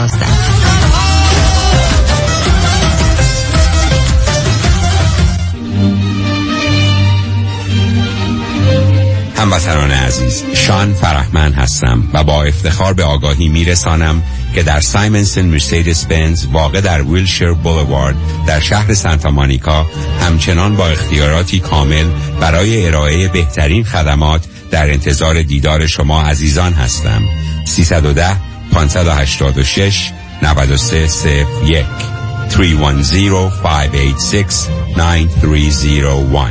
11. هموطنان عزیز، شان فرحمند هستم و با افتخار به آگاهی میرسانم که در سایمنسن مرسدس بنز واقع در ویلشیر بولوارد در شهر سانتا مونیکا همچنان با اختیاراتی کامل برای ارائه بهترین خدمات در انتظار دیدار شما عزیزان هستم. 310 586 9301 310 586 9301.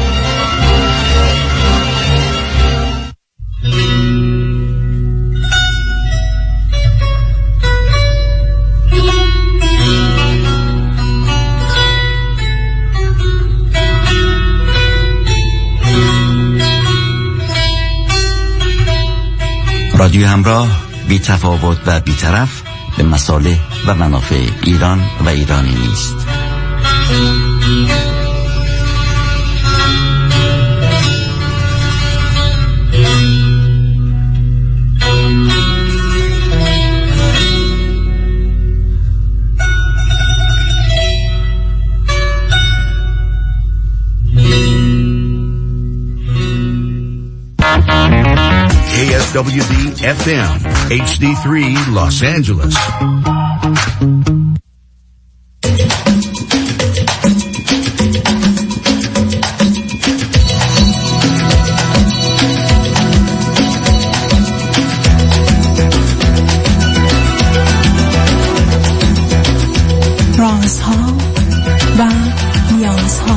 رادیو همراه، بی تفاوت و بی طرف به مصالح و منافع ایران و ایرانی نیست. KSWD FM HD3 Los Angeles. رازها و نیازها.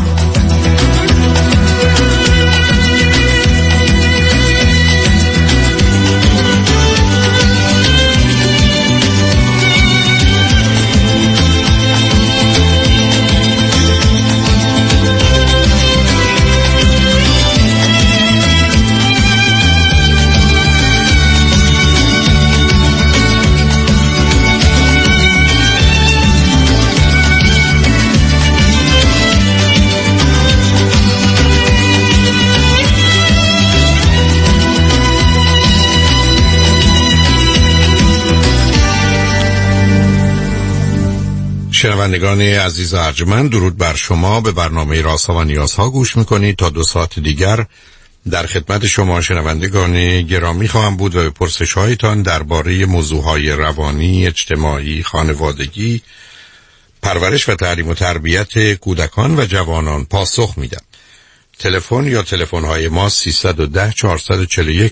شنوندگان عزیز و ارجمند، درود بر شما. به برنامه رازها و نیازها گوش میکنید. تا 2 ساعت دیگر در خدمت شما شنوندگان گرامی خواهم بود و به پرسش‌هایتان درباره موضوعهای روانی، اجتماعی، خانوادگی، پرورش و تعلیم و تربیت کودکان و جوانان پاسخ میدم. تلفن یا تلفن‌های ما 310 441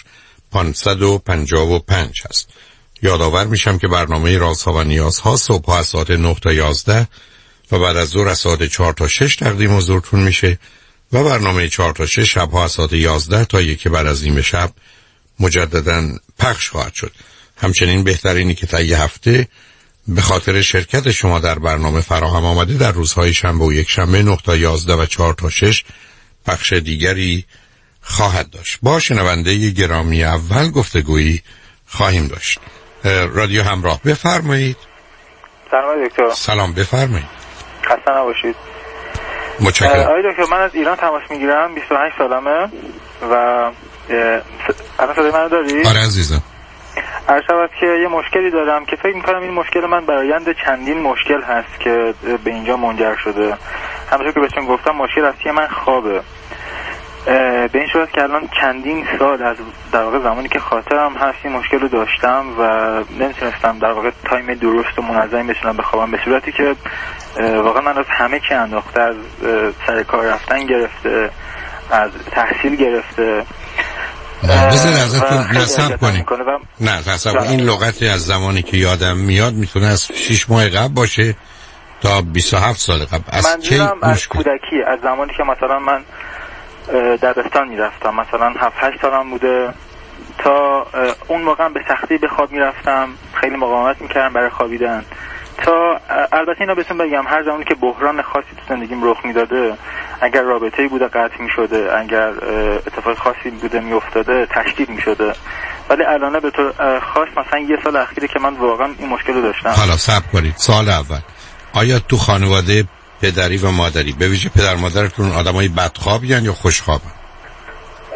0555 هست. یادآور میشم که برنامه رازها و نیازها صبح از ساعت 9 تا 11 و بعد از ظهر از ساعت 4 تا 6 تقدیم حضورتون میشه و برنامه 4 تا 6 شبها از ساعت 11 تا 1 بعد از نیم شب مجدداً پخش خواهد شد. همچنین بهترینی که طی هفته به خاطر شرکت شما در برنامه فراهم آمده در روزهای شنبه و یک شنبه 9 تا 11 و 4 تا 6 پخش دیگری خواهد داشت. با شنونده گرامی اول گفتگویی خواهیم داشت. رادیو همراه، بفرمایید. سلام دکتر. سلام، بفرمایید. خسته نباشید. متشکرم. آقای دکتر، من از ایران تماس میگیرم. 28 سالمه و الان صدای منو داری؟ آره عزیزم. عرض شود که یه مشکلی دارم که فکر میکنم این مشکل من برآیند چندین مشکل هست که به اینجا منجر شده. همونطور که بهتون گفتم مشکل اصلی من خوابه. به این صورت که الان چندین سال از در واقع زمانی که خاطرم هست این مشکل رو داشتم و نمیتونستم در واقع تایم درست و منظمی بتونم بخوابم، به صورتی که واقعا من از همه چی انداخته، از سر کار رفتن گرفته، از تحصیل گرفته. بذار ازتون نصب کنیم. نه تصور این لغتی از زمانی که یادم میاد میتونه از 6 ماه قبل باشه تا 27 سال قبل. از کی از کودکی، از زمانی که مثلا من دبستان میرفتم، مثلا 7-8 سالم بوده، تا اون موقع به سختی به خواب میرفتم، خیلی مقاومت میکردم برای خوابیدن. تا البته اینو بهتون بگم هر زمانی که بحران خاصی تو زندگیم رخ میداده، اگر رابطه‌ای بوده قطع میشده، اگر اتفاق خاصی بوده میافتاده تشدید میشده، ولی الان به طور خاص مثلا یه سال اخیری که من واقعا این مشکل رو داشتم. حالا صبر کنید. سال اول آیا تو خانواده پدری و مادری، به ویژه پدر مادرتون، آدمای بدخوابین یا خوشخوابن؟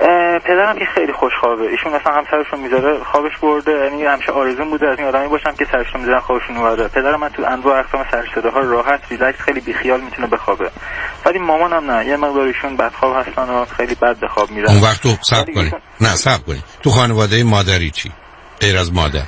پدرم که خیلی خوشخوابه، ایشون مثلا همسرشون میذاره خوابش برده، یعنی همیشه آرزوم بوده از این آدمی باشم که سرشون میذارن خوابشون میبره. پدرم من تو انواع اقسام سرصداها راحت ریلکس خیلی بیخیال میتونه بخوابه، ولی مامانم نه، یه مقدار ایشون بدخواب هستن و خیلی بد به خواب میرن. اون وقت تو صبر کنی. نه صبر کنی. تو خانواده مادری چی غیر از مادر؟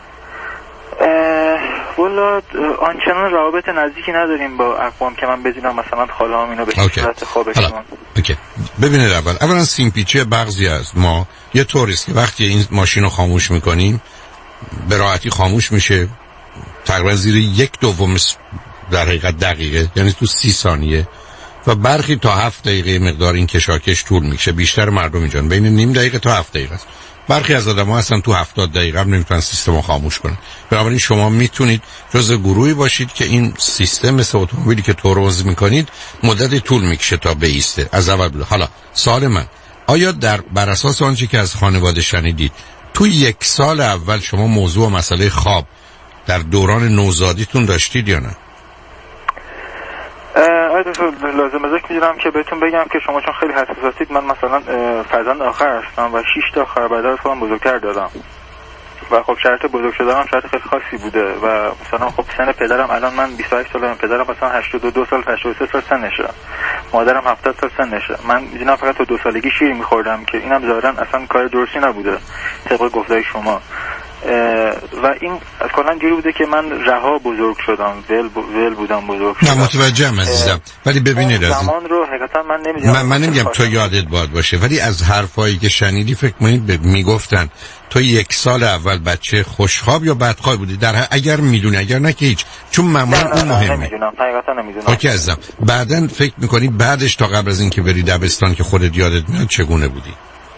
والا آنچنان روابط نزدیکی نداریم با اقوام که من بدونم مثلا خاله‌ام اینو به صورت خوابشون. اوکی. ببینید اولا سیمپیچی بغضی از ما یه طوریست که وقتی این ماشین رو خاموش میکنیم به راحتی خاموش میشه تقریبا زیر 1/2 در حقیقت دقیقه، یعنی تو 30 ثانیه، و برخی تا 7 دقیقه مقدار این کشاکش طول میشه. بیشتر مردم اینجان بین نیم دقیقه تا 7 دقیقه است. برخی از آدم‌ها اصلا تو 70 دقیقه هم نمیتونن سیستم رو خاموش کنن. بنابراین شما میتونید جزء گروهی باشید که این سیستم مثل اتومبیلی که ترمز میکنید مدت طول میکشه تا بایسته از اول بوده. حالا سوال من، آیا بر اساس آنچه که از خانواده شنیدید تو 1 سال اول شما موضوع و مسئله خواب در دوران نوزادیتون داشتید یا نه؟ لازم ازش میدونم که بهتون بگم که شما چون خیلی حساسید، من مثلا فرزند آخر هستم و 6 تا خواهر برادر از خودم بزرگتر دارم و خب شرط بزرگ شدنم شرط خیلی خاصی بوده و مثلا خب سن پدرم الان من 28 سالم، پدرم مثلا 82 سال 83 سال سنشه، مادرم 70 سال سنشه. من میدونم فقط تو 2 سالگی شیر میخوردم که اینم ظاهرا اصلا کار درستی نبوده طبق گفتهای شما، و این کلا جوری بوده که من رها بزرگ شدم، ول بودم بزرگ شدم. نه متوجهم عزیزم، ولی ببینید از زمان رو حقیقتا من نمیدونم. من نمیگم تو یادت باد باشه، ولی از حرفایی که شنیدی فکر کنید میگفتن تو 1 سال اول بچه خوشخواب یا بدخواب بودی. اگر میدونی، اگر نه که هیچ، چون معمولا اون مهمه. نمیدونم، حقیقتا نمیدونم. اوکی عزیزم، بعدن فکر میکنی بعدش تا قبل از اینکه بری دبستان که خودت یادت میاد چگونه بودی؟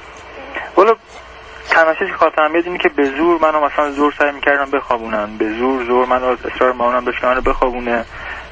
والا تنها چیزی که خاطرم میاد اینه که به زور منو مثلا زور سعی میکردم بخوابونن، به زور منو از اصرار مامانم داشت منو بخوابونه،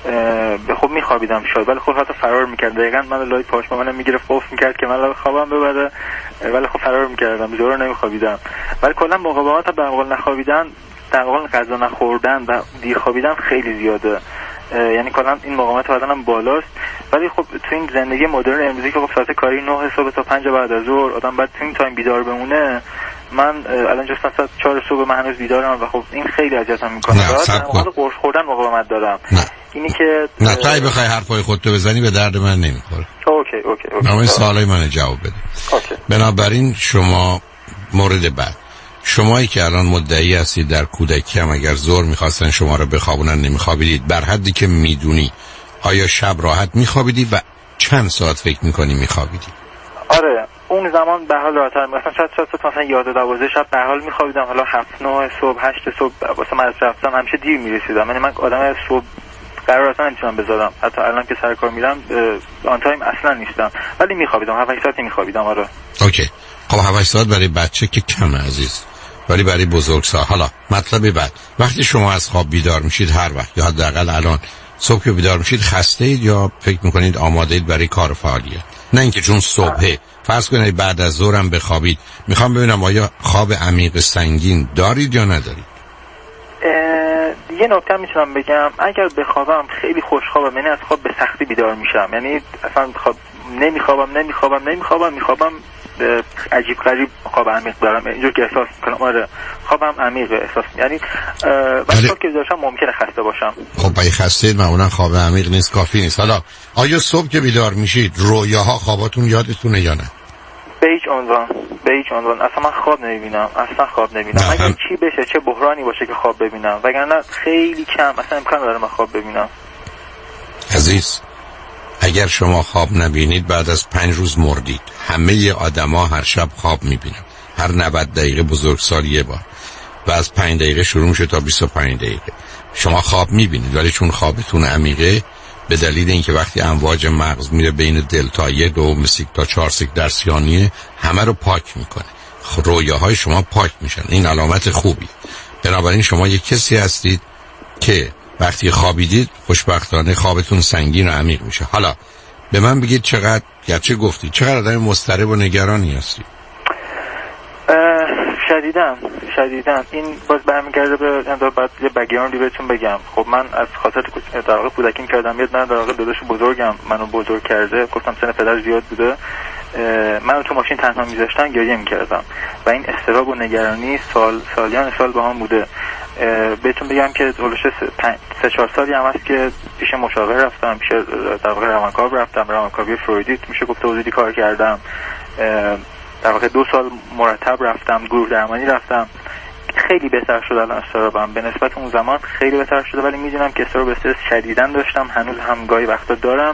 خب میخوابیدم شاید، ولی خب حتی فرار میکرد، دقیقاً منو لای پاش با منم میگرفت قفل میکرد که من خوابم ببره، ولی خب فرار میکردم، زور نمیخوابیدم. ولی کلا مقاومت به موقع نخوابیدن، در واقع غذا نخوردن و دیر خوابیدن خیلی زیاده، یعنی کلا این مقاومت بدنم بالاست. ولی خب تو این زندگی مدرن امروزی که خب ساعت کاری 9 صبح تا 5 بعد از ظهر آدم باید تو این تایم بیدار بمونه، من الان جستم ساعت 4 صبح من هنوز بیدارم و خب این خیلی اذیتم میکنه. در واقع قرص خوردن مقاومت دارم. اینی که نه تا بخوای حرفای خودتو بزنی به درد من نمیخوره. اوکی. نه این سوالای من جواب بده. بنابراین شما مورد بعد، شمایی که الان مدعی هستید در کودکی هم اگر زور میخواستن شما رو بخوابونن نمیخوابیدید، بر حدی که میدونی آیا شب راحت میخوابیدی و چند ساعت فکر میکنی میخوابیدی؟ آره اون زمان به حال راحت‌تر، مثلا شاید مثلا 11-12 شب به حال میخوابیدم، حالا 7-9 صبح 8 صبح واسه من رفتن همیشه دیر میرسیدم، یعنی من آدم صبح قرار اصلا نمیتونم بذارم، حتی الان که سر کار میرم آن تایم اصلا نیستم، ولی میخوابیدم 7-8 ساعت میخوابیدم. آره اوکی. خب 7-8 ساعت برای بچه که کمه عزیز، ولی برای بزرگسال. حالا مطلب بعد، وقتی شما از خواب بیدار میشید هر وقت یا حداقل الان صبح که بیدار میشید، خسته اید یا فکر میکنید آماده اید برای کار فعالیت؟ نه اینکه چون صبحه، فرض کنید بعد از ظهرم بخوابید. میخوام ببینم آیا خواب عمیق سنگین دارید یا ندارید؟ یه نکته میتونم بگم، اگر بخوابم خیلی خوشخوابم، یعنی از خواب به سختی بیدار میشم، یعنی اصلا خواب میخوابم عجیب غریب خواب عمیق دارم، اینجور که احساس میکنم. آره خوابم عمیق احساس یعنی وقتی که بیدارشم ممکنه خسته باشم. خب برای خسته معمولا خواب عمیق نیست، کافی نیست. حالا آیا صبح که بیدار میشید رویاها خواباتون یادتونه یا نه؟ به هیچ عنوان اصلا من خواب نمیبینم، اگر چی بشه، چه بحرانی باشه که خواب ببینم، وگرنه خیلی کم، اصلا امکان نداره من خواب ببینم. عزیز اگر شما خواب نبینید بعد از 5 روز مردید. همه آدما هر شب خواب میبینن، هر 90 دقیقه بزرگسال یه بار، و از 5 دقیقه شروع میشه تا 25 دقیقه شما خواب میبینید، ولی چون خوابتون عمیقه، به دلیل اینکه وقتی امواج مغز میره بین دلتا 1 و سیک تا 4 سیک در ثانیه همه رو پاک میکنه، رویاهای شما پاک میشن. این علامت خوبی. بنابراین شما یک کسی هستید که وقتی خوابیدید خوشبختانه خوابتون سنگین و عمیق میشه. حالا به من بگید چقدر، گرچه گفتید چقدر آدم مضطرب و نگرانی هستید؟ شدیداً این باز برمیگرده به بعد یه بگیراندی بهتون بگم. خب من از خاطر در واقع کودکیم کردم، یاد من در واقع داداش بزرگم منو بزرگ کرده، گفتم سن پدر زیاد بوده من تو ماشین تنها میذاشتن گریه میکردم و این اضطراب و نگرانی سالیان سال با هم بوده. بهتون بگم که هولوش 3-4 سالی هم هست که پیش مشاور رفتم، پیش در واقع روانکاو رفتم، روانکاوی فرویدی میشه گفت حدودی کار کردم. در واقع 2 سال مرتب رفتم، گروه درمانی رفتم. خیلی بهتر شد الان استرابم به نسبت اون زمان خیلی بهتر شده، ولی میدونم که استراب استرس شدیداً داشتم، هنوز هم گاهی وقتا دارم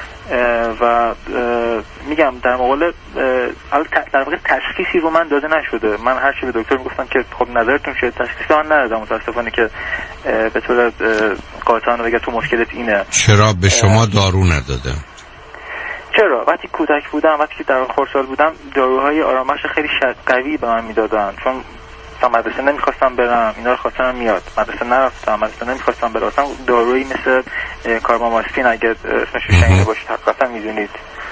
و میگم در مقابل در واقع تشخیصی رو من داده نشده. من هر چی به دکتر میگفتم که خب نظرتون چیه، تشخیص من ندادم متاسفانه که به طور قاطعانه بگم تو مشکلت اینه. چرا به شما دارو نداده؟ چرا وقتی کودک بودم، وقتی در خردسال بودم، داروهای آرامش خیلی قوی به من میدادن، چون مدرسه نمیخواستم برم، اینا رو خواستم میاد، مدرسه نرفتم، مدرسه نمیخواستم برم، اصلا دارویی مثل کارباماسپین اگه اسمش رو شنیده باشید حقیقتا میدونید.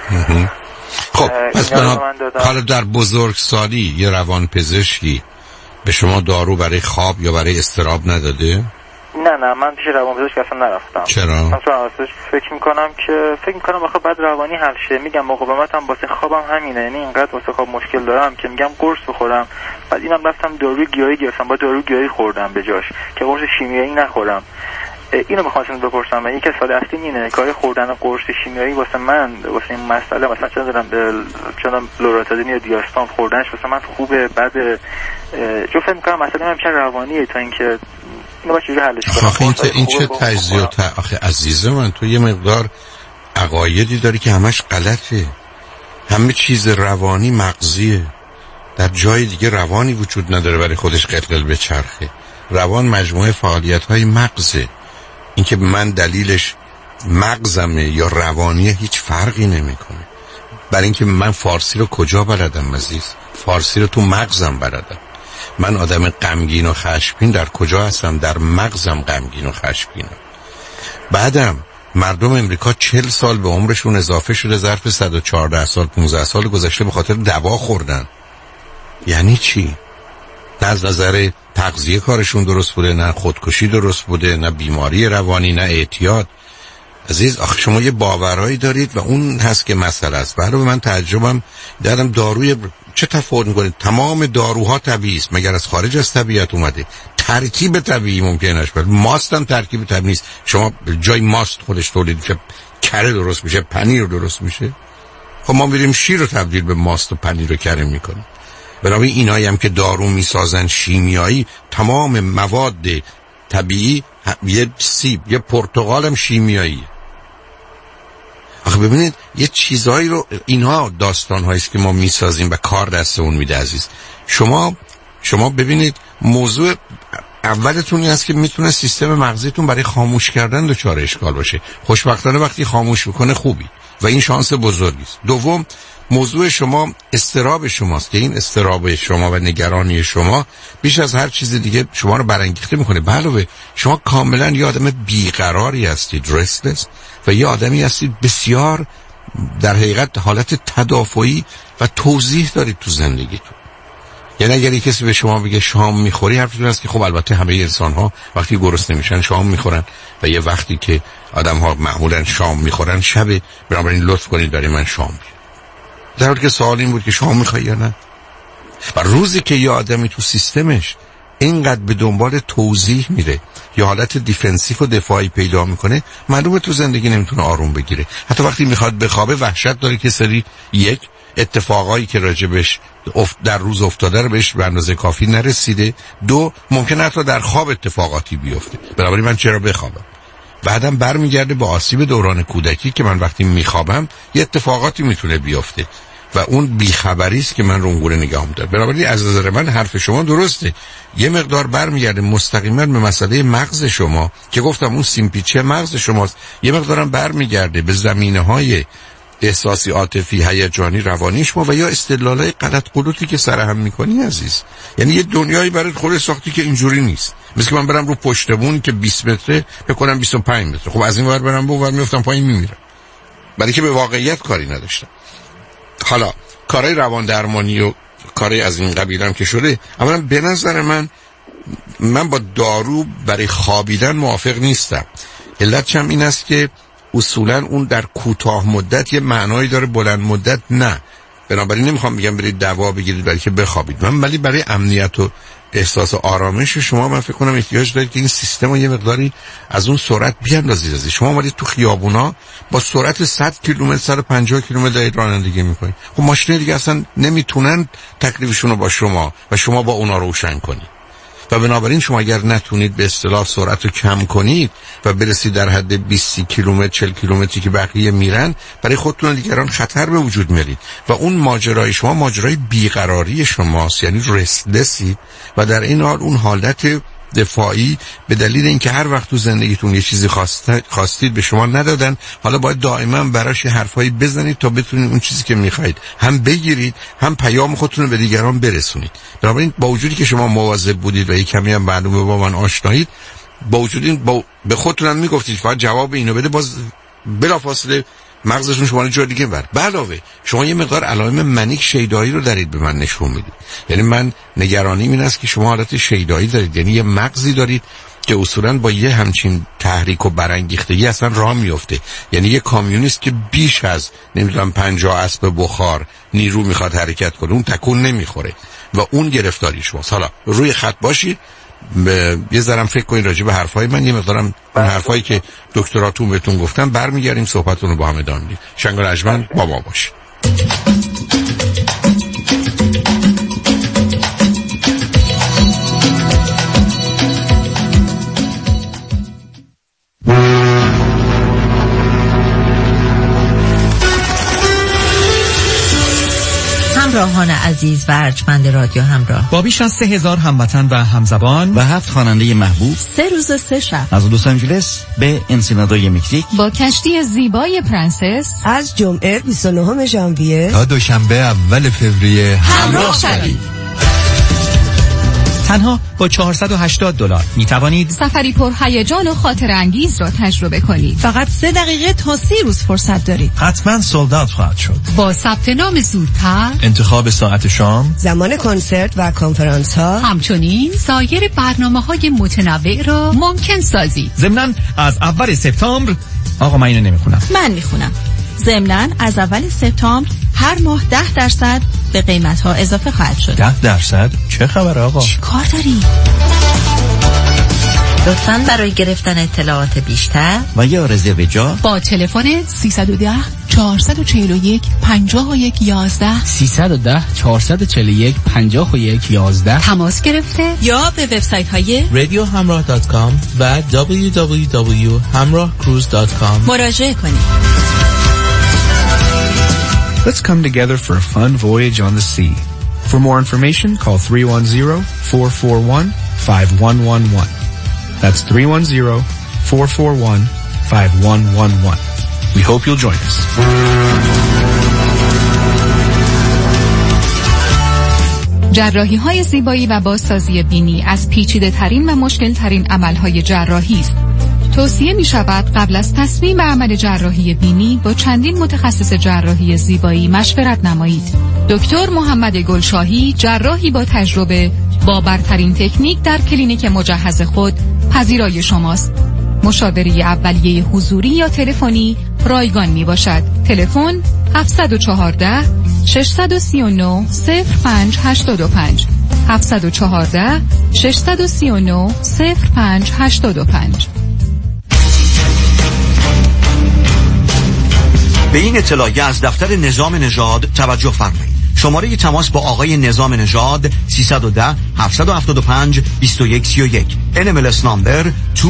خب پس حالا در بزرگسالی یه روانپزشکی به شما دارو برای خواب یا برای اضطراب نداده؟ نه من پیش روانپزشک اصلا نرفتم. چرا؟ من فکر میکنم آخه بعد روانی حل شه. میگم مقاومتم واسه خوابم همینه، یعنی اینقدر واسه خواب مشکل دارم که میگم قرص بخورم، بعد اینم رفتم داروی گیاهی گرفتم، با داروی گیاهی خوردم به جاش که قرص شیمیایی نخورم. اینو می‌خواستم بپرسم، یکی از سوال اصلی اینه کار خوردن قرص شیمیایی واسه این مسئله مثلا چون لوراتادین یا دیاستان خوردنش واسه من خوبه، بعد چون فکر می‌کنم مسئله من بیشتر روانیه تا اینکه اینو باشه حلش کنم. این چه تجزیه آخه عزیز من، تو یه مقدار عقایدی داری که همش غلطه. همه چیز روانی مغزیه، در جای دیگه روانی وجود نداره برای خودش قلقل بچرخه. روان مجموعه فعالیت‌های مغزه. اینکه من دلیلش مغزمه یا روانیه هیچ فرقی نمیکنه. برای اینکه من فارسی رو کجا بلدم عزیز؟ فارسی رو تو مغزم بلدم. من آدم غمگین و خشمگین در کجا هستم؟ در مغزم غمگین و خشمگینم. بعدم مردم امریکا 40 سال به عمرشون اضافه شده ظرف 114 سال 15 سال گذشته به خاطر دوا خوردن. یعنی چی؟ نه از نظر تغذیه کارشون درست بوده، نه خودکشی درست بوده، نه بیماری روانی، نه اعتیاد. عزیز آخه شما یه باورایی دارید و اون هست که مسئله است. برای من تعجبم دارم داروی چه تفاوت میکنه؟ تمام داروها طبیعی است مگر از خارج از طبیعت اومده. ترکیب طبیعی ممکنه نشه. ماست هم ترکیب طبیعی نیست. شما جای ماست خودش تولید میشه، کره درست میشه، پنیر درست میشه. خب ما میریم شیر رو تبدیل به ماست و پنیر رو کره میکنیم. بنابراین اینایی هم که دارو میسازن شیمیایی، تمام مواد طبیعی، یه سیب یه پرتقال هم شیمیایی. آخه ببینید یه چیزایی رو، اینها داستان‌هایی است که ما میسازیم و کار دست اون میده عزیز. شما ببینید موضوع اولتون این است که میتونه سیستم مغزیتون برای خاموش کردن دچار اشکال باشه. خوشبختانه وقتی خاموش میکنه خوبی و این شانس بزرگی است. دوم موضوع شما اضطراب شماست که این اضطراب شما و نگرانی شما بیش از هر چیز دیگه شما رو برانگیخته میکنه. علاوه شما کاملا یه آدم بیقراری هستید، رستلس، و یه آدمی هستید بسیار در حقیقت حالت تدافعی و توضیح دارید تو زندگیتون. یعنی اگر کسی به شما بگه شام میخوری، حرفتون است که خب البته همه انسان ها وقتی گرسنه میشن شام میخورن و یه وقتی که آدم ها معمولا شام میخورن شب، بنابراین لطف کنید برای من شام بیارید. در حالی که سوال این بود که شما میخوایی یا نه. و روزی که یه آدمی تو سیستمش اینقدر به دنبال توضیح میره یا حالت دیفنسیو و دفاعی پیدا میکنه، معلومه تو زندگی نمیتونه آروم بگیره. حتی وقتی میخواد بخوابه وحشت داره که سری یک اتفاقایی که راجبش در روز افتاده رو بهش به اندازه کافی نرسیده. دو، ممکنه حتی در خواب اتفاقاتی بیفته. بنابراین من چرا بخوابم؟ بعدم برمیگرده به آسیب دوران کودکی که من وقتی میخوابم یه اتفاقاتی میتونه بیفته و اون بیخبری است که من رو اونگونه نگاه می‌دارم. بنابراین از نظر من حرف شما درسته. یه مقدار برمیگرده مستقیما به مسئله مغز شما که گفتم اون سیمپیچه مغز شماست. یه مقدارم برمیگرده به زمینه‌های احساسی، عاطفی، هیجانی، روانی شما و یا استدلالای غلط غلطی که سرهم می‌کنی عزیز. یعنی یه دنیایی برات خودت ساختی که اینجوری نیست. مثل که من برم رو پشت بون که 20 متره بکنم 25 متر. خب از این ور برم اون ور میافتم پایین میمیرم. برای که به واقعیت کاری نداشتم. حالا کارهای روان درمانی و کارهای از این قبیلم که شده، اولا به نظر من با دارو برای خوابیدن موافق نیستم. علتش هم این است که اصولا اون در کوتاه مدت یه معنایی داره، بلند مدت نه. بنابراین نمیخوام بگم برید دوا بگیرید بلکه بخوابید. ولی برای امنیت و احساس آرامش شما من فکر کنم احتیاج دارید که این سیستم رو یه مقداری از اون سرعت بیاندازید. شما اومدید تو خیابونا با سرعت 100 کیلومتر 150 کیلومتر دارید رانندگی میکنید. خب ماشین دیگه اصلا نمیتونن تکلیفشون رو با شما و شما با اونا روشن کنید. و بنابراین شما اگر نتونید به اصطلاح سرعت رو کم کنید و برسید در حد 20 کیلومتر 40 کیلومتری که بقیه میرن، برای خودتون و دیگران خطر به وجود میارید و اون ماجرای شما ماجرای بیقراری شماست، یعنی رستلسید و در این حال اون حالت دفاعی به دلیل اینکه هر وقت تو زندگیتون یه چیزی خواستید به شما ندادن، حالا باید دائما براش حرفایی بزنید تا بتونید اون چیزی که میخواید هم بگیرید هم پیام خودتون رو به دیگران برسونید. بنابراین با وجودی که شما مواظب بودید و یک کمی هم معلومه با من آشنایید، با وجود این به خودتون هم میگفتید فقط جواب اینو بده، باز بلافاصله مغزتون شما رو جای دیگه بر. به علاوه شما یه مقدار علائم منیک شیدایی رو دارید به من نشون میدید. یعنی من نگرانیم این است که شما حالت شیدایی دارید، یعنی یه مغزی دارید که اصولاً با یه همچین تحریک و برانگیختگی اصلا راه میفته. یعنی یه کامیونیست که بیش از نمیدونم 50 اسب بخار نیرو میخواد حرکت کنه اون تکون نمیخوره و اون گرفتاری شماست. حالا روی خط باشید، یه ذرم فکر کنید راجع به حرفای من، یه مقدارم اون حرفایی که دکتراتون بهتون گفتم برمیگردیم صحبتتون رو با هم ادامه میدیم. شنگال اجمن با ما باشید. همراهان عزیز و ارجمند رادیو همراه، با بیش از 3000 هموطن و همزبان و 7 خواننده محبوب 3 روز و 3 شب از لس آنجلس به انسینادوی مکزیک با کشتی زیبای پرنسس از جمعه 29 ژانویه تا دوشنبه اول فوریه همراه شوید. تنها با $480 می توانید سفری پر هیجان و خاطر انگیز را تجربه کنید. فقط 3 دقیقه تا 30 روز فرصت دارید. حتما سولد اوت خواهد شد. با ثبت نام زودتر، انتخاب ساعت شام، زمان کنسرت و کنفرانس ها، همچنین سایر برنامه‌های متنوع را ممکن سازید. ضمناً از اول سپتامبر، آقا من اینو نمیخونم، من میخونم. ضمناً از اول سپتامبر هر ماه 10% به قیمت‌ها اضافه خواهد شد. 10%؟ چه خبره آقا؟ چی کار داری؟ لطفاً برای گرفتن اطلاعات بیشتر و یا رزرو جا با تلفن 310 441 51 11 310 441 51 11 تماس گرفته یا به وبسایت‌های radiohamrah.com و www.hamrahcruise.com مراجعه کنید. Let's come together for a fun voyage on the sea. For more information, call 310-441-5111. That's 310-441-5111. We hope you'll join us. جراحی‌های زیبایی و بازسازی بینی از پیچیده‌ترین و مشکل‌ترین عمل‌های جراحی است. توصیه می شود قبل از تصمیم به عمل جراحی بینی با چندین متخصص جراحی زیبایی مشورت نمایید. دکتر محمد گلشاهی، جراحی با تجربه با برترین تکنیک در کلینیک مجهز خود پذیرای شماست. مشاوره اولیه حضوری یا تلفنی رایگان می باشد. تلفن 714 639 0585 714 639 0585. به این اطلاعیه از دفتر نظام نژاد توجه فرمایید. شماره تماس با آقای نظام نژاد 310 775 2131 NMLS نامبر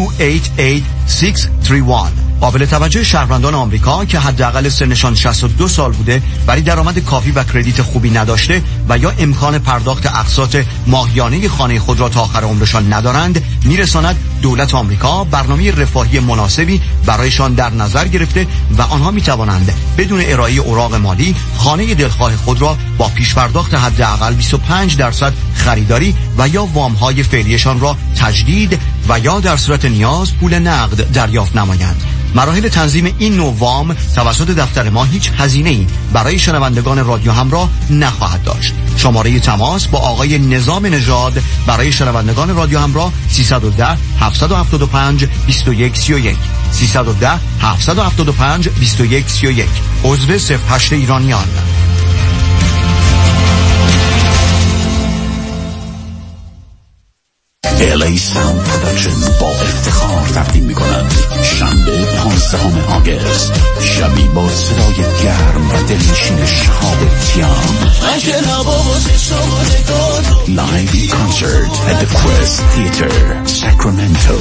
288631. قابل توجه شهروندان آمریکا که حداقل سنشان 62 سال بوده ولی درآمد کافی و کردیت خوبی نداشته و یا امکان پرداخت اقساط ماهیانه خانه خود را تا آخر عمرشان ندارند، میرساند دولت آمریکا برنامه رفاهی مناسبی برایشان در نظر گرفته و آنها میتوانند بدون ارائه اوراق مالی خانه دلخواه خود را با پیش پرداخت حداقل 25% خریداری و یا وام‌های فعلیشان را تجدید و یا در صورت نیاز پول نقد دریافت نمایند. مراحل تنظیم این نوع وام توسط دفتر ما هیچ هزینه‌ای برای شنوندگان رادیو همراه نخواهد داشت. شماره تماس با آقای نظام نژاد برای شنوندگان رادیو همراه 310 775 2131 310 775 2131 عضو 08 ایرانیان. LA Sound Production با افتخار تقدیم می‌کند شنبه 15 آگوست شبی با صدای گرم و دلنشین شهاب تیام لایو کانسرت at the Quest Theater Sacramento.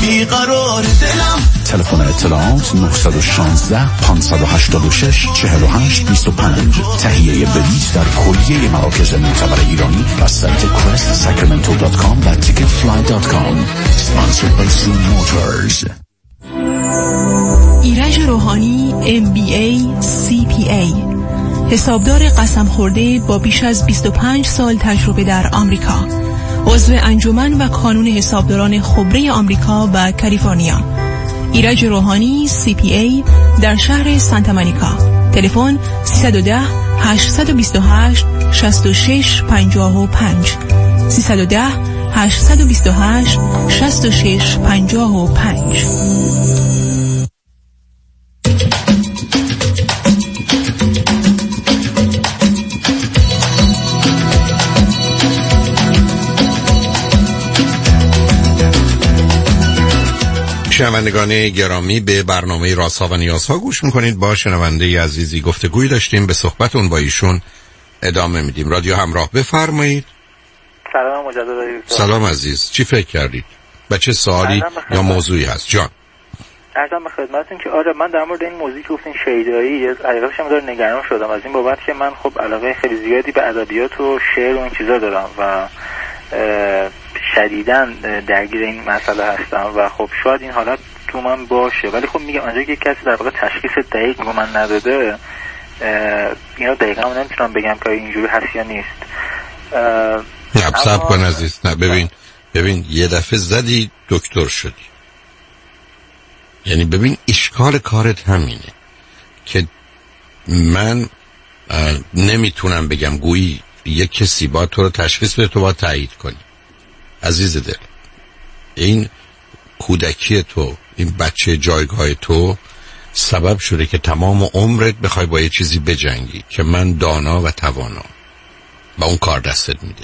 تلفن اطلاعات 916 586 48 25. تهیه بلیط در کلیه مراکز معتبر ایرانی و سایت questsacramento.com و ticketfly.com. Sponsored by Zoom Motors. ایرج روحانی MBA CPA، حسابدار قسم خورده با بیش از 25 سال تجربه در آمریکا، عضو انجمن و کانون حسابداران خبره آمریکا و کالیفرنیا. ایرج روحانی CPA در شهر سانتا مونیکا. تلفن 310 828 66 55 310 828 66 55. شنوندگان گرامی، به برنامه رازها و نیازها گوش میکنید. با شنونده عزیزی گفتگوی داشتیم، به صحبتون با ایشون ادامه میدیم. رادیو همراه، بفرمایید. سلام مجدد. سلام عزیز، چی فکر کردید؟ به چه سوالی یا موضوعی هست؟ جان عرضم به خدمتتون که آره، من در مورد این موضوع که گفتین شیدایی، حقیقتش هم داره نگران شدم از این بابت که من خب علاقه خیلی زیادی به ادبیات و شعر و این چیزا دارم و شدیداً درگیر این مسئله هستم و خب شاید این حالت تو من باشه، ولی خب میگم اونجا که کسی در واقع تشخیص دقیق به من نداده، اینا دقیقاً نمیتونم بگم که اینجوری هست یا نیست. نه صبر کن عزیز، نه ببین یه دفعه زدی دکتر شدی. یعنی ببین اشکال کارت همینه که من نمیتونم بگم گویی یک کسی با تو رو تشخیص بده، تو باید تایید کنی. عزیز دل، این کودکی تو، این بچه جایگاه تو سبب شده که تمام عمرت بخوای با یه چیزی بجنگی که من دانا و توانا و اون کار دستت میده.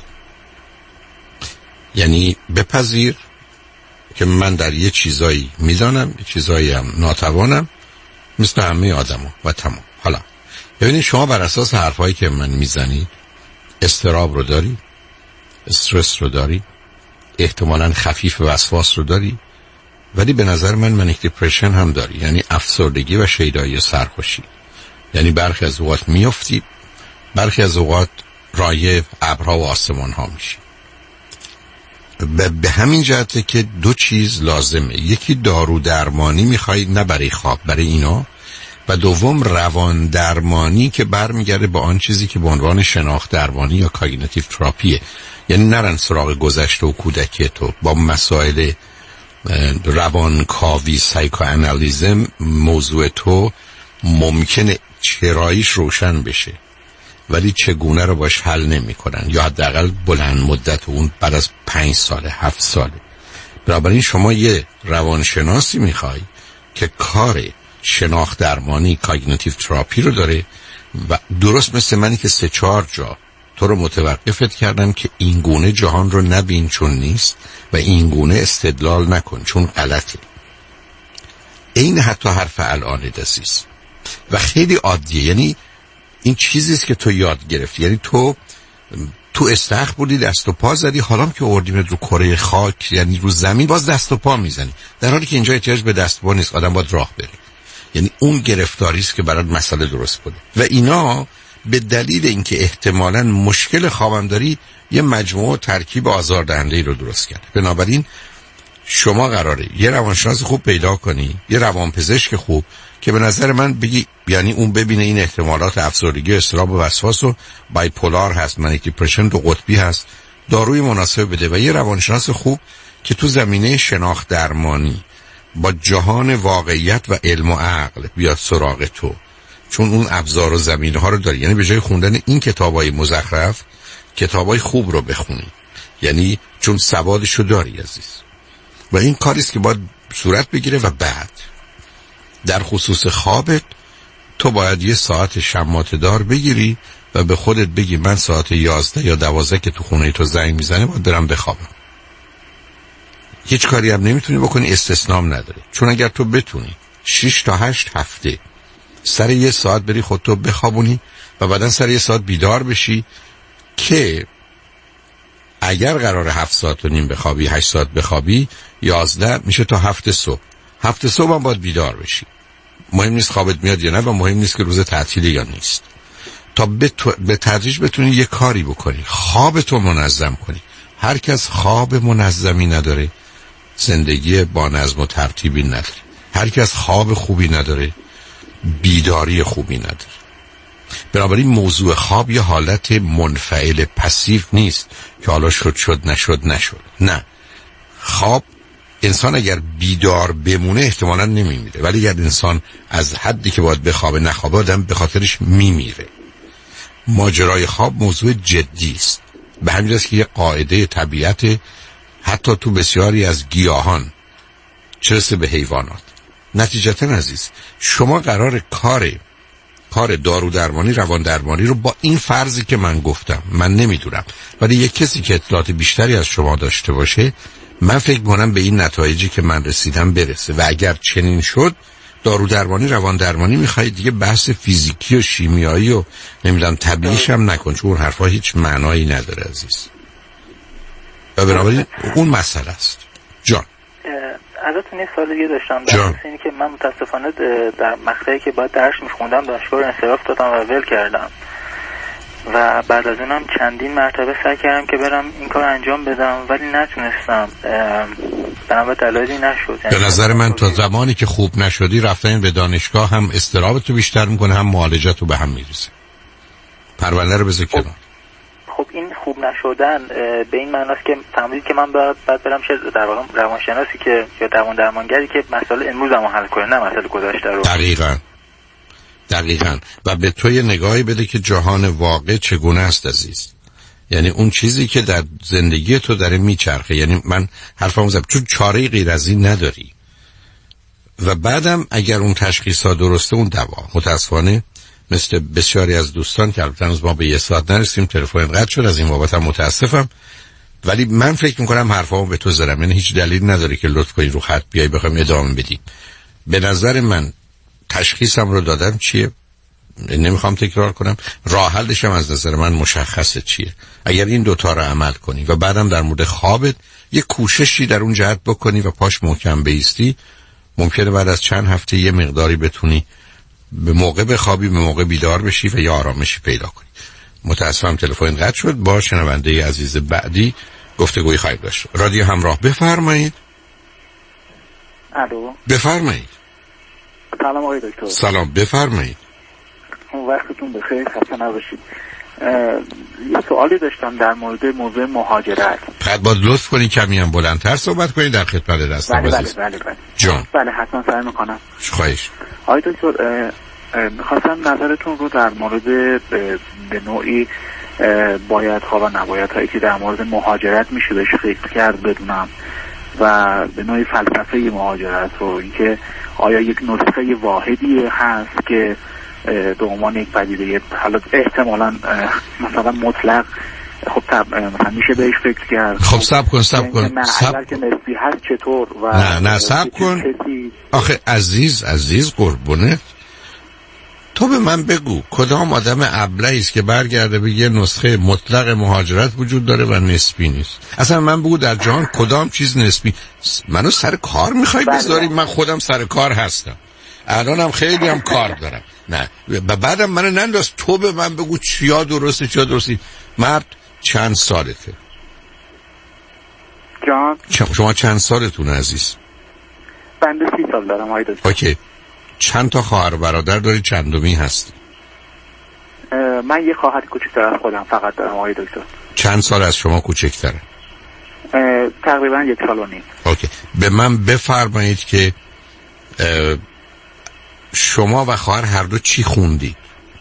یعنی بپذیر که من در یه چیزایی میدانم، یه چیزایی هم ناتوانم، مثل همه آدم ها و تمام. حالا ببینید شما بر اساس حرفایی که من میزنید استراب رو داری، استرس رو داری، احتمالاً خفیف وسواس رو داری، ولی به نظر من منیک دیپرشن هم داری، یعنی افسردگی و شیدایی سرخوشی. یعنی برخی از اوقات میافتی، برخی از اوقات رای ابرها و آسمان ها میشی. به همین جهته که دو چیز لازمه، یکی دارو درمانی میخوای، نه برای خواب، برای اینا، و دوم روان درمانی که برمیگرده با آن چیزی که به عنوان شناخت درمانی یا کاگنیتیو تراپیه. یعنی نرن سراغ گذشته و کودکی تو با مسائل روانکاوی، سایکوانالیزم. موضوع تو ممکنه چراییش روشن بشه ولی چگونه رو باش حل نمی کنن، یا حداقل بلند مدت اون بعد از 5 ساله 7 ساله. بنابراین شما یه روانشناسی میخوای که کار شناخت درمانی کاگنیتیو تراپی رو داره و درست مثل منی که 3-4 جا تو رو متوقفت کردم که این گونه جهان رو نبین چون نیست و این گونه استدلال نکن چون غلطه. این حتی حرف الان عزیز و خیلی عادیه. یعنی این چیزیست که تو یاد گرفتی. یعنی تو استخر بودی، دست و پا زدی، حالا که آوردیمت رو کره خاک، یعنی رو زمین، باز دست و پا میزنی، در حالی که اینجا احتیاج به دست و پا نیست، آدم باید راه بره. یعنی اون گرفتاری است که برات مسئله درست بوده و اینا به دلیل اینکه احتمالاً مشکل خوابم داری یه مجموعه ترکیب آزاردهنده ای رو درست کرده. بنابراین شما قراره یه روانشناس خوب پیدا کنی، یه روانپزشک خوب که به نظر من بگی، یعنی اون ببینه این احتمالات افسردگی، اضطراب و وسواس و بایپولار هست، منیک دیپرشن دو قطبی هست، داروی مناسب بده، و یه روانشناس خوب که تو زمینه شناخت درمانی با جهان واقعیت و علم و عقل بیاد سراغ تو، چون اون ابزار و زمینه ها رو داری. یعنی به جای خوندن این کتابای مزخرف کتابای خوب رو بخونی، یعنی چون سوادشو داری عزیز. و این کاریست که باید صورت بگیره. و بعد در خصوص خوابت تو باید یه ساعت شماته دار بگیری و به خودت بگی من ساعت 11 یا 12 که تو خونه تو زنگ میزنه باید برم بخوابم. هیچ کاری هم نمیتونی بکنی، استثنام نداره. چون اگر تو بتونی 6 تا 8 هفته سر 1 ساعت بری خودتو بخوابونی و بعدن سر 1 ساعت بیدار بشی که اگر قرار 7 ساعت و نیم بخوابی، 8 ساعت بخوابی، 11 میشه تا 7 صبح. 7 صبح هم باید بیدار بشی. مهم نیست خوابت میاد یا نه و مهم نیست که روز تعطیلی یا نیست. تا به تدریج بتونی یه کاری بکنی، خوابتو منظم کنی. هر کس خواب منظمی نداره زندگی با نظم و ترتیبی نداره. هر کس خواب خوبی نداره بیداری خوبی نداره. بنابراین موضوع خواب یه حالت منفعل پسیو نیست که حالا شد نشد. نه، خواب انسان اگر بیدار بمونه احتمالاً نمیمیره، ولی اگر انسان از حدی که باید بخوابه نخوابه آدم به خاطرش میمیره. ماجرای خواب موضوع جدی است. به همین جاست که یه قاعده طبیعت حتی تو بسیاری از گیاهان چه رسه به حیوانات. نتیجتا عزیز، شما قرار کار دارو درمانی، روان درمانی رو با این فرضی که من گفتم، من نمیدونم، ولی یک کسی که اطلاعات بیشتری از شما داشته باشه، من فکر می‌کنم به این نتایجی که من رسیدم برسه. و اگر چنین شد، دارو درمانی، روان درمانی میخواید دیگه بحث فیزیکی و شیمیایی و نمیدونم طبیعیش هم نکن، چون اون حرفا هیچ معنایی نداره عزیز. و بنابراین اون مسئله است. جان ازتون یه سوال دیگه داشتم در خصوص اینی که من متاسفانه در مقطعی که باید درس میخوندم دانشگاه رو انصراف دادم و ول کردم و بعد از اونم چندین مرتبه سعی کردم که برم این کار انجام بدم ولی نتونستم، بنابراین دلایلی نشد. به نظر من تا زمانی که خوب نشدی رفتن به دانشگاه هم اضطرابتو بیشتر میکنه، هم معالجتو به هم میریزه. پرونده رو بذار کنار. خب این خوب نشدن به این معناست که فهمیدی که من باید برم در واقع روانشناسی که یا روان درمانگری که مسئله امروزمو حل کنه، نه مسئله گذشته رو. دقیقاً. و به تو یه نگاهی بده که جهان واقع چگونه است عزیز. یعنی اون چیزی که در زندگی تو داره میچرخه. یعنی من حرفمو زدم، چون چاره غیر از این نداری. و بعدم اگر اون تشخیصا درسته، اون دوا متاسفانه مثل بسیاری از دوستان که البته هنوز ما به 1 ساعت نرسیم، تلفن قطع شد، از این بابت هم متاسفم، ولی من فکر میکنم حرفامو به تو زدم. یعنی هیچ دلیل نداره که لطف کنی رو خط بیای بخوایم ادامه بدیم. به نظر من تشخیصم رو دادم چیه، نمیخوام تکرار کنم، راه حلش هم از نظر من مشخصه چیه. اگر این دوتا رو عمل کنی و بعدم در مورد خوابت یه کوششی در اون جهت بکنی و پاش محکم بایستی، ممکنه بعد از چند هفته یه مقداری بتونی به موقع بخوابی، به موقع بیدار بشی و یه آرامشی پیدا کنی. متاسفم تلفن قطع شد. با شنونده عزیز بعدی گفتگوی خواهیم داشت. رادیو همراه، بفرمایید. الو، بفرمایید. سلام آقای دکتر. سلام، بفرمایید. وقتتون بخیر، خسته نباشید. یه سوالی داشتم در مورد موضوع مهاجرت. فقط باید لطف کنی کمی هم بلندتر صحبت کنی، در خدمت هستم. بله. جان. بله حتما سعی میکنم. خواهش. آقای دکتر، میخواستم نظرتون رو در مورد به نوعی بایدها و نبایدهایی که در مورد مهاجرت میشه بهش فکر کرد بدونم و به نوعی فلسفه مهاجرت رو، اینکه آیا یک نسخه واحدی هست که به عنوان یک پدیده حالا احتمالاً مثلا مطلق، خب مثلا میشه بهش فکر کرد. خب صبر کن اگر که نسبی هست چطور؟ و نه صبر کن. آخه عزیز قربونه، تو به من بگو کدام آدم ابلهی است که برگرده بگه نسخه مطلق مهاجرت وجود داره و نسبی نیست؟ اصلا من بگو در جهان کدام چیز نسبی؟ منو سر کار میخوای بذاری؟ من خودم سر کار هستم، الانم خیلی هم کار دارم. نه بعدم منو ننداز تو به من بگو چیا درسته چیا درستی. مرد چند سالته؟ جان شما چند سالتونه عزیز؟ بنده 30 سال دارم آقای دکتر. اوکی. چند تا خواهر برادر داری؟ چندمی هستی؟ من یه خواهر کوچکتر از خودم فقط دارم آقای دکتر. چند سال از شما کوچکتره؟ تقریبا 1 سال و نیم. اوکی. به من بفرمایید که شما و خواهر هر دو چی خوندی؟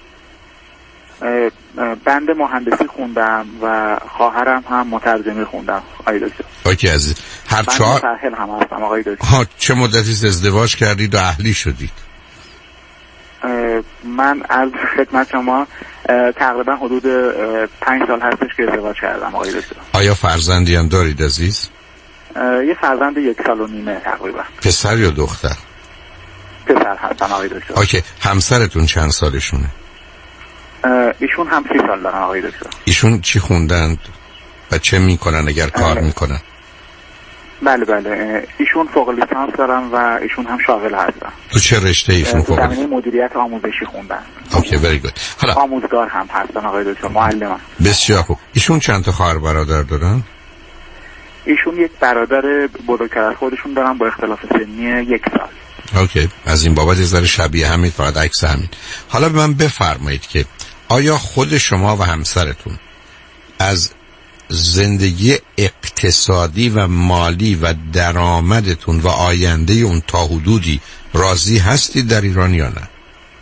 بند مهندسی خوندم و خواهرم هم مترجمی خوندم آقای دکتر. اوکی عزیز. هر چهار متأهل هم هستم آقای دکتر. ها، چه مدتی ازدواج کردید و اهلی شدید؟ من از خدمت شما تقریبا حدود 5 سال هستش که ازدواج کردم آقای دکتر. آیا فرزندی هم دارید عزیز؟ یه فرزند 1 سال و نیمه تقریبا. پسر یا دختر؟ پسر هستن آقای دکتر. اوکی. همسرتون چند سالشونه؟ ایشون هم 30 سال دارن آقای دکتر. ایشون چی خوندن و چه میکنن اگر کار میکنن؟ بله ایشون فوق لیسانس دارن و ایشون هم شاغل هستن. تو چه رشته ایشون فوق لیسانس؟ مدیریت آموزشی خوندن. اوکی very good. حالا آموزگار هم هستن آقای دکتر، معلمن. بسیار خوب. ایشون چند تا خواهر برادر دارن؟ ایشون یک برادر بزرگتر از خودشون دارن با اختلاف سنی 1 سال. اوکی. از این بابت یه ذره شبیه همین، فقط عکس همین. حالا به من بفرمایید که آیا خود شما و همسرتون از زندگی اقتصادی و مالی و درآمدتون و آینده اون تا حدودی راضی هستید در ایران یا نه؟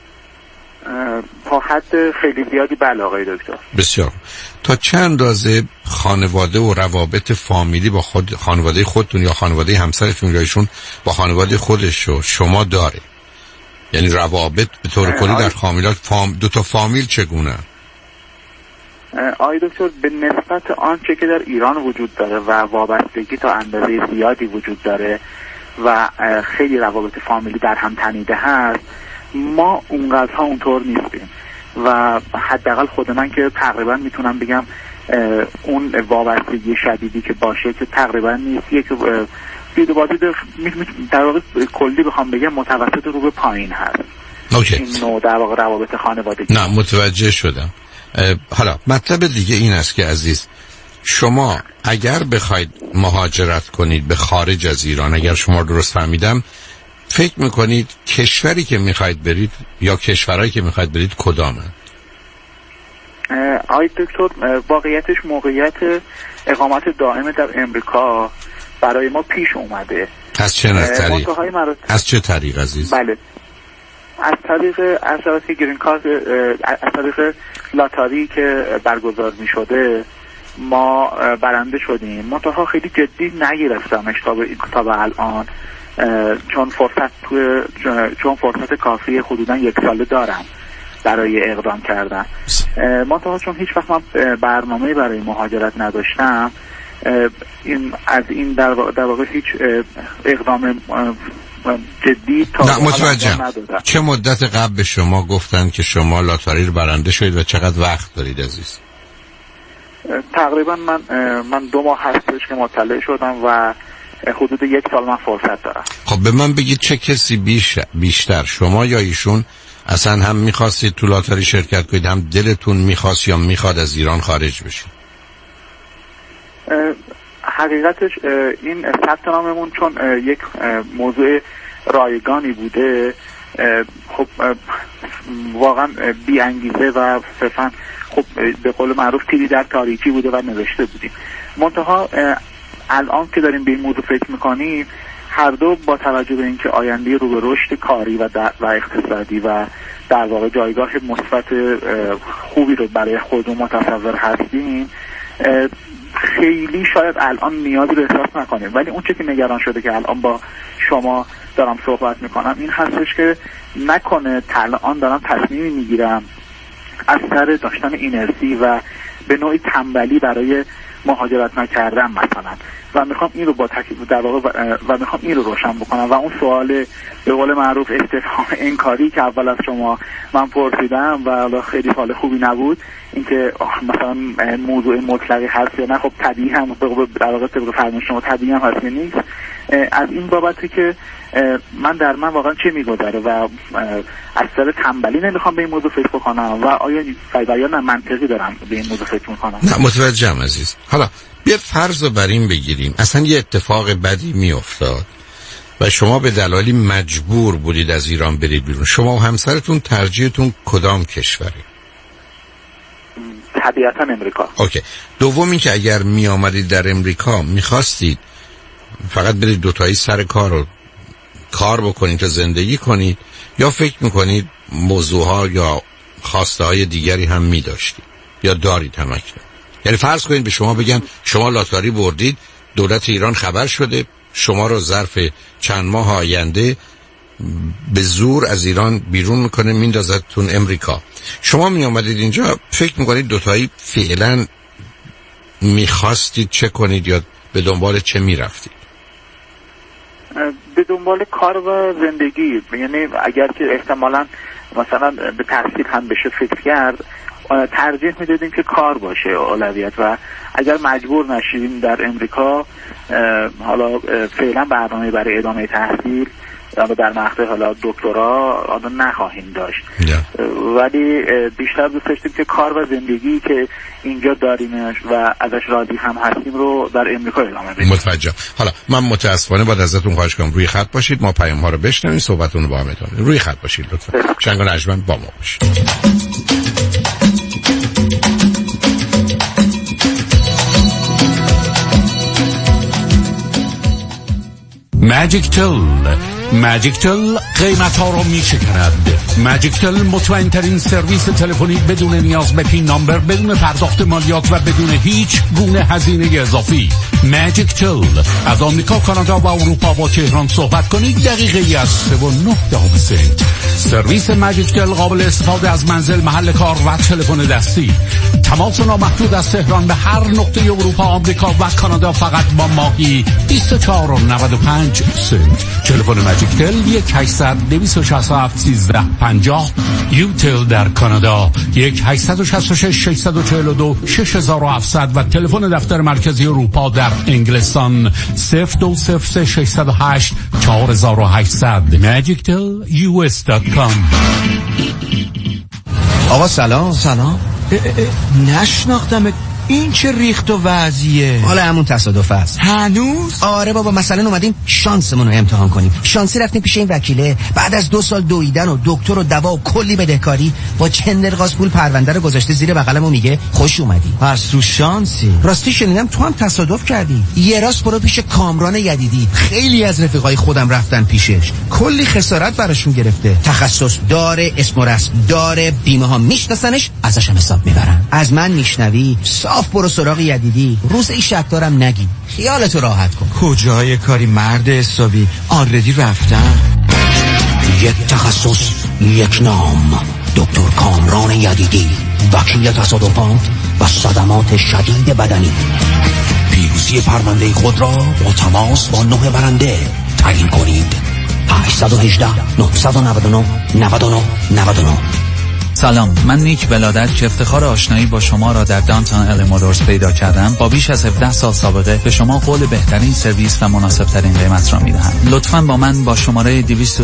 تا حد خیلی زیادی بله آقای دکتر. بسیار. تا چند اندازه خانواده و روابط فامیلی با خانواده خودتون یا خانواده همسرتون یا ایشون با خانواده خودش و شما داره؟ یعنی روابط به طور کلی در خانواده دو تا فامیل چگونه؟ آقای دکتر به نسبت آنچه که در ایران وجود داره و وابستگی تا اندازه زیادی وجود داره و خیلی روابط فامیلی در هم تنیده هست، ما اونقدرها اونطور نیستیم و حداقل خود من که تقریبا میتونم بگم اون وابستگی شدیدی که باشه که تقریبا نیست. یک بیدوبازی در واقع کلی بخوام بگم متوسط رو به پایین هست. اوکی. این نوع در واقع روابط خانوادگی. نه متوجه شدم. حالا مطلب دیگه این است که عزیز، شما اگر بخواید مهاجرت کنید به خارج از ایران، اگر شما درست فهمیدم، فکر میکنید کشوری که میخواید برید یا کشورهایی که میخواید برید کدامه؟ آقای دکتر واقعیتش موقعیت اقامت دائم در امریکا برای ما پیش اومده. از چه طریق؟ از چه طریق عزیز؟ بله از طریق گرین کارت، از طریق لاتاری که برگزار می شده ما برنده شدیم. منتها خیلی جدی نگرفتمش تا به الان، چون فرصت کافی حدودا 1 ساله دارم برای اقدام کردن. منتها چون هیچ وقت من برنامه برای مهاجرت نداشتم، از این در واقع هیچ اقدام جدی تا نه متوجهم. چه مدت قبل به شما گفتن که شما لاتاری رو برنده شدید و چقدر وقت دارید عزیز؟ تقریبا من 2 ماه هستش که مطلع شدم و حدود 1 سال من فرصت دارم. خب به من بگید چه کسی بیشتر، شما یا ایشون، اصلا هم میخواستید تو لاتاری شرکت کنید، هم دلتون میخواست یا میخواد از ایران خارج بشید؟ حقیقتش این ثبت ناممون چون یک موضوع رایگانی بوده، خب واقعا بی انگیزه و صرفا خب به قول معروف تیری در تاریکی بوده و نوشته بودیم. منتها الان که داریم به این موضوع فکر میکنیم، هر دو با توجه به اینکه آینده رو به رشد کاری و اقتصادی و در واقع جایگاه مثبت خوبی رو برای خودمون متصور هستیم، خیلی شاید الان نیازی رو احساس نکنیم. ولی اون چه که نگران شده که الان با شما دارم صحبت میکنم این هستش که نکنه الان دارم تصمیمی میگیرم از سر داشتن اینرسی و به نوعی تنبلی برای مهاجرت نکردن مثلا، و میخوام این رو با در واقع و میخوام این رو روشن بکنم و اون سوال به قول معروف استفهام انکاری که اول از شما من پرسیدم و خیلی سوال خوبی نبود، اینکه مثلا موضوع مطلقی هست یا نه، خب طبیعی هم در واقع طبق فرمایش شما طبیعی هم هست یا نیست. از این بابتی که من واقعا چه میگذره و از سر تنبلی نمیخوام به این موضوع فکر بکنم و آیا نه منطقی دارم به این موضوع فکر میکنم. نه متوجهم عزیز. حالا بیا فرض رو بر این بگیریم اصلا یه اتفاق بدی میافتاد و شما به دلایلی مجبور بودید از ایران برید بیرون، شما و همسرتون ترجیحتون کدام کشوره؟ طبیعتا امریکا. اوکی. دومی که اگر می آمدید در امریکا میخواستید فقط برید دوتایی سر کار بکنید تا زندگی کنید، یا فکر میکنید موضوعها یا خواسته های دیگری هم می داشتید یا دارید هم اکنون؟ یعنی فرض کنید به شما بگن شما لاتاری بردید، دولت ایران خبر شده شما رو ظرف چند ماه آینده به زور از ایران بیرون میکنه میندازتون امریکا، شما می آمدید اینجا، فکر میکنید دوتایی فعلا میخواستید چه کنید یا به دنبال چه میرفتید؟ به دنبال کار و زندگی، یعنی اگر که احتمالاً مثلا به تحصیل هم بشه فکر کرد، ترجیح میدادیم که کار باشه اولویت، و اگر مجبور نشیم در امریکا حالا فعلا برنامه برای ادامه تحصیل در مقطع حالا دکترا نخواهیم داشت، ولی بیشتر دوست داشتیم که کار و زندگی که اینجا داریمش و ازش راضی هم هستیم رو در امریکا ادامه بدیم. متوجه. حالا من متاسفانه باید ازتون خواهش کنم روی خط باشید، ما پیام ها رو بشنویم، صحبتون رو با هم ادامه. روی خط باشید لطفا. شنگ و نجمن با ما باشید. ماجیک تل قیمت ها رو می شکند. ماجیک تل مطمئن ترین سرویس تلفنی بدون نیاز به پین نامبر، بدون پرداخت مالیات و بدون هیچ گونه هزینه اضافی. ماجیک تل از آمریکا، کانادا و اروپا با تهران صحبت کنید دقیقه از 3.9 سنت. سرویس ماجیک تل قابل استفاده از منزل، محل کار و تلفن دستی. تماس نامحدود از تهران به هر نقطه اروپا، آمریکا و کانادا فقط با ماهی 24.95 سنت. تلفن ماجیک تل 1-800-267-1350. یوتل در کانادا 1-866-642-6700 و تلفن دفتر مرکزی اروپا در انگلستان 02-608-4800. magictel.us.com. آقا سلام. نشناختم. این چه ریخت و وضعیه؟ حالا همون تصادف است. هنوز؟ آره بابا، مثلا اومدیم شانسمون رو امتحان کنیم. شانسی رفتیم پیش این وکیله، بعد از 2 سال دویدن و دکتر و دوا و کلی بدهکاری با چندرغاز پول پرونده رو گذاشته زیر بغلم و میگه خوش اومدی. پس تو شانسی. راستی شنیدم تو هم تصادف کردی. یه راست برو پیش کامران یدیدی، خیلی از رفیقای خودم رفتن پیشش، کلی خسارت براشون گرفته. تخصص داره، اسم و رسم داره، بیمه ها میشناسنش، ازش هم حساب میبرن. از من میشنوی صاف برو سراغ یدیدی، روز ای شک دارم نگی، خیالتو راحت کن. کجای کاری مرد حسابی، آردی رفتم. یک تخصص، یک نام، دکتر کامران یدیدی، وکیل تصادفات و صدمات شدید بدنی. پیروزی پرونده خود را با تماس با 9 برنده تعیین کنید. 818-999-9999. سلام، من نیک ولادت که افتخار آشنایی با شما را در دانتون ال مودرز پیدا کردم. با بیش از 17 سال سابقه به شما قول بهترین سرویس و مناسب ترین قیمت را میدهم. لطفاً با من با شماره 213-222-1137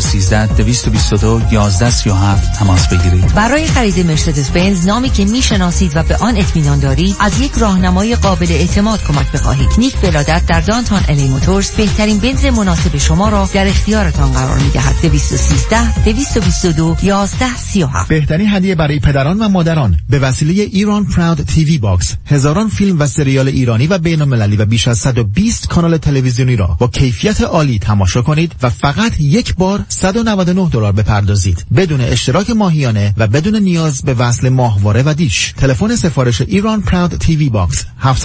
تماس بگیرید. برای خرید مرسدس بنز، نامی که میشناسید و به آن اطمینان دارید، از یک راهنمای قابل اعتماد کمک بخواهید. نیک ولادت در دانتون ال مودرز بهترین بنز مناسب شما را در اختیارتان قرار میدهد. 213-222-1137. بهترین هدیه برای پدران و مادران به وسیله ایران پراود تیوی باکس، هزاران فیلم و سریال ایرانی و بین‌المللی و بیش از 120 کانال تلویزیونی را با کیفیت عالی تماشا کنید و فقط یک بار $199 بپردازید، بدون اشتراک ماهیانه و بدون نیاز به وصل ماهواره و دیش. تلفن سفارش ایران پراود تیوی باکس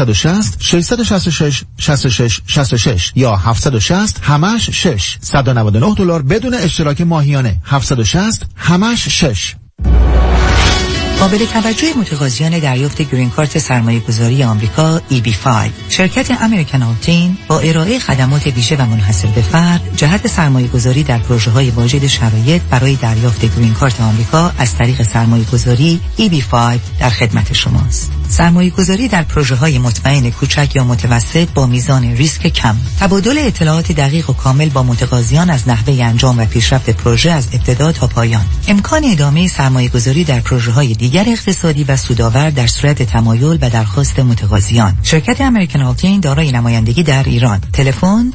760-666-6666 یا 760-HAMASH-6. $199 بدون اشتراک ماهیانه. 760-HAMASH-6. قابل توجه متقاضیان دریافت گرین کارت سرمایه‌گذاری آمریکا EB-5. شرکت امریکن آلتین با ارائه خدمات ویژه و منحصر به فرد جهت سرمایه‌گذاری در پروژه‌های واجد شرایط برای دریافت گرین کارت آمریکا از طریق سرمایه‌گذاری EB-5 در خدمت شماست. سرمایه‌گذاری در پروژه‌های مطمئن کوچک یا متوسط با میزان ریسک کم. تبادل اطلاعات دقیق و کامل با متقاضیان از نحوه انجام و پیشرفت پروژه از ابتدا تا پایان. امکان ادامه سرمایه‌گذاری در پروژه‌های دیگر اقتصادی و سودآور در صورت تمایل و درخواست متقاضیان. شرکت امریکن آلتین دارای نمایندگی در ایران. تلفن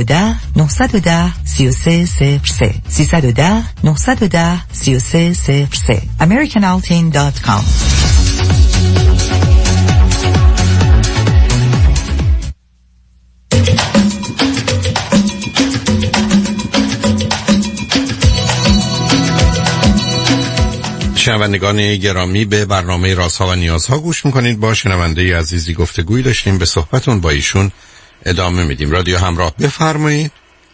310-910-3303 310-910-3303 americanaltin.com. شنوندگان گرامی، به برنامه رازها و نیازها گوش میکنید. با شنونده عزیزی گفتگویی داشتیم، به صحبتون با ایشون ادامه میدیم. رادیو همراه، بفرمایید.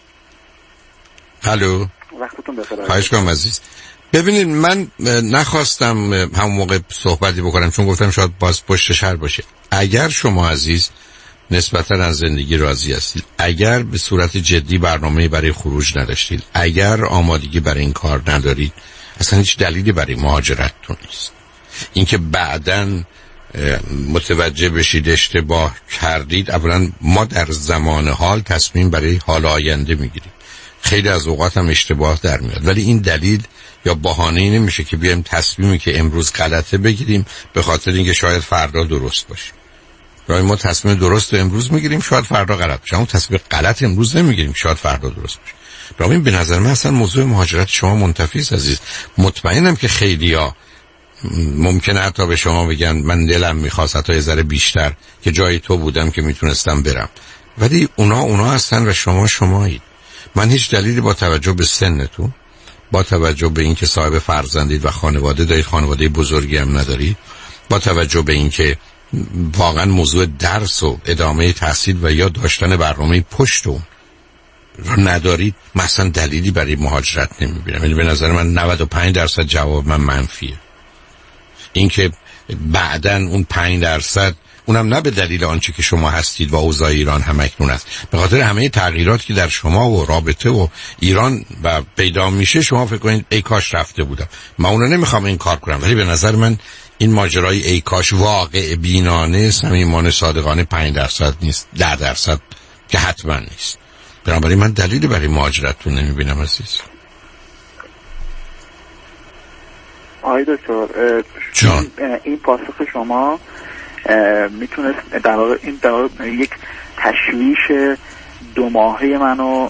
الو، وقتتون بخیر. خواهش کنم عزیز. ببینید، من نخواستم همون موقع صحبتی بکنم چون گفتم شاید باز پشت شهر باشه. اگر شما عزیز نسبتاً از زندگی راضی هستید، اگر به صورت جدی برنامه برای خروج نداشتید، اگر آمادگی برای این کار ندارید، اصلا هیچ دلیلی برای مهاجرتتون نیست. اینکه بعداً متوجه بشید اشتباه کردید، اولا ما در زمان حال تصمیم برای حال آینده میگیریم، خیلی از اوقات هم اشتباه در میاد، ولی این دلیل یا بهانه‌ای نمیشه که بیایم تصمیمی که امروز غلطه بگیریم به خاطر اینکه شاید فردا درست باشه. برای ما تصمیم درست رو امروز میگیریم، شاید فردا غلط باشه، اما تصمیم غلط امروز نمیگیریم، شاید فردا درست باشه. برای به نظر من اصلا موضوع مهاجرت شما منتفی است عزیز. مطمئنم که خیلیا ممکنه حتی به شما بگن من دلم میخواست حتی یه ذره بیشتر که جای تو بودم که میتونستم برم، ولی اونا هستن و شما شمایید. من هیچ دلیلی با توجه به سنتون، با توجه به اینکه صاحب فرزندید و خانواده دارید، خانواده بزرگی هم ندارید، با توجه به اینکه واقعا موضوع درس و ادامه تحصیل و یا داشتن برنامه پشت اون رو ندارید، مثلا دلیلی برای مهاجرت نمیبینم. یعنی به نظر من 95% جواب من منفیه. اینکه بعدن اون 5% اونم نه به دلیل آنچه که شما هستید و اوضاع ایران همکنون است، به خاطر همه تغییراتی که در شما و رابطه و ایران و پیدا میشه شما فکر کنید ای کاش رفته بودم. من اونو نمیخوام این کار کنم، ولی به نظر من این ماجرای ای کاش واقع بینانه، صمیمانه، صادقانه 5% نیست، 10% که حتما نیست. بنابراین من دلیلی برای مهاجرتتون نمیبینم عزیز. آقای دکتر این پاسخ شما میتونست در واقع این یک تشویش 2 ماهه منو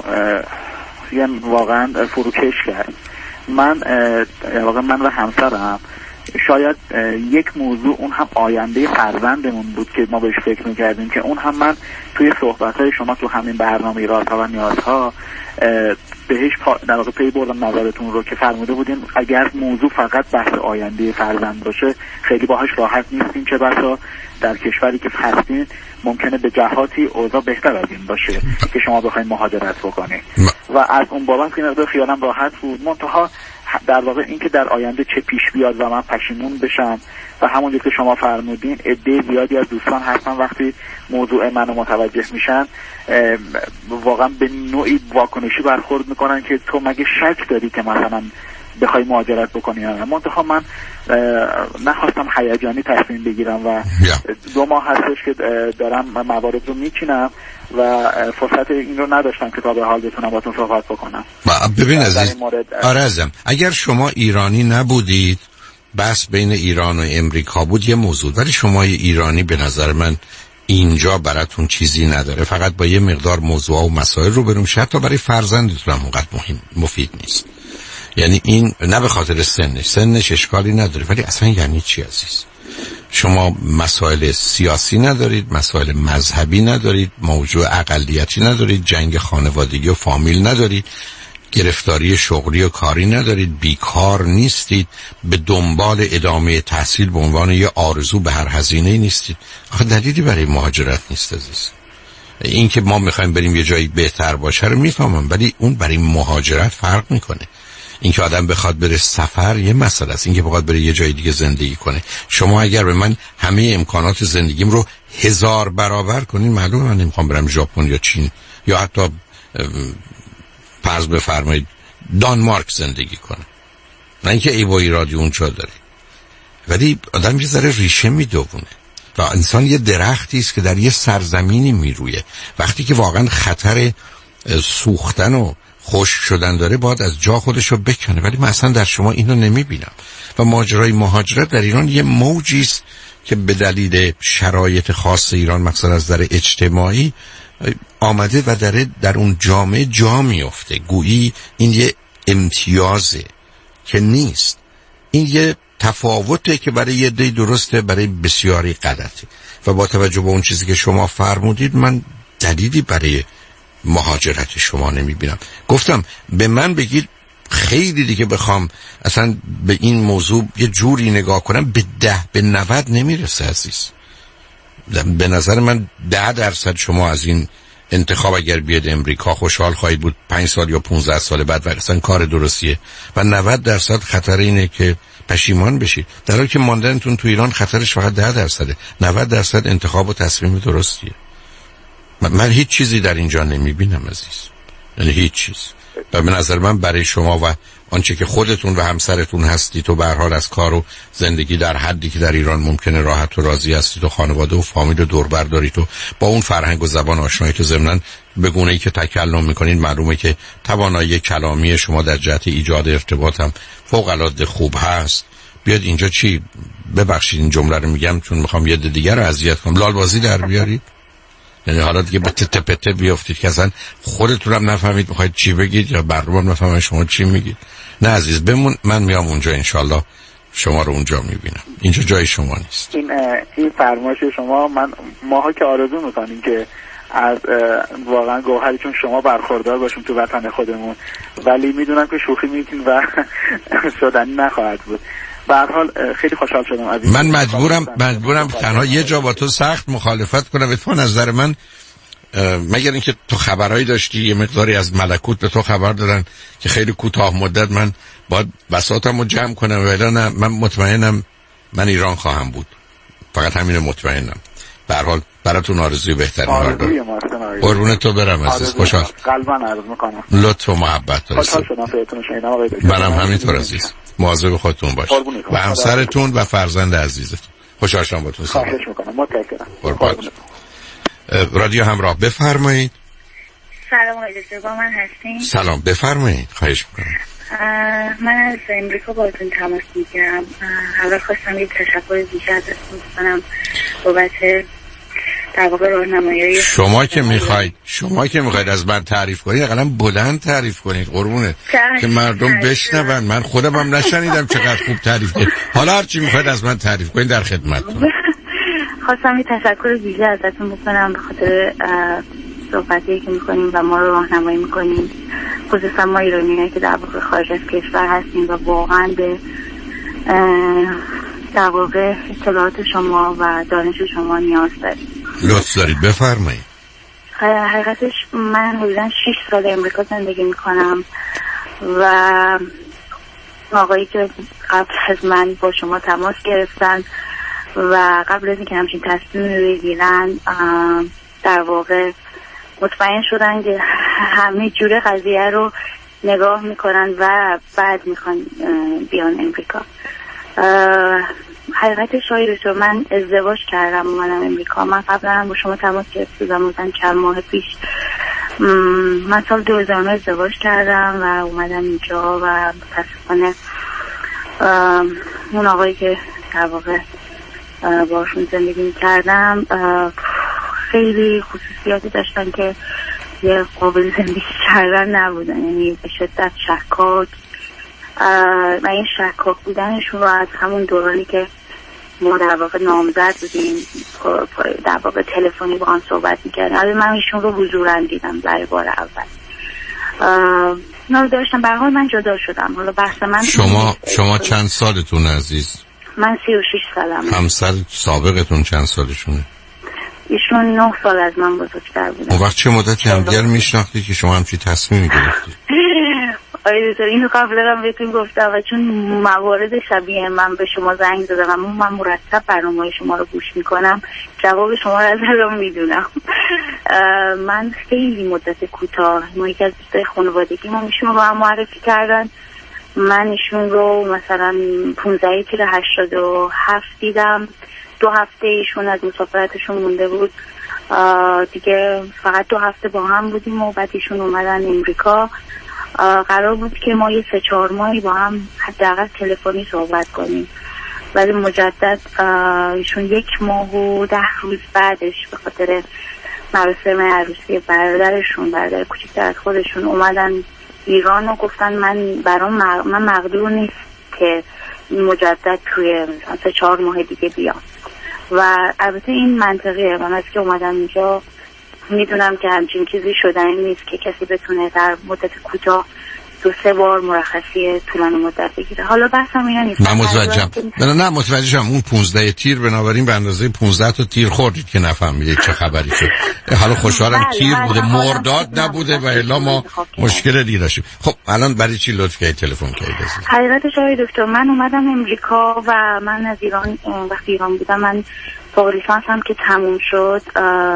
واقعا فروکش کرد. من و همسرم شاید یک موضوع اون هم آینده فرزندمون بود که ما بهش فکر میکردیم، که اون هم من توی صحبت‌های شما تو همین برنامه رازها و نیازها بهش در واقع پی بردم نظرتون رو که فرموده بودین اگر موضوع فقط بحث آینده فرزند باشه خیلی باهاش راحت نیستیم، چه بسا در کشوری که هستین ممکنه به جهاتی اوضاع بهتر از این باشه که شما بخواید مهاجرت بکنید و از اون بابت که مقدار خیالم راحت بود. منتها در واقع این که در آینده چه پیش بیاد و من پشیمون بشم و همونجور که شما فرمودین عده زیادی از دوستان هستن وقتی موضوع منو متوجه میشن واقعا به نوعی واکنشی برخورد میکنن که تو مگه شک داری که مثلا بخوای مهاجرت بکنی یا نه. منتها من نخواستم هیجانی تصمیم بگیرم و 2 ماه هستش که دارم موارد رو میچینم و فرصت این رو نداشتم که تا به حال بتونم باتون صحبت بکنم. ببین عزیز، آرزم اگر شما ایرانی نبودید بس بین ایران و امریکا بود یه موضوع، ولی شما ایرانی به نظر من اینجا براتون چیزی نداره، فقط با یه مقدار موضوع و مسائل رو بریم شد تا برای فرزندتون هم اونقدر مفید نیست. یعنی این نه به خاطر سنش اشکالی نداره، ولی اصلا یعنی چی عزیز؟ شما مسائل سیاسی ندارید، مسائل مذهبی ندارید، موضوع اقلیتی ندارید، جنگ خانوادگی و فامیل ندارید، گرفتاری شغلی و کاری ندارید، بیکار نیستید، به دنبال ادامه تحصیل به عنوان یه آرزو به هر هزینه‌ای نیستید. آخه دلیلی برای مهاجرت نیست عزیز. این که ما میخوایم بریم یه جایی بهتر باشه رو میفهمم، ولی اون برای مهاجرت فرق میکنه. این که آدم بخواد بره سفر یه مسئله است، این که بخواد بره یه جای دیگه زندگی کنه. شما اگر به من همه امکانات زندگیم رو 1000 برابر کنین، معلومه من نمیخوام برم ژاپن یا چین یا حتی فرض بفرمایید دانمارک زندگی کنه، نه اینکه ای وای رادیو اونجا داره. ولی آدم یه ذره ریشه میدوونه و انسان یه درختی است که در یه سرزمینی میرویه. وقتی که واقعا خطر سوختن و خشک شدن داره باید از جا خودش رو بکنه، ولی من اصلا در شما اینو نمیبینم. و ماجرای مهاجرت در ایران یه موجی است که به دلیل شرایط خاص ایران مثلا از نظر اجتماعی آمده و در اون جامعه جا میفته. گویی این یه امتیازه که نیست، این یه تفاوته که برای یه دی درسته، برای بسیاری غلطه. و با توجه به اون چیزی که شما فرمودید من دلیلی برای مهاجرت شما نمیبینم. گفتم به من بگید خیلی دیگه بخوام اصلا به این موضوع یه جوری نگاه کنم به 10 به 90 نمیرسه عزیز. به نظر من 10% شما از این انتخاب اگر بیاد امریکا خوشحال خواهید بود 5 سال یا 15 سال بعد و اصلا کار درستیه، و 90% خطر اینه که پشیمان بشید، در حالی که ماندنتون تو ایران خطرش فقط 10%. 90% انتخاب و تصمیم درستیه. من هیچ چیزی در اینجا نمیبینم عزیز، یعنی هیچ چیز. و به نظر من برای شما و آنچه که خودتون و همسرتون هستید و به هر حال از کار و زندگی در حدی که در ایران ممکنه راحت و راضی هستید و خانواده و فامیل و دور بر دارید و با اون فرهنگ و زبان آشنایید و ضمناً به گونه‌ای که تکلم میکنین معلومه که توانایی کلامی شما در جهت ایجاد ارتباط هم فوق‌العاده خوب هست. بیاد اینجا چی، ببخشید این جمله رو میگم چون میخوام یه دیگر رو اذیت کنم، لالبازی در بیارید؟ یعنی حالا دیگه به تته پته بیافتید که اصلا خودتون هم نفهمید میخواید چی بگید یا بقیه نفهمن شما چی میگید. نه عزیز بمون، من میام اونجا انشالله شما رو اونجا میبینم. اینجا جای شما نیست. این فرمایش شما، ماها که آرزو میکنیم که از واقعا گوهری چون شما برخوردار باشیم تو وطن خودمون، ولی میدونم که شوخی میکنیم و شدنی نخواهد بود. به هر حال خیلی خوشحال شدم عزیز. من مجبورم تنها یه جا با تو سخت مخالفت کنم. به تو نظر من مگر اینکه تو خبرایی داشتی یه مقداری از ملکوت به تو خبر دادن که خیلی کوتاه مدت من باید بساطمو جمع کنم، ولی نه، من مطمئنم من ایران خواهم بود، فقط همین مطمئنم. به هر حال براتون آرزوی بهترین حال دارم. قربونت تو برم عزیز. خوشحال قلباً عرض میکنم. لطف و محبت دارم. خوشحال شدم بهتون شنیدم آقای دکتر. منم همینطور عزیز. مواظب خودتون باش و همسرتون و فرزند عزیزتون. خوشحال شدم باهاتون. خواهش میکنم. متشکرم. قربان. رادیو همراه بفرمایید. سلام آقای دکتر، با من هستین؟ سلام بفرمایید. خواهش میکنم. من از امریکا باهاتون تماس میگیرم. اول خواستم یه تشکر ویژه ازتون کنم بابت در واقع راهنمایی. شما که میخواید از من تعریف کنید اقلا بلند تعریف کنید قربونه که مردم بشنون. من خودم هم نشنیدم چقدر خوب تعریف کنید. حالا هرچی میخواید از من تعریف کنید در خدمتتون. خواستم یه تشکر ویژه ازتون بکنم به خاطر صحبتی که میکنیم و ما رو راهنمایی میکنیم، خصوصا ما ایرانی‌ها که در واقع خارج از کشور هستیم و واقعا به در واقع اطلاعات شما و دانش شما نیاز داریم. لطف دارید بفرمایید. حقیقتش من حدوداً 6 سال امریکا زندگی میکنم و آقایی که قبل از من با شما تماس گرفتن و قبل از اینکه همچین تصمیمی بگیرن در واقع مطمئن شدن که همه جوره قضیه رو نگاه میکنن و بعد میخوان بیان امریکا. حقیقتش شاید من ازدواج کردم اومدم امریکا. من قبلا با شما تماس گرفتم بودن چند ماه پیش. من سال 2009 ازدواج کردم و اومدم اینجا و متاسفانه اون آقایی که در واقع باشون زندگی میکردم خیلی خصوصیاتی داشتن که یه قابل زندگی کردن نبودن، یعنی به شدت شکاک و این شکاک بودنشون رو از همون دورانی که ما در واقع نامزد بودیم در واقع تلفنی با هم صحبت میکردیم. حالا من ایشون رو حضوراً دیدم برای بار اول. داشتم به هر حال من جدا شدم. حالا بحث من شما چند سالتون عزیز؟ من 36 سالم. همسر سابقتون چند سالشونه؟ ایشون 9 سال از من بزرگتر بودن. اون وقت چه مدتی همدیگر میشناختید که شما همچین تصمیمی گرفتید؟ آره دکتر اینو قبلا هم بهتون گفتم و چون موارد شبیه من به شما زنگ زدم و من مرتب برنامه شما رو گوش میکنم، جواب شما رو از الان میدونم. من خیلی مدت کوتاه ما یکی از دوستای خانوادگی ما ایشون رو هم معرفی کردن. من ایشون رو مثلا 15 تیر 87 دیدم. 2 هفته ایشون از مسافرتشون مونده بود دیگه، فقط 2 هفته با هم بودیم و بعد ایشون اومدن امریکا. قرار بود که ما یه 3-4 ماهی با هم حداقل تلفنی صحبت کنیم، ولی مجدد ایشون 1 ماه و 10 روز بعدش به خاطر مراسم عروسی برادر کوچیک‌تر از خودشون اومدن ایران و گفتن من مقدور نیست که مجدد توی 3-4 ماه دیگه بیام. و البته این منطقیه، من از که اومدم اینجا میدونم که همچین چیزی شدنی نیست که کسی بتونه در مدت کوتاه 2-3 بار مرخصی طولانی مدت بگیره. حالا بحثم اینا نیست. من متوجهم. نه متوجهم. اون 15 تیر بنابراین به اندازه 15 تا تیر خوردید که نفهمیدید چه خبری شد. حالا خوشحالم تیر بوده، مرداد نبوده و الا ما مشکل دیگه داشتیم. خب الان برای چی لطف کردید تلفن کردید؟ حقیقتش آقای دکتر من اومدم امریکا و من از ایران وقتی ایران بودم من فوق لیسانسم که تموم شد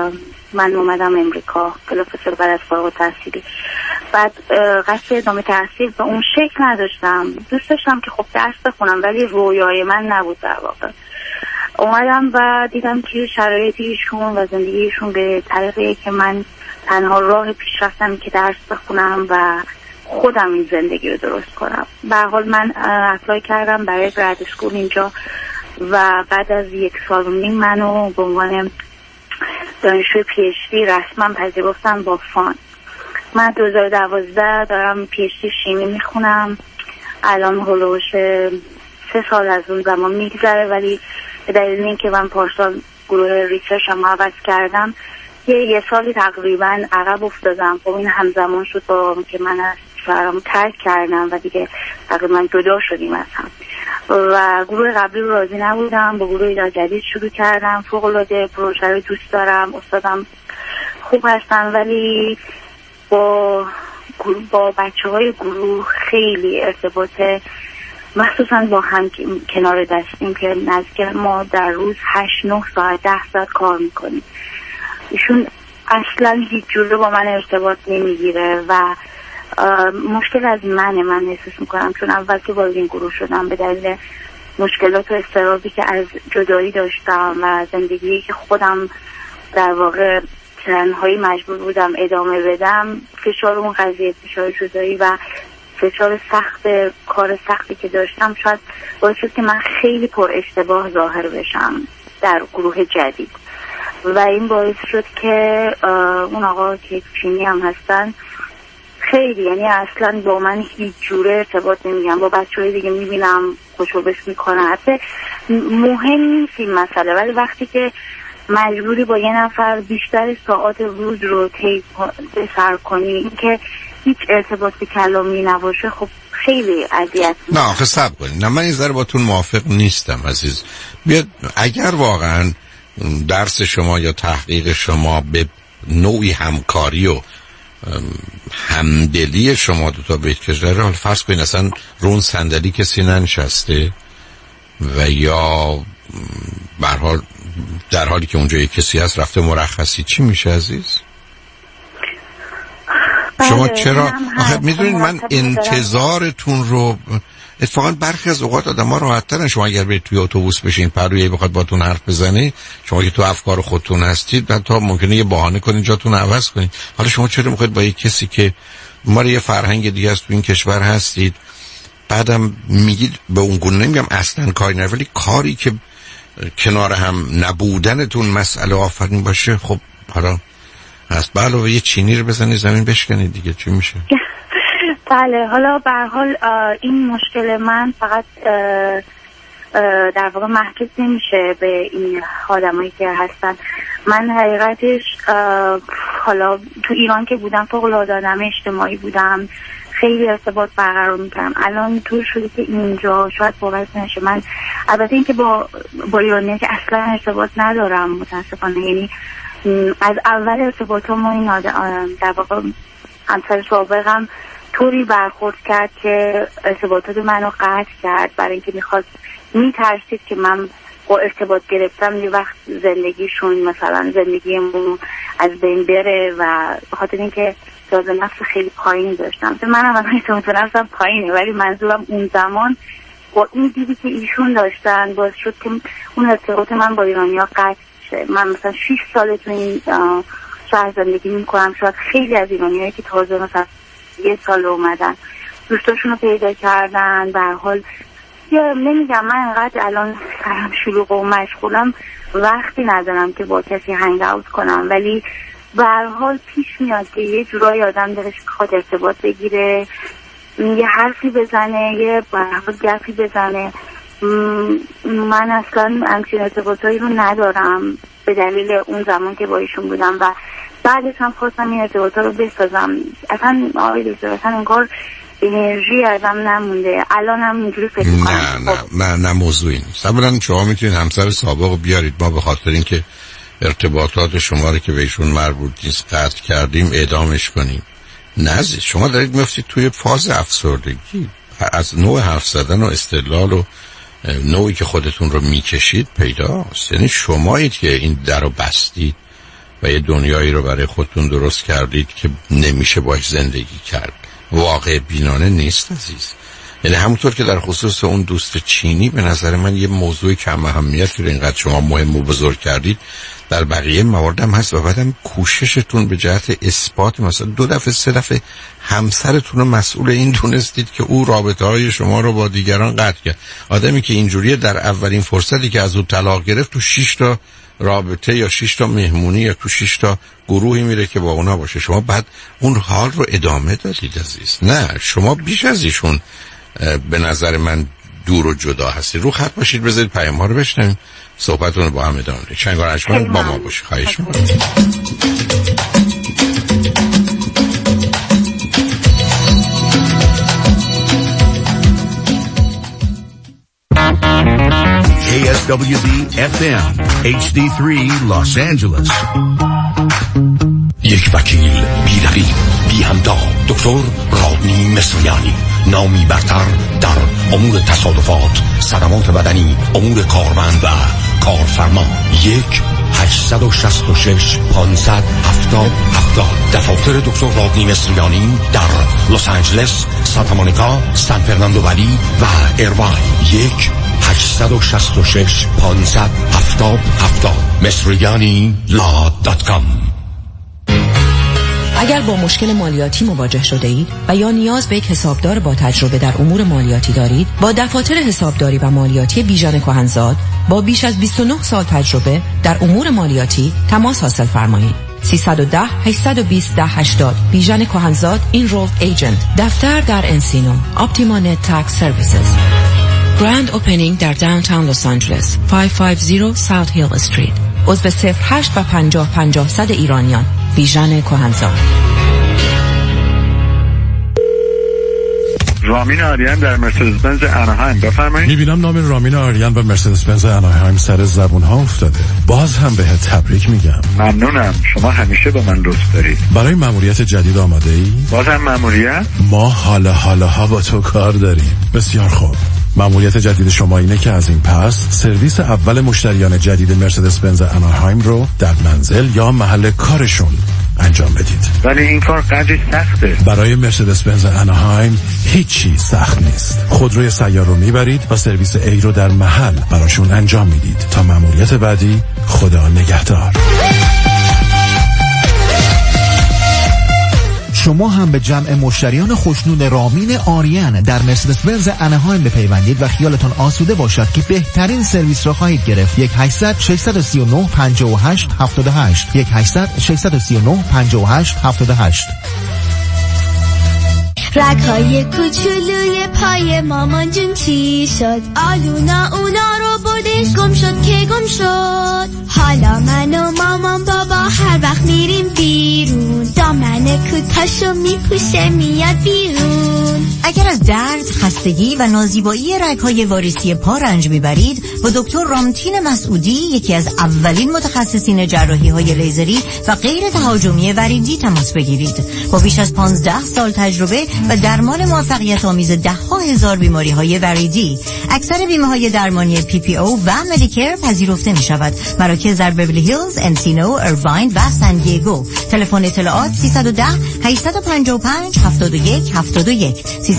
من اومدم امریکا بلافاصله بعد از فارغ التحصیلی. بعد قصد ادامه تحصیل به اون شکل نداشتم، دوست داشتم که خب درس بخونم ولی رویای من نبود در واقع. اومدم و دیدم که شرایط ایشون و زندگی ایشون به طریقی که من تنها راه پیش رفتم که درس بخونم و خودم این زندگی رو درست کنم. به هر حال من اپلای کردم برای گراد اسکول اینجا و بعد از 1 سال و نیم منو به عنوان دانشجوی PhD رسما پذیرفتم با فان. من 2012 دارم PhD شیمی میخونم. الان هلوش 3 سال از اون زمان میگذره، ولی به دلیل اینکه من پارسال گروه ریسرچ هم عوض کردم 1 سالی تقریبا عقب افتادم. خب این همزمان شد با که من از شهرم ترک کردم و دیگه تقریبا جدا شدیم از هم و گروه قبلی رو راضی نبودم، با گروه جدید شروع کردم. فوق‌العاده پروژه رو دوست دارم، استادم خوب هستن، ولی با بچه‌های گروه خیلی ارتباط مخصوصا با هم کنار دستیم که نزدیک ما در روز 8-9 ساعت 10 ساعت کار میکنیم. ایشون اصلا هیچ جوره با من ارتباط نمیگیره و مشکل از من احساس میکنم، چون اول که وارد این گروه شدم به دلیل مشکلات و اضطرابی که از جدایی داشتم و زندگی که خودم در واقع تنهایی مجبور بودم ادامه بدم، فشار اون قضیه، فشار جدایی و فشار سخت کار سختی که داشتم شاید باعث شد که من خیلی پر اشتباه ظاهر بشم در گروه جدید و این باعث شد که اون آقا که چینی هم هستن خیلی، یعنی اصلا با من هیچ جوره ارتباط نمیگم. با بچه‌های دیگه میبینم خوشوبش میکنن، حتی مهم نیست این مسئله، ولی وقتی که مجبوری با یه نفر بیشتر ساعات روز رو سر کنی، این که هیچ ارتباط کلامی نباشه، خب خیلی اذیت. نه آخه صبر کنید، نه من این ذره باتون موافق نیستم عزیز. بیاد اگر واقعا درس شما یا تحقیق شما به نوعی همکاری و همدلی شما دو تا بیت کشوره، حال فرض کنید اصلا رون صندلی کسی ننشسته و یا به هر حال در حالی که اونجا یک کسی هست رفته مرخصی، چی میشه عزیز؟ شما چرا آخه میدونید من انتظارتون رو اتفاقا برخی از اوقات آدم‌ها راحت‌ترن. شما اگر برید توی اتوبوس بشین پرویه بخواد باتون حرف بزنه، شما که تو افکار خودتون هستید حتی ممکنه یه بهانه کنین جاتون عوض کنین. حالا شما چرا میخواید با یک کسی که ما یه فرهنگ دیگه است تو این کشور هستید بعدم میگید به اون گونه، نمیگم اصلا کاری نه، ولی کاری که کنار هم نبودنتون مسئله آفرین باشه، خب حالا از علاوه یه چینی رو بزنید زمین بشکنید دیگه، چی میشه؟ بله، حالا به هر حال این مشکل من فقط در واقع محدود نمیشه به این آدمایی که هستن. من حقیقتش حالا تو ایران که بودم فوق‌العاده آدم اجتماعی بودم، خیلی ارتباط برقرار میکنم. الان طور شده که اینجا شاید باور نشه، من البته اینکه با ایرانی که اصلا ارتباط ندارم متاسفانه، یعنی از اول ارتباطم این در واقع همسر سابقم طوری برخورد کرد که ارتباطات منو قطع کرد، برای اینکه میترسید که من با ارتباط گرفتم یه وقت زندگیشون مثلا زندگیمون از بین بره و بخاطر اینکه اعتماد نفس خیلی پایین داشتم. منم اعتماد نفسم پایینه، ولی منظورم اون زمان با این دیدی که ایشون داشتن باعث شد که اون ارتباط من با ایرانی‌ها قطع شه. من مثلا 6 سال تو این شهر زندگی میکنم، شاید خیلی از ایرانی‌هایی که تازه مثلا 1 سال اومدن دوستاشون رو پیدا کردن. به هر حال یا نمیگم من انقدر الان سرم شلوغ و مشغولم وقتی ندارم که با کسی هنگ اوت کنم، ولی به هر حال پیش میاد که یه جورایی آدم دلش بخواد ارتباط بگیره، یه حرفی بزنه، یه گپی بزنه. من اصلا همچین ارتباطایی رو ندارم به دلیل اون زمان که با ایشون بودم و بعدش هم خواستم این ارتباطا رو بسازم. اصلا آقای دکتر اصلا انگار انرژی ازم نمونده. الان هم اینجوری فکر کنم نه موضوعی نیست. اولا شما میتونید همسر سابق رو بیارید، ما به خاطر اینکه ارتباطات شما رو که به ایشون مربوط نیست قطع کردیم اعدامش کنیم. نه شما دارید میفتید توی فاز افسردگی. از نوع حرف زدن و استدلال و نوعی که خودتون رو میکشید پیداست. یعنی شمایید که این در رو بستید و یه دنیایی رو برای خودتون درست کردید که نمیشه باش زندگی کرد. واقع بینانه نیست عزیز. یعنی همونطور که در خصوص اون دوست چینی به نظر من یه موضوع کم اهمیتی رو اینقدر شما مهم و بزرگ کردید، در بقیه موارد هم هست و بعدم کوششتون به جهت اثبات مثلا 2 دفعه 3 دفعه همسرتون رو مسئول این دونستید که او رابطه های شما رو با دیگران قطع کرد. آدمی که اینجوریه در اولین فرصتی که از او طلاق گرفت تو 6 تا رابطه یا 6 تا مهمونی یا تو 6 تا گروهی میره که با اونا باشه. شما بعد اون حال رو ادامه دادید عزیز. نه، شما بیش از ایشون به نظر من دور و جدا هستید. رو خط باشید، بذارید پیام‌ها رو بشنویم، صحبتون رو با هم ادامه بدیم. شنگار اشکان با ما باشید. خواهش می‌کنم. KSWB FM HD3 Los Angeles. یک وکیل بی رقیب بی همتا، دکتر رادنی مصریانی، نامی برتر در امور تصادفات، صدمات بدنی، امور کارمند و کارفرما. 1-866-570-7070. دفاتر دکتر رادنی مصریانی در لس آنجلس، سانتا مونیکا، سان فرناندو ولی و ایرواین. 1-866-570-7070. مصریانی.com. اگر با مشکل مالیاتی مواجه شده اید و یا نیاز به یک حسابدار با تجربه در امور مالیاتی دارید، با دفاتر حسابداری و مالیاتی بیژن کهنزاد با بیش از 29 سال تجربه در امور مالیاتی تماس حاصل فرمایید. 310-820-1080. بیژن کهنزاد Enrolled Agent. دفتر در انسینو. Optima Net Tax Services. Grand Opening در داونتاون لس آنجلس. 550 South Hill Street. عضو 08 و 50-50 ایرانیان. بیژن کهنزاد. رامین آریان در مرسدس بنز اناهایم، بفرمایید. میبینم نام رامین آریان و مرسدس بنز اناهایم سر زبون ها افتاده. باز هم بهت تبریک میگم. ممنونم، شما همیشه با من دوست دارید. برای مأموریت جدید آماده ای؟ بازم مأموریت؟ ما حالا با تو کار داریم. بسیار خوب. مأموریت جدید شما اینه که از این پس سرویس اول مشتریان جدید مرسدس بنز اناهایم رو در منزل یا محل کارشون انجام بدید. ولی این کار قدری سخته. برای مرسدس بنز اناهایم هیچی سخت نیست. خودروی سیار رو میبرید و سرویس A رو در محل براشون انجام میدید. تا مأموریت بعدی، خدا نگهدار. شما هم به جمع مشتریان خوشنود رامین آریان در مرسدس بنز اناهایم بپیوندید و خیالتان آسوده باشد که بهترین سرویس را خواهید گرفت. 1-800-639-58-78 1-800-639-58-78. رگ‌های کوچولوی پای مامان جون چی شد؟ آلونا اونا رو بردش، گم شد که گم شد. حالا من و مامان بابا هر وقت میریم بیرون، دامن کوتاشو میپوشه میاد بیرون. اگر از درد، خستگی و نازیبایی رگ‌های واریسی پا رنج میبرید، با دکتر رامتین مسعودی، یکی از اولین متخصصین جراحی‌های لیزری و غیر تهاجمی وریدی تماس بگیرید. با بیش از 15 سال تجربه و درمان موفقیت آمیز 10,000 بیماری‌های وریدی، اکثر بیمه‌های درمانی PPO و مدیکر پذیرفته می‌شود. مراکز در بیولی هیلز، انسینو، ایرواین و سان دیگو. تلفن اطلاعات 310-855-7171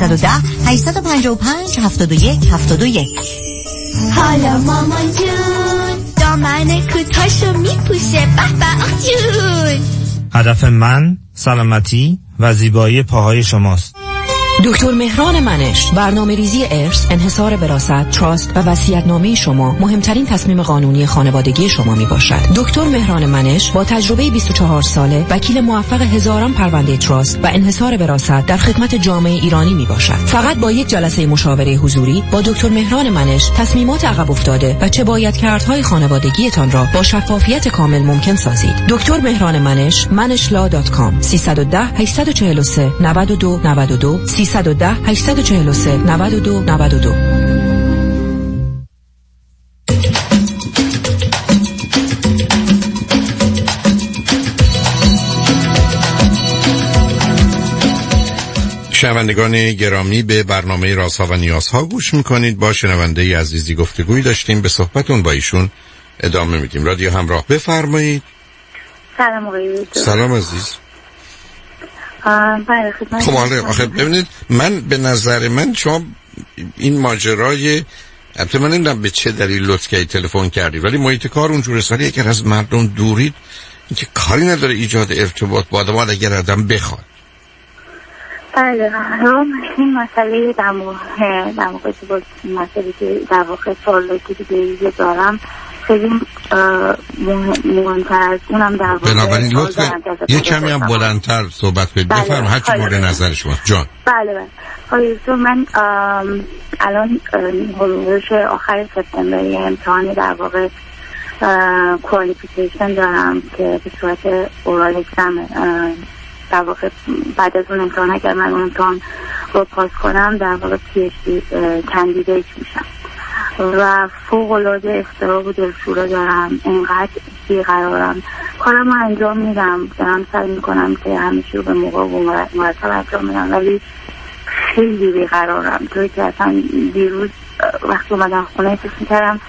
310-855-7171. حالا مامان جون دامن کوتاشو میپوشه، به به جون. هدف من سلامتی و زیبایی پاهای شماست. دکتر مهران منش، برنامه ریزی ارث، انحصار وراثت، تراست و وصیت‌نامه شما مهمترین تصمیم قانونی خانوادگی شما می باشد. دکتر مهران منش با تجربه 24 ساله، وکیل موفق هزاران پرونده تراست و انحصار وراثت در خدمت جامعه ایرانی می باشد. فقط با یک جلسه مشاوره حضوری با دکتر مهران منش تصمیمات عقب افتاده و چه باید کردهای خانوادگیتان را با شفافیت کامل ممکن سازید. دکتر مهران منش، manishla.com 310-843-9292 310-843-9292. شنوندگان گرامی، به برنامه رازها و نیازها گوش میکنید. با شنونده عزیزی گفتگویی داشتیم، به صحبتون با ایشون ادامه میدیم. رادیو همراه، بفرمایید. سلام آقای دکتر. سلام عزیز. بله خدمت. خب آخه ببینید، من به نظر من شما این ماجرای، البته من نمیدونم به چه دلیل لطف کردی تلفن کردی، ولی محیط کار اونجوره سالی اگر از مردم دورید این که کاری نداره ایجاد ارتباط با آدم اگر آدم بخواد. بله این مسئله در واقع مسئله که در واقع سوالی که دیگه دارم خیلی مهمتر از اونم در واقع. بنابراین لطفا یه کمی هم بلندتر صحبت کنید. بفرمایید هر چی مورد نظر شما. جان. بله آقای من الان حدود آخر سپتامبر یه امتحانی در واقع کوالیفیکیشن دارم که به صورت اورال اگزم در واقع بعد از اون امتحان اگر من اون امتحان رو پاس کنم در واقع PhD کندیدیت میشم و فوق العاده اضطراب و دلشوره دارم، اینقدر بیقرارم، کارم رو انجام میدم، دارم سعی میکنم که همیشه رو به موقع و مرتب انجام میدم، ولی خیلی بیقرارم. توی که اصلا دیروز وقتی اومدم خونه احساس میکردم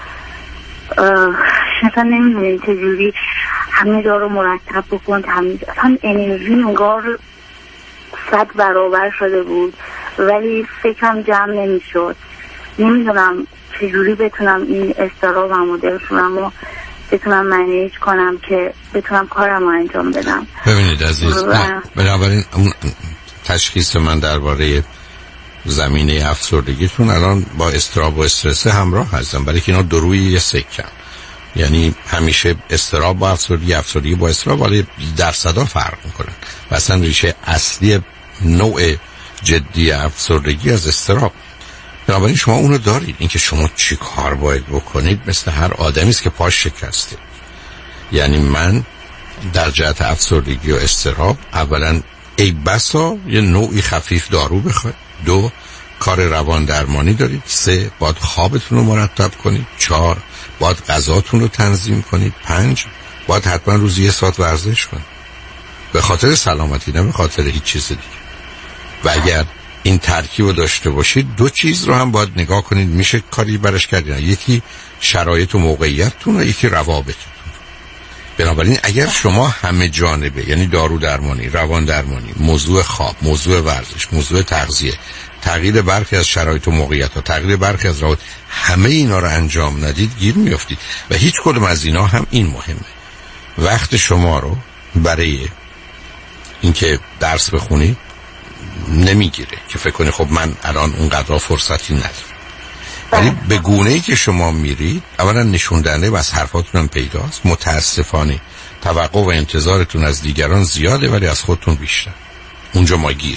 اصلا نمیدونی چجوری همه جا رو مرتب بکن، اصلا انرژی انگار 100 برابر شده بود ولی فکرم جمع نمیشد. نمیدونم چجوری بتونم این اضطرابم و دلشورم رو بتونم منیج کنم که بتونم کارم رو انجام بدم. ببینید عزیز، بنابراین اون تشخیص من درباره زمینه افسردگیتون الان با اضطراب و استرس همراه هستم، برای که اینا دو روی یه سکن. یعنی همیشه اضطراب با افسردگی، افسردگی با اضطراب، ولی درصدا فرق میکنن و اصلا ریشه اصلی نوع جدی افسردگی از اضطراب. بنابراین شما اونو دارید. اینکه شما چی کار باید بکنید مثل هر آدمی است که پاش شکسته. یعنی من در جهت افسردگی و اضطراب اولا ای بسا یه نوعی خفیف دارو بخواید، 2 کار روان درمانی دارید، 3 باید خوابتون رو مرتب کنید، 4 باید غذاتون رو تنظیم کنید، 5 باید حتما روزی 1 ساعت ورزش کنید به خاطر سلامتی، نه به خاطر هیچ چیز دیگه. و اگر این ترکیب رو داشته باشید 2 چیز رو هم باید نگاه کنید میشه کاری برش کردین، یکی شرایط و موقعیتتون و یکی روابطتون. بنابراین اگر شما همه جانبه، یعنی دارو درمانی، روان درمانی، موضوع خواب، موضوع ورزش، موضوع تغذیه، تغییر برخی از شرایط و موقعیت ها، تغییر برخی از روابط، همه اینا رو انجام ندید گیر میافتید. و هیچ کدوم از اینا هم این مهمه، وقت شما رو برای اینکه درس بخونید نمیگیره که فکر کنی خب من الان اونقدر فرصتی ندارم. ولی به گونه‌ای که شما میرید اولا نشون دهنده و از حرفاتون هم پیداست. متاسفانه توقع و انتظارتون از دیگران زیاده ولی از خودتون بیشتر. اونجا ما گیریم.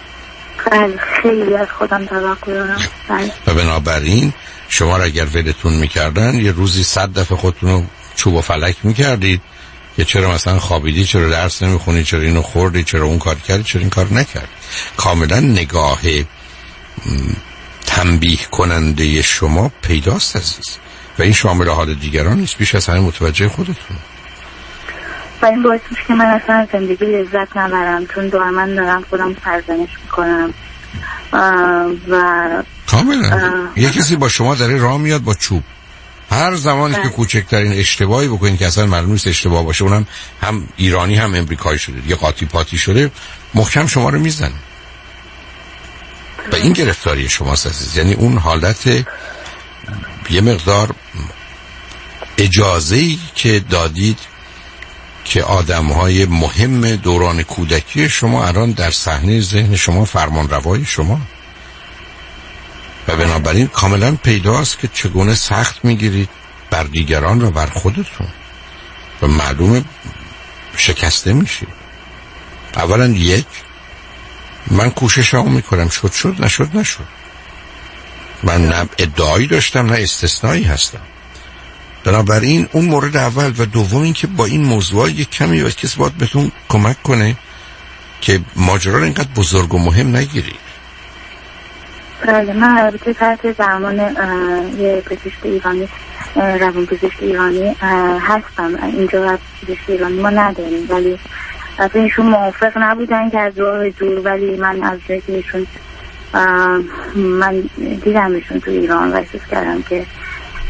خیلی از خودم توقع دارم. و بنابراین شما را اگر ولتون میکردن یه روزی 100 دفعه خودتون رو چوب و فلک میکردید که چرا مثلا خوابیدی، چرا درس نمیخونی، چرا اینو خوردی، چرا اون کار کردی، چرا این کار نکردی. کاملا نگاه تنبیه کننده شما پیداست عزیز و این شامل حال دیگران نیست، بیش از همه متوجه خودتون. و این باعث میشه که من اصلا زندگی لذت نبرم، چون دائما دارم خودم سرزنش میکنم و کاملا یه کسی با شما داره راه میاد با چوب، هر زمانی که کوچکترین اشتباهی بکنید که اصلا معلوم نیست اشتباه باشه، اونم هم ایرانی هم امریکایی شده، یه قاطی پاتی شده، محکم شما رو میزنه. و این گرفتاری شماست عزیز. یعنی اون حالت یه مقدار اجازه‌ای که دادید که آدم‌های مهم دوران کودکی شما الان در صحنه ذهن شما فرمانروای شما، و بنابراین کاملا پیداست که چگونه سخت میگیرید بر دیگران و بر خودتون و معلومه شکسته میشید. اولا من کوششمو میکنم، شد نشد. من نه ادعایی داشتم نه استثنایی هستم. بنابراین اون مورد اول. و دوم این که با این موضوع یک کمی کسی باید بهتون کمک کنه که ماجرا رو اینقدر بزرگ و مهم نگیرید. بله، من البته تحت درمان یه پزشک ایرانی، روان پزشک ایرانی هستم. اینجا پزشک ایرانی ما نداریم، ولی از اینشون موافق نبودن که از راه دور، ولی من از ایشون من دیدمشون تو ایران و احساس کردم که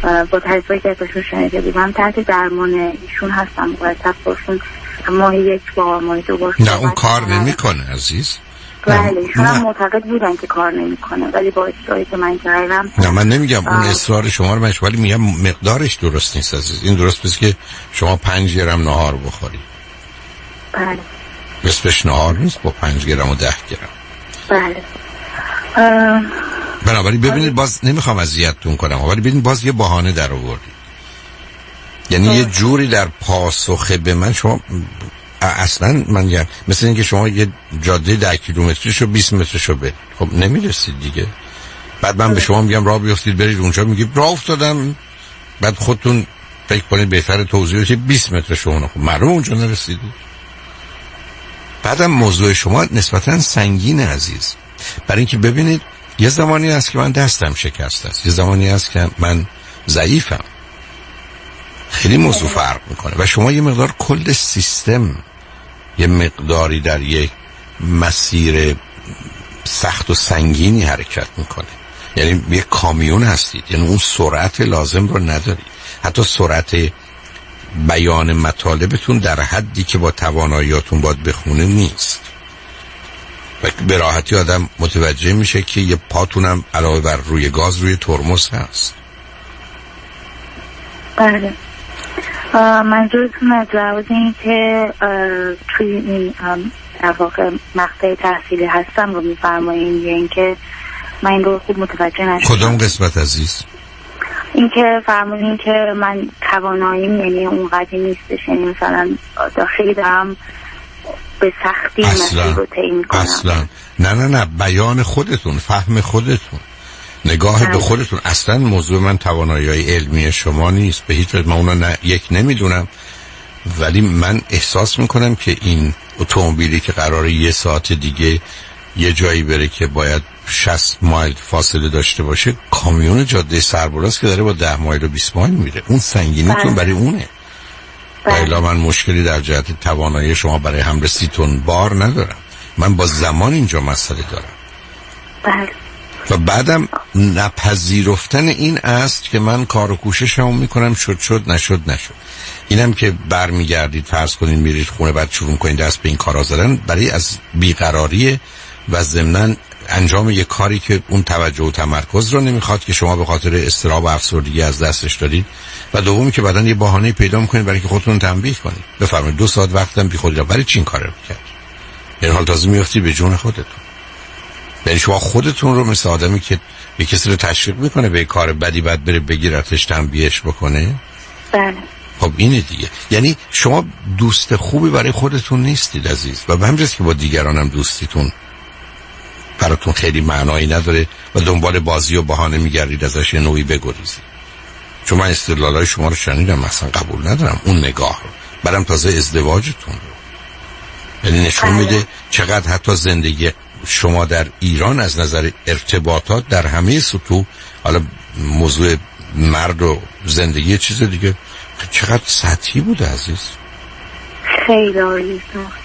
با تعریفایی که ازشون شنیده بودم تحت درمان ایشون هستم. مرتب باشون ماهی یک بار ماهی دو بار. نه اون کار نمیکنه عزیز. بله ایشون هم معتقد بودن که کار نمیکنه ولی با اصراری که من کردم. نه من نمیگم اون اصرار شما رو مش، ولی میگم مقدارش درست نیست عزیز. این درست نیست که شما 5 گرم نهار بخوری. بله. نصفش نهار نیست با 5 گرم و 10 گرم. بله. بنابراین ببینید باز نمیخوام اذیتتون کنم ولی ببینید باز یه بهانه در آوردید. یعنی یه جوری در پاسخ به من شما اصلا من میگم مثل اینکه شما یه جاده 10 کیلومتریشو 20 مترشو برید، خب نمیرسید دیگه. بعد من به شما میگم راه بیافتید برید اونجا، میگید راه افتادم، بعد خودتون فکر کنید بهتره توضیح بدید 20 مترشو اون، خب معلومه اونجا نرسیدید. بعدم موضوع شما نسبتا سنگینه عزیز، برای اینکه ببینید یه زمانی هست که من دستم شکسته است، یه زمانی هست که من ضعیفم. خیلی موضوع فرق میکنه و شما یه مقدار کل سیستم یه مقداری در یک مسیر سخت و سنگینی حرکت میکنه. یعنی یه کامیون هستید، یعنی اون سرعت لازم رو ندارید، حتی سرعت بیان مطالبتون در حدی که با تواناییاتون باید بخونه نیست و به راحتی آدم متوجه میشه که یه پاتونم علاوه بر روی گاز روی ترمز هست. بله. منظورتون از لحاظ این که توی این در واقع مقطع تحصیلی هستم رو میفرمایین یا اینکه من این رو خوب متوجه نشدم؟ کدام قسمت عزیز؟ این که فرمودین که من تواناییم یعنی اونقدر نیستش، یعنی مثلا داخلی دارم به سختی مسیر رو طی میکنم. اصلا نه بیان خودتون، فهم خودتون، نگاه به خودتون. اصلا موضوع من توانایی علمی شما نیست، به هیچ وجه من اونا یک نمیدونم، ولی من احساس میکنم که این اتومبیلی که قراره 1 ساعت دیگه یه جایی بره که باید 60 مایل فاصله داشته باشه، کامیون جاده سربراز که داره با 10 مایل و 20 مایل میره، اون سنگینیتون برای اونه. بله من مشکلی در جهت توانایی شما برای حمل 30 تن بار ندارم، من با زمان اینجا مسئله دارم. بله. و بعدم نپذیرفتن این است که من کار و کوششمو میکنم، شد نشد. اینم که برمیگردید فرض کنین میرید خونه بعد شروع کنید دست به این کارا زدن برای از بیقراری و ضمناً انجام یک کاری که اون توجه و تمرکز رو نمیخواد که شما به خاطر اضطراب و افسردگی از دستش دادید، و دومی که بعداً یه بهانه پیدا میکنید برای که خودتون تنبیه کنید. بفرمایید 2 ساعت وقتم بی خود برای چی این کارو میکرد؟ این حال تازه میافتید به جون خودتون. یعنی شما خودتون رو مثل آدمی که یه کسی رو تشویق میکنه به کار بدی بعد بره بگیرتش تنبیهش بکنه. بله. خب اینه دیگه. یعنی شما دوست خوبی برای خودتون نیستید عزیز، و به همین جاست که با دیگرانم دوستیتون براتون خیلی معنایی نداره و دنبال بازی و بهانه میگردید ازش یه نوعی بگریزید. چون من استدلالای شما رو شنیدم، مثلا قبول ندارم اون نگاه رو. برام تازه ازدواجتون رو یعنی نشون میده چقدر حتی زندگی شما در ایران از نظر ارتباطات در همه سطوح، حالا موضوع مرد و زندگی چیز دیگه، چقدر سطحی بوده عزیز. خیلی عالی.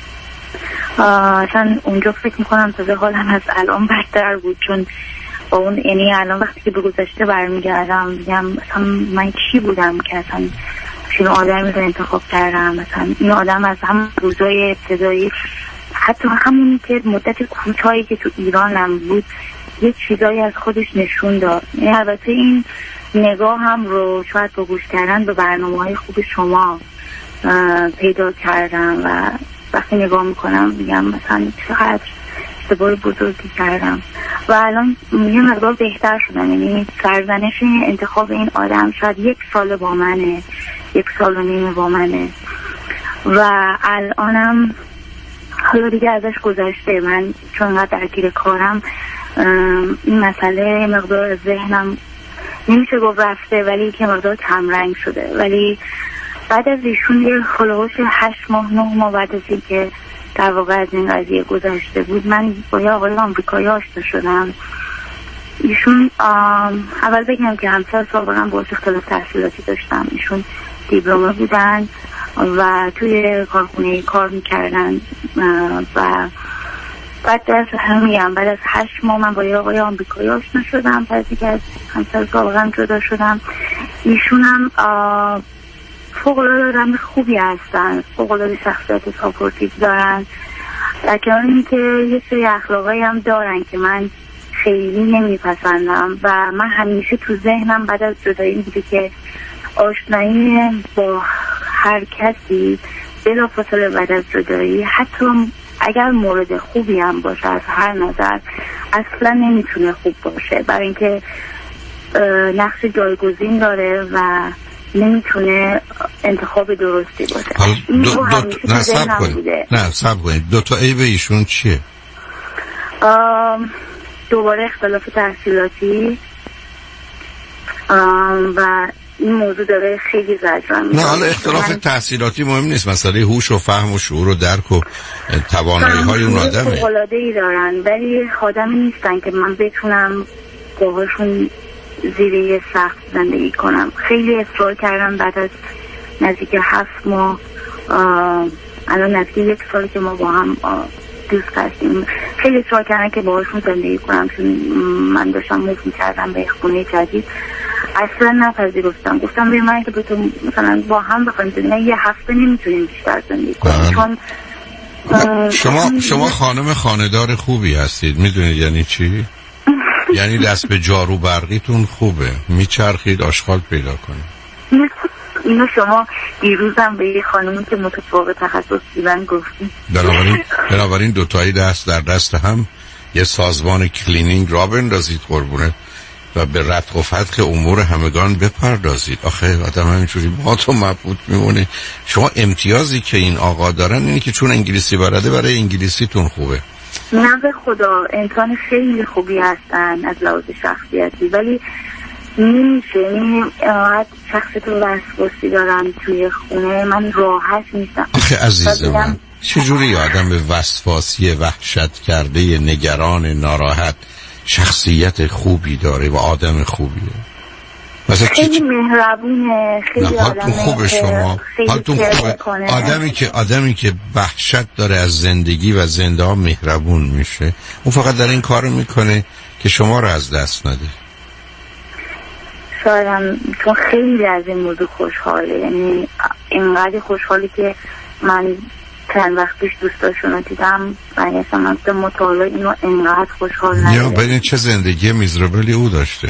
اصلا اونجا فکر میکنم تازه حالم از الان بدتر بود، چون با اون یعنی الان وقتی که به گذشته برمیگردم میگم مثلا من کی بودم که اصلا چون آدمی رو انتخاب کردم. مثلا این آدم از هم روزای ابتدایی، حتی همونی که مدت کوتاهی که تو ایرانم بود یه چیزایی از خودش نشون داد. البته این نگاه هم رو شاید با گوش کردن به برنامه‌های خوب شما پیدا کردم و وقتی نگاه میکنم میگم مثلا چقدر اشتباه بزرگی کردم و الان یه مقدار بهتر شدم. یعنی سرزنش انتخاب این آدم شاید 1 سال با منه، 1.5 سال با منه و الانم حالا دیگه ازش گذشته. من چون قدر درگیر کارم این مسئله مقدار از ذهنم نمیشه گفت رفته، ولی که مقدار کمرنگ شده. ولی بعد از ایشون یه خلوش 8 ماه 9 ماه بعد از این که در واقع از این قضیه گذشته بود، من با یه آقای آمریکایی آشنا شدم. ایشون اول بگم که همسر سابقم باعث اختلاف تحصیلاتی داشتم. ایشون دیپلمه بودن و توی کارخونه کار میکردن و بعد از همین بعد از 8 ماه من با یه آقای آمریکایی آشنا شدم. پس دیگه از همسر سابقم جدا شدم. ایشون هم فوق‌العاده آدم خوبی هستن، فوق‌العاده شخصیت ساپورتیو دارن، در کنار اینکه یه سری اخلاقایی هم دارن که من خیلی نمیپسندم و من همیشه تو ذهنم بعد از جدایی بوده که آشنایی با هر کسی بلافاصله بعد از جدایی، حتی اگر مورد خوبی هم باشه از هر نظر، اصلا نمیتونه خوب باشه، برای اینکه نقش جایگزین داره و نمیتونه انتخاب درستی باشه. نه صبر کنید. دو تا عیب ایشون چیه؟ دوباره اختلاف تحصیلاتی و این موضوع داره خیلی زجرم می‌کنه. نه حالا اختلاف تحصیلاتی مهم نیست، مسئله هوش و فهم و شعور و درک و توانایی‌های اون آدمه. فوق‌العاده‌ای دارن ولی آدمی نیستن که من بتونم باهاشون زیر یه سقف زندگی کنم. خیلی اصرار کردم بعد از نزدیک 7 ماه، الان نزدیک 1 سال که ما با هم دوست هستیم، خیلی اصرار کردن که باهاشون زندگی کنم، چون من داشتم موو می‌کردم به خونه جدید. اصلا نپذیرفتم، گفتم به من که بتون مثلا با هم بخوایم زندگی، یه هفته نمیتونیم بیشتر زندگی کنیم. چون شما خانم خانه‌دار خوبی هستید، میدونید یعنی چی؟ یعنی دست به جارو برقیتون خوبه، میچرخید آشغال پیدا کنید. اینو شما دیروزم به یه خانمی که متفاوت تخصص دیدن گفتید. بنابراین دوتایی دست در دست هم یه سازمان کلینینگ را بندازید قربونه و به رتق و فتق امور همگان بپردازید. آخه آدم همینجوری با تو مبهوت میمونه. شما امتیازی که این آقا دارن اینه که چون انگلیسی بلده برای انگلیسیتون خوبه. نه به خدا انسان خیلی خوبی هستن از لحاظ شخصیتی، ولی نمیشه شخصیت وسواسی دارن توی خونه، من راحت نیستم. آخه عزیز من چجوری آدم به وسواسی وحشت کرده، نگران، ناراحت شخصیت خوبی داره و آدم خوبیه؟ خیلی مهربونه، خیلی حالتون خوبه، شما حالتون خوبه. آدمی که وحشت داره از زندگی و زنده ها مهربون میشه، اون فقط در این کارو میکنه که شما رو از دست نده. شاید چون خیلی از این موضوع خوشحاله، یعنی اینقدر خوشحالی که من چند وقت پیش دوستاشونو دیدم برگشتم از مطالعه اینو اینقدر خوشحال نده. یا ببین چه زندگی میزربلی او داشته.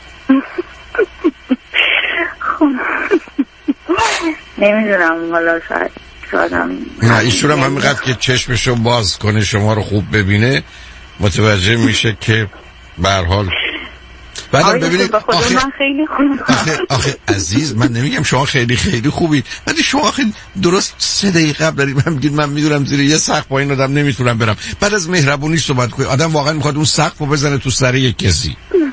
نمیدونم والا، شایدم نه ایشون هم همینقدر که چشمشو باز کنه شما رو خوب ببینه متوجه میشه که به هر حال بعدم ببینید آخه عزیز من نمیگم شما خیلی خیلی خوبید، ولی شما آخه درست 3 دقیقه قبل دارید من میگید من میدونم زیر یه سقف پایین آدم نمیتونم برم، بعد از مهربونی صحبت کنید. آدم واقعا میخواد اون سقفو بزنه تو سر یک کسی.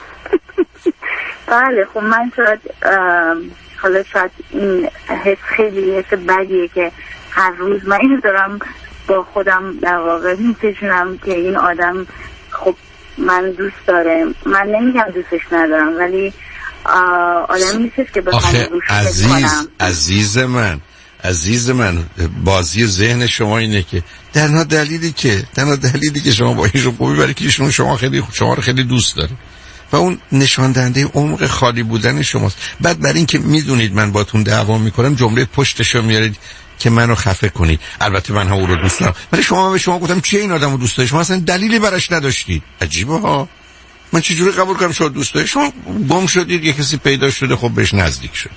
بله خب من حالا شاید این حس خیلی حس بدیه که هر روز من اینو دارم با خودم در واقع میکشونم که این آدم خب من دوست داره، من نمیگم دوستش ندارم، ولی آدم نیستش که بخوام روش بکنم. عزیز من بازی ذهن شما اینه که تنها دلیلی که شما با ایشون خوبی برای که ایشون شما رو خیلی دوست داره و اون نشان دهنده عمق خالی بودن شماست. بعد برای اینکه میدونید من باتون دعوا میکنم جمله پشتشو میارید که منو خفه کنید. البته من هم او رو دوست دارم، ولی شما به شما گفتم چیه این آدمو دوست داری؟ شما اصلا دلیلی براش نداشتید. عجیبه ها، من چجوری قبول کنم شما دوست داری؟ شما گم شدید، یه کسی پیدا شده، خب بهش نزدیک شد.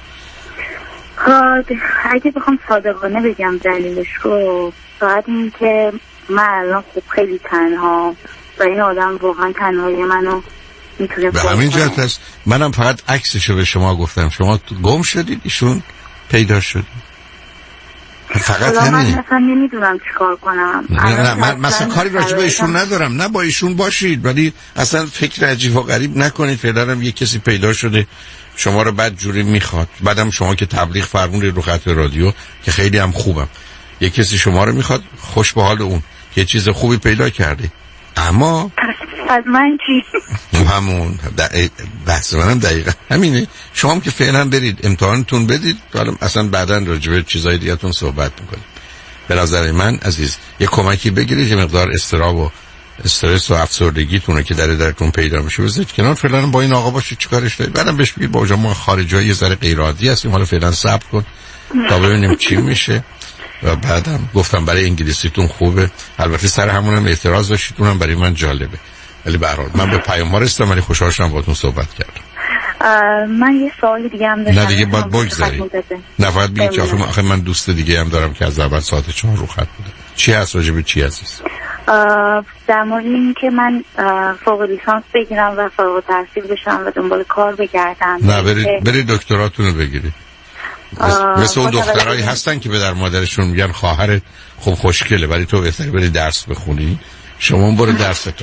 اگه بخوام صادقانه بگم دلیلش رو، فقط این که من الان خب خیلی تنها و این آدم واقعا تنهایی منو میتونه به همین جهت هست. منم فقط عکسشو به شما گفتم، شما گم شدید ایشون پیدا شد. فقط همین. من اصلا نمیدونم چیکار کنم. نه من مثلا کاری راجع به ایشون ندارم، نه با ایشون باشید ولی اصلا فکر عجیب و غریب نکنید. فعلا هم یه کسی پیدا شده شما رو بد جوری میخواد، بعدم شما که تبلیغ فرمودید رو خط رادیو که خیلی هم خوبم، یه کسی شما رو میخواد، خوش به حال اون یه چیز خوبی پیدا کرده. اما از من چی؟ همون بحث منم دقیقا همینه. شما هم که فعلا برید امتحانتون بدید، حالا اصلا بعدا راجع به چیزای دیگه تون صحبت میکنیم. به نظر من عزیز یه کمکی بگیرید، یه مقدار استراب و استرس و افسردگیتونه که درتون پیدا میشه بذارید کنار، فعلا با این آقا باشید چیکارش دارید، بعدم بهش بگید با ما خارجایی یه ذره غیر عادی هستیم، حالا فعلا صبر کن تا ببینیم چی میشه. و بعدم گفتم برای انگلیسیتون خوبه، البته سر همونم اعتراض داشتید، اونم برای من جالبه، ولی به هر حال من به پیام ها رسیدم، ولی خوشحال شدم باهاتون صحبت کردم. من یه سوال دیگه هم داشتم. نه دیگه باید بگذارید، نه فقط بگید که آخه من دوست دیگه هم دارم که از اول ساعت 4 رو خط بوده. چی هست راجب چی عزیز؟ در مورد این که من فوق لیسانس بگیرم و فارغ التحصیل بشم و دنبال کار بگردم. نه برید دکتراتون رو بگیرید. مثل اون دخترایی هستن که به در مادرشون میگن خواهرت خب خوشگله ولی تو بهتره بری درس بخونی، شما برو درستون.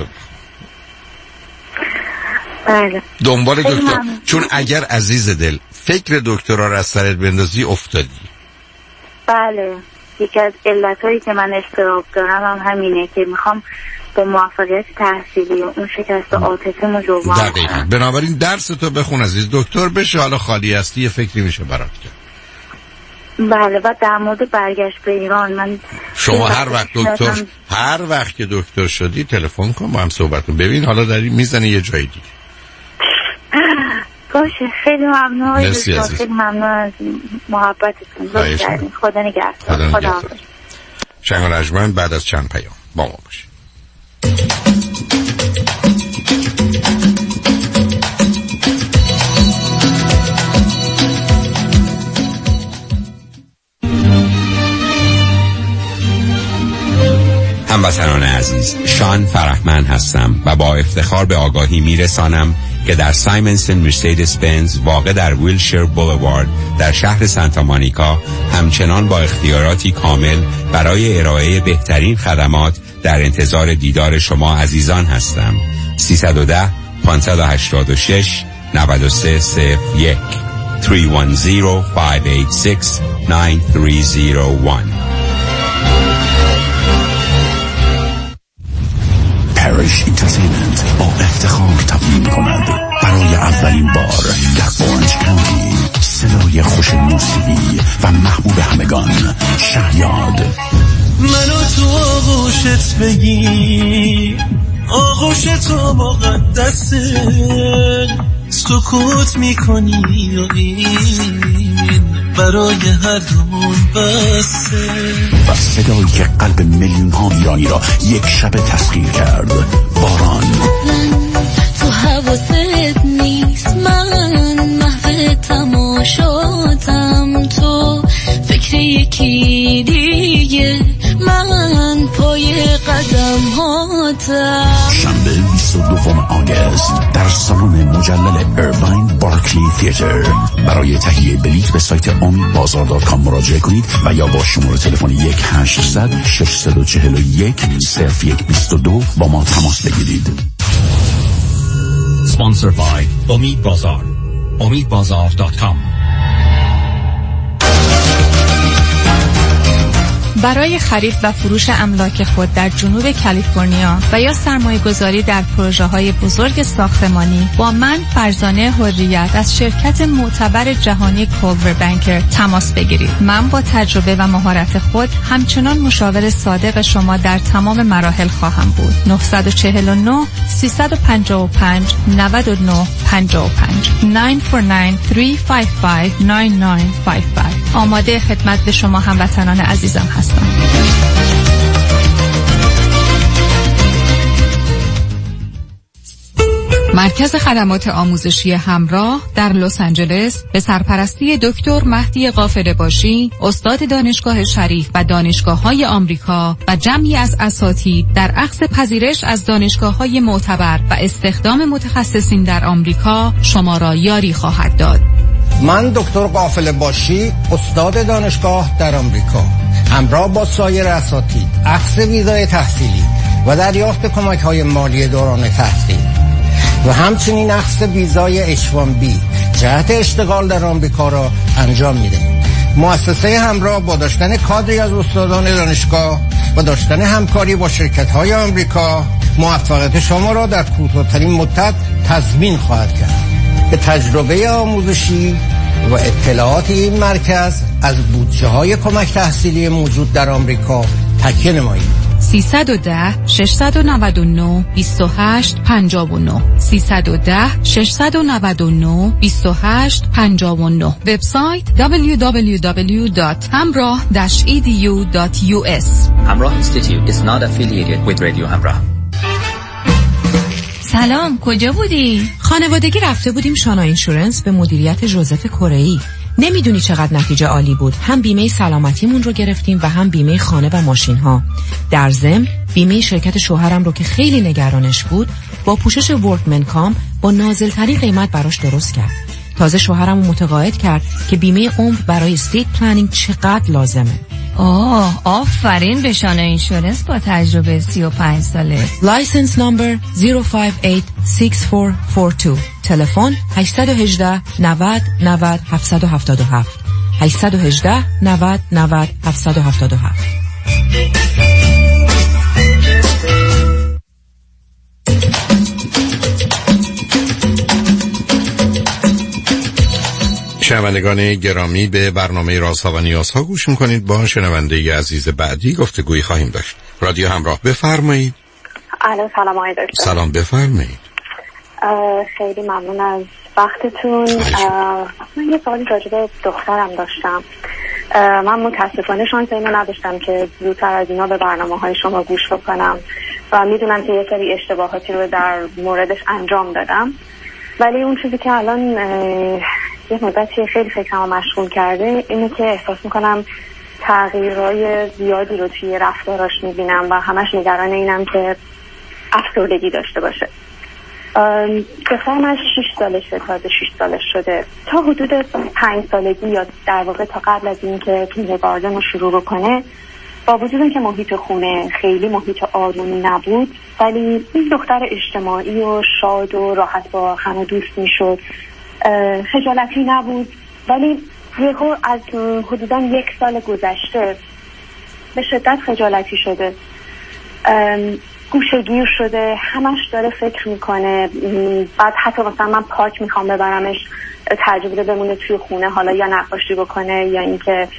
بله. دنبال دکتر، چون اگر عزیز دل فکر دکترا رو از سرت بندازی افتادی. بله، یکی از علتایی که من اضطراب دارم هم همینه که میخوام با موفقیت تحصیلی اون شکست عاطفه مجبورم. دقیقاً. بنابراین درس تو بخون عزیز، دکتر بشه، حالا خالی هستی یه فکری میشه برات کرد. بله. و در مورد برگشت به ایران، من شما هر وقت که دکتر شدی تلفن کن با هم صحبت کن، ببین حالا داری میزنی یه جای دیگه. باشه، خیلی ممنون. خیلی ممنون از محبتتون. خدا نگهدار. خدا حافظ. شنگ رجمن بعد از چند پیام با ما باشید. هموطنان عزیز، شان فرحمند هستم و با افتخار به آگاهی میرسانم که در سایمنسن مرسدس بنز واقع در ویلشیر بولوارد در شهر سانتا مونیکا همچنان با اختیاراتی کامل برای ارائه بهترین خدمات در انتظار دیدار شما عزیزان هستم. 310 586 9301 310 586 9301. پرش اینترتینمنت با افتخار تقدیم کند برای اولین بار در اورنج کانتی صدای خوش موسیقی و محبوب همگان شهیاد. منو تو آغوشت بگی، آغوش تو مقدسه، سکوت میکنی و این برای هر دومون بسه، و صدایی که قلب میلیون ها ایرانی را یک شب تسخیر کرد. باران. تو حواست نیست، من محو تماشاتم، تو فکر یکی دیگه، من پای قدم هاتم. شنبه 22 آگوست در سالن مجلل ایرواین بارکلی تئاتر. برای تهیه بلیط به سایت amidbazar.com مراجعه کنید و یا با شماره تلفن 1800 641 0122 با ما تماس بگیرید. Sponsored by Omid Bazar. amidbazar.com. برای خرید و فروش املاک خود در جنوب کالیفرنیا و یا سرمایه گذاری در پروژه های بزرگ ساختمانی با من فرزانه حریت از شرکت معتبر جهانی کولور بانکر تماس بگیرید. من با تجربه و مهارت خود همچنان مشاور صادق شما در تمام مراحل خواهم بود. 949 355 99 55 949 355 9955. آماده خدمت به شما هموطنان عزیزم هستم. مرکز خدمات آموزشی همراه در لس آنجلس به سرپرستی دکتر مهدی غافره‌باشی، استاد دانشگاه شریف و دانشگاه‌های آمریکا و جمعی از اساتید در اخذ پذیرش از دانشگاه‌های معتبر و استخدام متخصصین در آمریکا شما را یاری خواهد داد. من دکتر غافره‌باشی، استاد دانشگاه در آمریکا، همراه با سایر اساتید اخذ ویزای تحصیلی و دریافت کمک‌های مالی دوران تحصیل و همچنین اخذ ویزای H1B جهت اشتغال در آمریکا را انجام می‌دهیم. مؤسسه همراه با داشتن کادری از استادان دانشگاه و داشتن همکاری با شرکت‌های آمریکا موفقیت شما را در کوتاه‌ترین مدت تضمین خواهد کرد. به تجربه آموزشی و اطلاعات این مرکز از بودجه‌های کمک تحصیلی موجود در آمریکا تکیه نمایید. 310 699 28 59 310 699 28 59. وبسایت www.hamrah-edu.us. Hamrah Institute is not affiliated with Radio Hamrah. سلام، کجا بودی؟ خانوادگی رفته بودیم شانا اینشورنس به مدیریت جوزف کره‌ای. نمیدونی چقدر نتیجه عالی بود. هم بیمه سلامتیمون رو گرفتیم و هم بیمه خانه و ماشین ها. در ضمن بیمه شرکت شوهرم رو که خیلی نگرانش بود با پوشش ورکمن کام با نازل‌ترین قیمت براش درست کرد. تازه شوهرم رو متقاعد کرد که بیمه عمر برای استیت پلنینگ چقدر لازمه. آفرین به شانا اینشورنس با تجربه 35 ساله. لایسنس نمبر 0586442. تلفن 818 90 90 777 818 90 90 777. شنوندگان گرامی، به برنامه رازها و نیازها گوش میکنید. با شنونده عزیز بعدی گفتگویی خواهیم داشت. رادیو همراه، بفرمایید. الو، سلام آقای دکتر. سلام، بفرمایید. خیلی ممنون از وقتتون. من یه سوالی راجع به دخترم داشتم. من متاسفانه شانس اینو نداشتم که زودتر از اینا به برنامه‌های شما گوش بکنم و میدونم که یه سری اشتباهاتی رو در موردش انجام دادم، ولی اون چیزی که الان یه مدتی خیلی فکرمو مشغول کرده اینه که احساس میکنم تغییرهای زیادی رو توی رفتاراش میبینم و همش نگران اینم که افسردگی داشته باشه. دخترم 6 سالشه، تازه 6 سالش شده. تا حدود 5 سالگی یا در واقع تا قبل از این که کیندرگاردن رو شروع کنه، با وجود اینکه محیط خونه خیلی محیط آرومی نبود، ولی این دختر اجتماعی و شاد و راحت با همه دوست میشد. خجالتی نبود، ولی یهو از حدوداً 1 سال گذشته به شدت خجالتی شده، گوشه‌گیر شده، همش داره فکر میکنه. بعد حتی مثلا من پارک میخوام ببرمش، ترجیح بمونه توی خونه، حالا یا نقاشی بکنه یا اینکه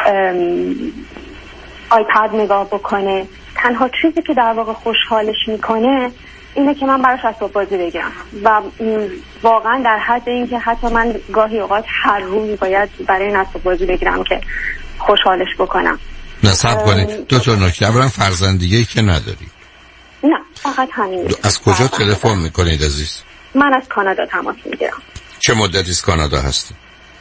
آیپد نگاه بکنه. تنها چیزی که در واقع خوشحالش میکنه اینه که من براش اسباب بازی بگیرم و واقعا در حد اینکه حتی من گاهی اوقات هر روز باید برای این اسباب بازی بگیرم که خوشحالش بکنم. نصب کنید. دو تا نکته. اولا فرزندیگه‌ای که نداری؟ نه، فقط همین. از کجا تلفن میکنید عزیز؟ من از کانادا تماس میگیرم. چه مدتی از کانادا هستی؟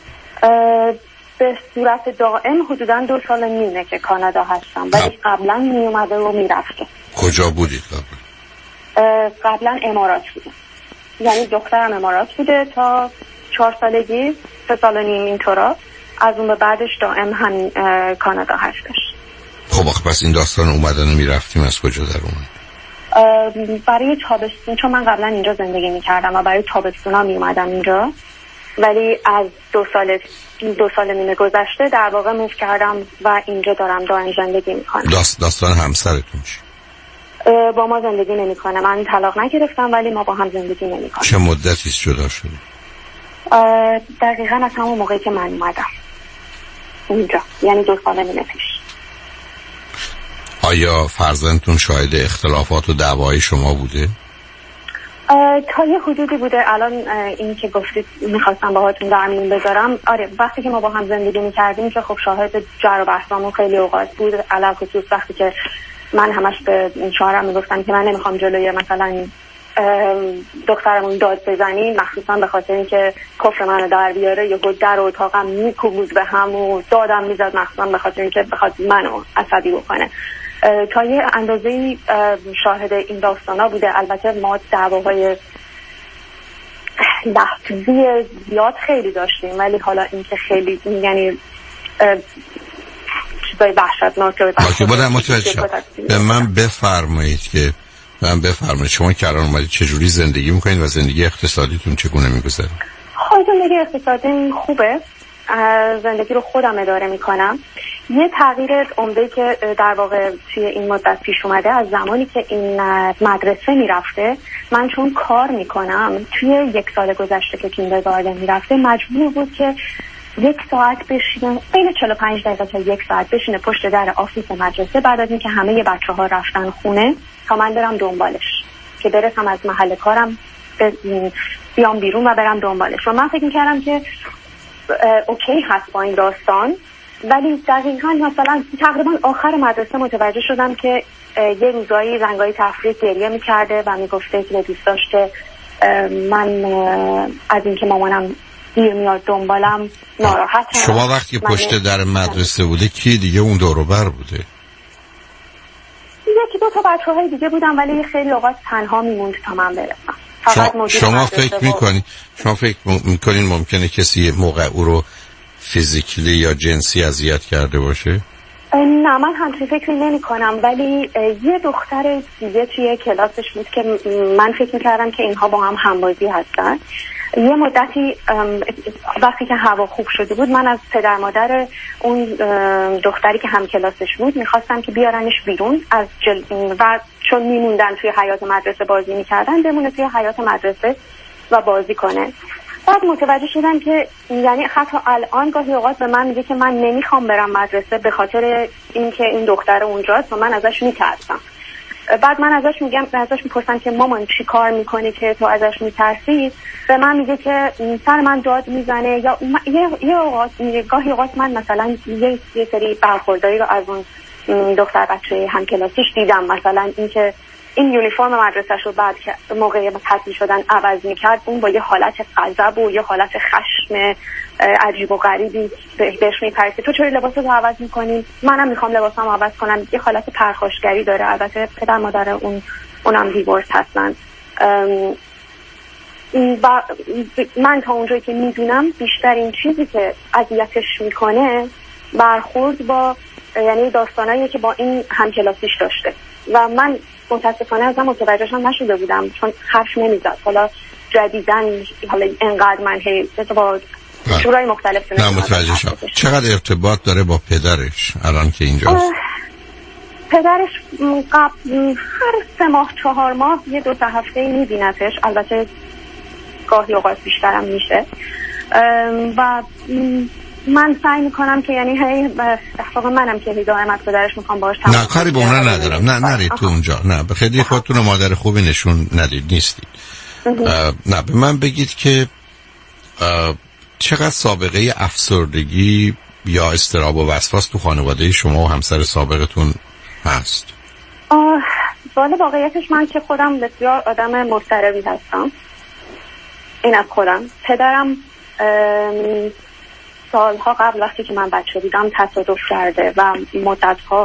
به صورت دائم حدوداً 2 سال نیمه که کانادا هستم، ولی قبلا میومده و میرفته. کجا بودید قبلا؟ قبلا امارات بودم، یعنی دخترم امارات بوده تا 4 سالگی، 3 سال و نیم اینطورا. از اون به بعدش دائم همین کانادا هستش. خب پس این داستان اومدن و میرفتیم از کجا در اومد؟ برای تابستون، چون من قبلا اینجا زندگی میکردم و برای تابستونا میومدم اینجا، ولی از 2 سال نیمه گذشته در واقع موو کردم و اینجا دارم دائم زندگی میکنم. داستان همسرتون چی؟ با ما زندگی نمیکنه. من طلاق نگرفتم ولی ما با هم زندگی نمیکنیم. چه مدتی جدا شده؟ دقیقاً از همون موقعی که من اومدم اینجا، یعنی 2 سال نیمه پیش. آیا فرزندتون شاهد اختلافات و دعوای شما بوده؟ تا یه حدودی بوده. الان این که گفتید میخواستم باهاتون در میون بذارم، آره وقتی که ما با هم زندگی میکردیم که خب شاهد جر و بحثامون خیلی اوقات بود، علاوه خصوص وقتی که من همش به شوهرم میگفتم که من نمیخوام جلوی مثلا دخترمون داد بزنیم، مخصوصا به خاطر اینکه کفر منو در بیاره، یا در اتاقم میکوبید به هم و دادم میزد، مخصوصا به خاطر اینکه بخواد منو عصبی بکنه. تا یه اندازه‌ای شاهد این داستانا بوده. البته ما دعواهای لحظی زیاد خیلی داشتیم، ولی حالا این که خیلی یعنی چیزای وحشتناک که بودم متوجه. به من بفرمایید شما که الان اومدید چجوری زندگی میکنید و زندگی اقتصادیتون چگونه میگذره؟ زندگی اقتصادی خوبه، زندگی رو خودم اداره میکنم. یه تغییر عمده که در واقع توی این مدت پیش اومده، از زمانی که این مدرسه میرفته، من چون کار میکنم توی 1 سال گذشته که کیندرگاردن میرفته مجبور بود که 1 ساعت بشینه، بین 45 دقیقه تا 1 ساعت بشینه پشت در آفیس مدرسه بعد از اینکه همه بچه‌ها رفتن خونه تا من برم دنبالش که برسم از محل کارم بیام بیرون و برم دنبالش. و من فکر می‌کردم که اوکی هست با این داستان، ولی دقیقاً مثلا تقریبا آخر مدرسه متوجه شدم که یه روزایی زنگای تفریح گریه می‌کرده و میگفته که دوست داشته من از اینکه مامانم دیر میاد دنبالم ناراحتم. شما وقتی پشت در مدرسه بوده کی دیگه اون دور و بر بوده؟ یکی دو تا بچه‌های دیگه بودن ولی خیلی اوقات تنها میموند تا من برسم. شما فکر میکنین ممکنه کسی موقع او رو فیزیکلی یا جنسی اذیت کرده باشه؟ نه من همچین فکری نمی کنم، ولی یه دختر دیگه توی کلاسش بود که من فکر میکردم که اینها با هم همبازی هستن. یه مدتی وقتی که هوا خوب شده بود من از پدر مادر اون دختری که هم کلاسش بود میخواستم که بیارنش بیرون از و چون میموندن توی حیاط مدرسه بازی میکردن بمونه توی حیاط مدرسه و بازی کنه. بعد متوجه شدم که یعنی حتی الان گاهی اوقات به من میگه که من نمیخوام برم مدرسه به خاطر اینکه این دختر اونجاست و من ازش میترسم. بعد من ازش میپرسم که مامان چی کار میکنی که تو ازش میترسی؟ به من میگه که سر من داد میزنه یا گاهی اوقات من مثلا یه سری برخورداری رو از اون دختر بچه هم کلاسیش دیدم، مثلا اینکه این یونیفرم مدرسه‌ش رو بعد که موقع تعطیل شدن عوض میکرد اون با یه حالت غضب و یه حالت خشم عجیب و غریبی بهش میپرسید تو چرا لباساتو عوض میکنی؟ منم میخوام لباسامو عوض کنم. یه حالت پرخاشگری داره. البته پدر مادر اونم دیورس هستن و من تا اونجایی که میدونم بیشترین چیزی که اذیتش میکنه برخورد با یعنی داستانایی که با این همکلاسیش داشته و من متاسفانه ازم متوجهشم نشده بودم چون حرف نمیزد. حالا جدیدن حالا انقدر من با شورای مختلف متوجه شدم. چقدر ارتباط داره با پدرش الان که اینجاست؟ پدرش هر 3 ماه 4 ماه یه 2 هفته میبینتش، البته گاهی اوقات بیشترم میشه و من سعی میکنم که یعنی اتفاقا منم که دائما پدرش میخوام باهاش تماس. نه کاری به اونا ندارم. نه نرید تو اونجا. نه به خیلی خودتون مادر خوبی نشون ندید نیستید. نه به من بگید که چقدر سابقه افسردگی یا اضطراب و وسواس تو خانواده شما و همسر سابقتون هست؟ والا واقعیتش من که خودم بسیار آدم مضطربی هستم. این از خودم. پدرم سالها قبل وقتی که من بچه بودم تصادف کرده و مدتها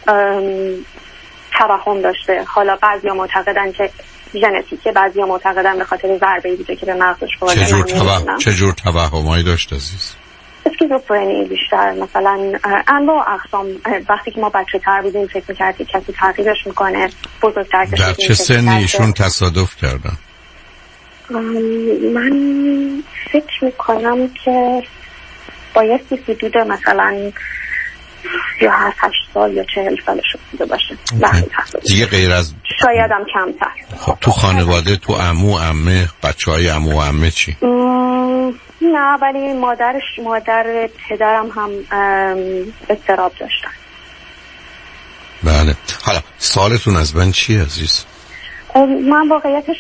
توهم داشته. حالا بعضیا معتقدن که ژنتیکه، بعضیا معتقدن به خاطر ضربه‌ای بوده که به مغزش خورده. چه جور توهمایی داشت عزیز؟ اسکیزوفرنی بیشتر، مثلا انواع اقسام. وقتی که ما بچه تر بودیم فکر می‌کردیم کسی تعقیبش میکنه. بزرگتر در چه سنی ایشون تصادف کردن؟ من فکر میکنم که بایستی حدود مثلا 38 سال یا 40 سالش بوده باشه. دیگه غیر از شاید هم کمتر. خب تو خانواده تو عمو عمه بچهای عمو عمه چی؟ نه ولی مادر پدرم هم اضطراب داشتن. بله. حالا سوالتون از من چی عزیز؟ من واقعیتش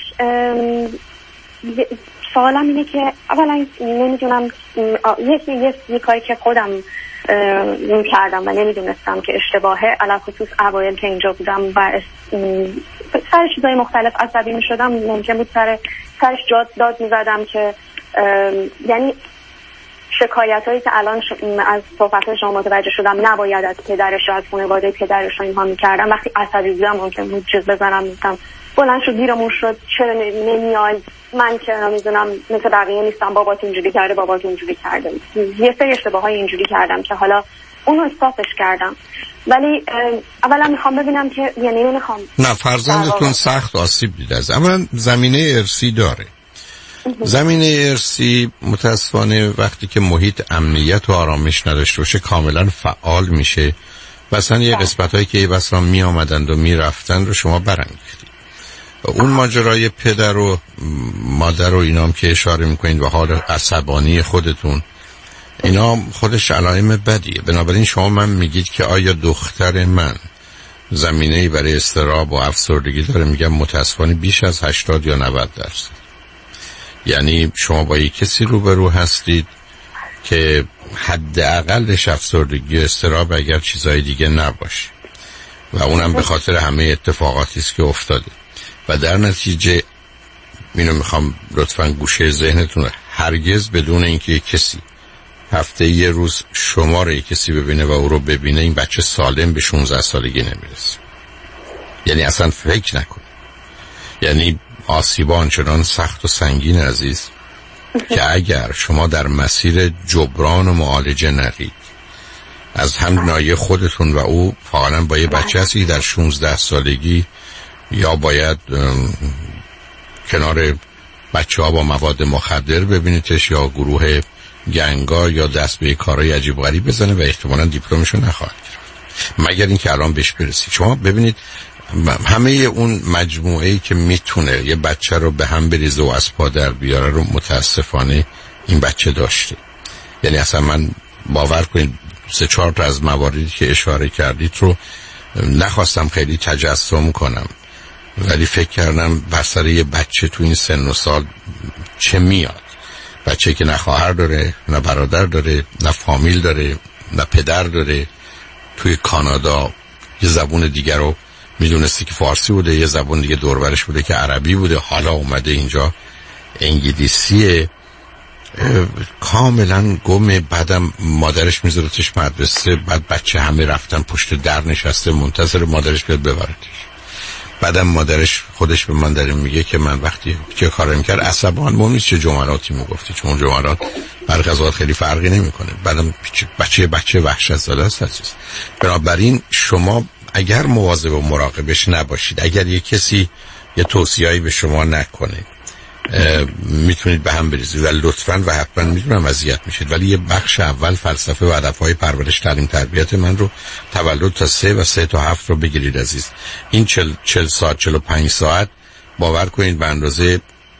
سوالم اینه که اولا نمیدونم یه کاری که خودم کردم و نمیدونستم که اشتباهه، علاخصوص اوایل که اینجا بودم و سر چیزای مختلف عصبی میشدم ممکن بود سرش داد میزدم که یعنی شکایت هایی که الان از صحبت شما متوجه شدم نباید از پدرش و از خانواده پدرش و اینها میکردم. وقتی عصبی بودم ممکن بود چیز بزنم میگم بلند شد دیرمون شد چرا نمیای، من که نمیدونم مثل بقیه نیستم، بابات اینجوری کرده بابات اینجوری کرده. یه سری اشتباهای اینجوری کردم که حالا اونو استاپش کردم، ولی اولا میخوام ببینم که یعنی نمیخوام. نه فرزندتون سخت آسیب دیده است. اما زمینه ارثی داره. زمینه ارثی متاسفانه وقتی که محیط امنیت و آرامش نداشته باشه کاملا فعال میشه. مثلا یه قسمتایی که بسا می آمدند و می رفتند رو شما برانگیختید. اون ماجرای پدر و مادر و اینام که اشاره میکنید و حال عصبانی خودتون اینا خودش علائم بدیه. بنابراین شما من میگید که آیا دختر من زمینه‌ای برای اضطراب و افسردگی داره؟ میگم متاسفانه بیش از 80 یا 90%. یعنی شما با یک کسی روبرو هستید که حداقلش افسردگی و اضطراب اگر چیزای دیگه نباشه و اونم به خاطر همه اتفاقاتی است که افتاده و در نتیجه اینو میخوام لطفاً گوشه ذهنتون هرگز بدون اینکه کسی هفته یه روز شما رو یک کسی ببینه و او رو ببینه این بچه سالم به 16 سالگی نمیرسه. یعنی اصلا فکر نکنه. یعنی آسیبا آنچنان سخت و سنگین عزیز که اگر شما در مسیر جبران و معالجه نرید از هم نایه خودتون و او فعلا با یه بچه هستی در 16 سالگی یا باید کنار بچه ها با مواد مخدر ببینیدش یا گروه گنگا یا دست به کارهای عجیب غریب بزنه و احتمالاً دیپلمشو نخواهد گرفت مگر اینکه الان بهش برسید. شما ببینید همه اون مجموعه‌ای که میتونه یه بچه رو به هم بریزه و از پا در بیاره رو متاسفانه این بچه داشته. یعنی اصلا من باور کنید 3-4 تا از مواردی که اشاره کردید رو نخواستم خیلی تجسم کنم ولی فکر کردم بسر یه بچه تو این سن و سال چه میاد. بچه که نه خواهر داره، نه برادر داره، نه فامیل داره، نه پدر داره، توی کانادا یه زبون دیگر رو میدونستی که فارسی بوده، یه زبون دیگه دوربرش بوده که عربی بوده، حالا اومده اینجا انگلیسیه، کاملا گم. بعدم مادرش میذارتش مدرسه، بعد بچه همه رفتن پشت در نشسته منتظر مادرش بیاد ببردش. بعدم مادرش خودش به من داره میگه که من وقتی چه کار میکرد عصبان مون نیست چه جملاتی میگفتی چون جملات برای قضاوت خیلی فرقی نمیکنه. بعدم بچه وحشت زده است. بنابراین شما اگر مواظب و مراقبش نباشید، اگر یک کسی یه توصیه‌ای به شما نکنه میتونید به هم بریزید و لطفاً و حتما میدونم اذیت میشید ولی یه بخش اول فلسفه و هدفهای پرورش تعلیم تربیت من رو تولد تا 3 و 3 تا 7 رو بگیرید عزیز. این 40 ساعت 45 ساعت باور کنید به اندازه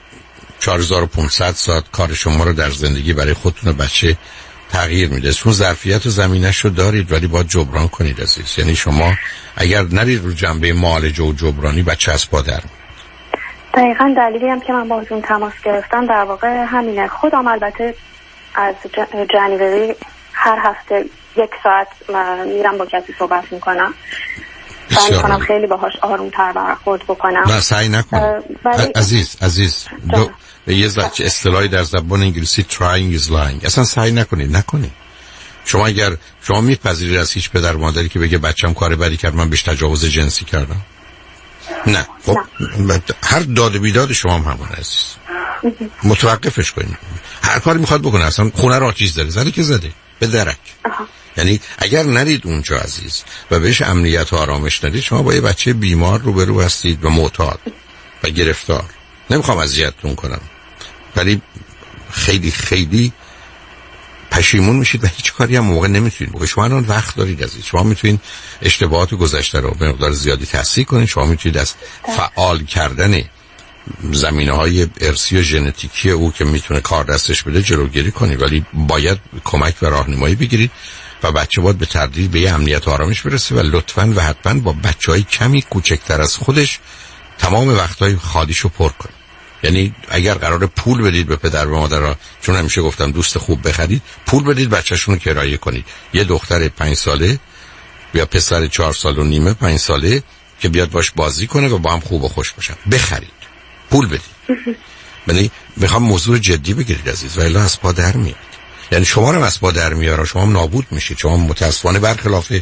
4500 ساعت کار شما رو در زندگی برای خودتون و بچه تغییر میده. چون ظرفیت و زمینش رو دارید ولی باید جبران کنید عزیز. یعنی شما اگر نرید رو جنبه معالجه و جبرانی بچه از پا در میاد. دقیقاً دلیلی هم که من باهاتون تماس گرفتم در واقع همینه. خودم البته از جنوری هر هفته 1 ساعت میرم با کسی صحبت میکنم. سعی میکنم خیلی باهاش آرومتر برخورد بکنم. نه سعی نکنم. عزیز به یه اصطلاحی در زبان انگلیسی trying is lying. اصلا سعی نکنید. شما اگر شما میپذیرید از هیچ پدر مادری که بگه بچه‌م کار بدی کرد من بهش تجاوز جنسی کردم؟ نه. خب هر داد و بیداد شما هم همون عزیز. متوقفش کنید. هر کاری میخواد بکنه، اصلا خونه رو آتیش داره زده که زده به درک. یعنی اگر نرید اونجا عزیز و بهش امنیت و آرامش ندید شما با یه بچه بیمار روبرو هستید و معتاد و گرفتار. نمیخوام اذیتتون کنم ولی خیلی خیلی پشیمون میشید و هیچ کاری هم موقع نمیتونید بکنید. شما الان وقت دارید عزیز. شما میتونید اشتباهات گذشته رو به مقدار زیادی تصحیح کنید. شما میتونید از فعال کردن زمینه‌های ارثی و ژنتیکی او که میتونه کار دستش بده جلوگیری کنید ولی باید کمک و راهنمایی بگیرید و بچه باید به تدریج به یه امنیت و آرامش برسه و لطفاً و حتماً با بچه‌های کمی کوچکتر از خودش تمام وقت‌های خالیشو پر کنید. یعنی اگر قراره پول بدید به پدر و مادر، چون همیشه گفتم دوست خوب بخرید، پول بدید بچه‌شون رو کرایه کنید. یه دختر 5 ساله یا پسر 4 سال و نیمه 5 ساله که بیاد باش بازی کنه و با هم خوب و خوش باشن. بخرید. پول بدید. یعنی میخوام موضوع جدی بگیرید عزیز و الا از پا در میاد. یعنی شما رو از پا در میاره، شما هم نابود میشید. شما متاسفانه برخلاف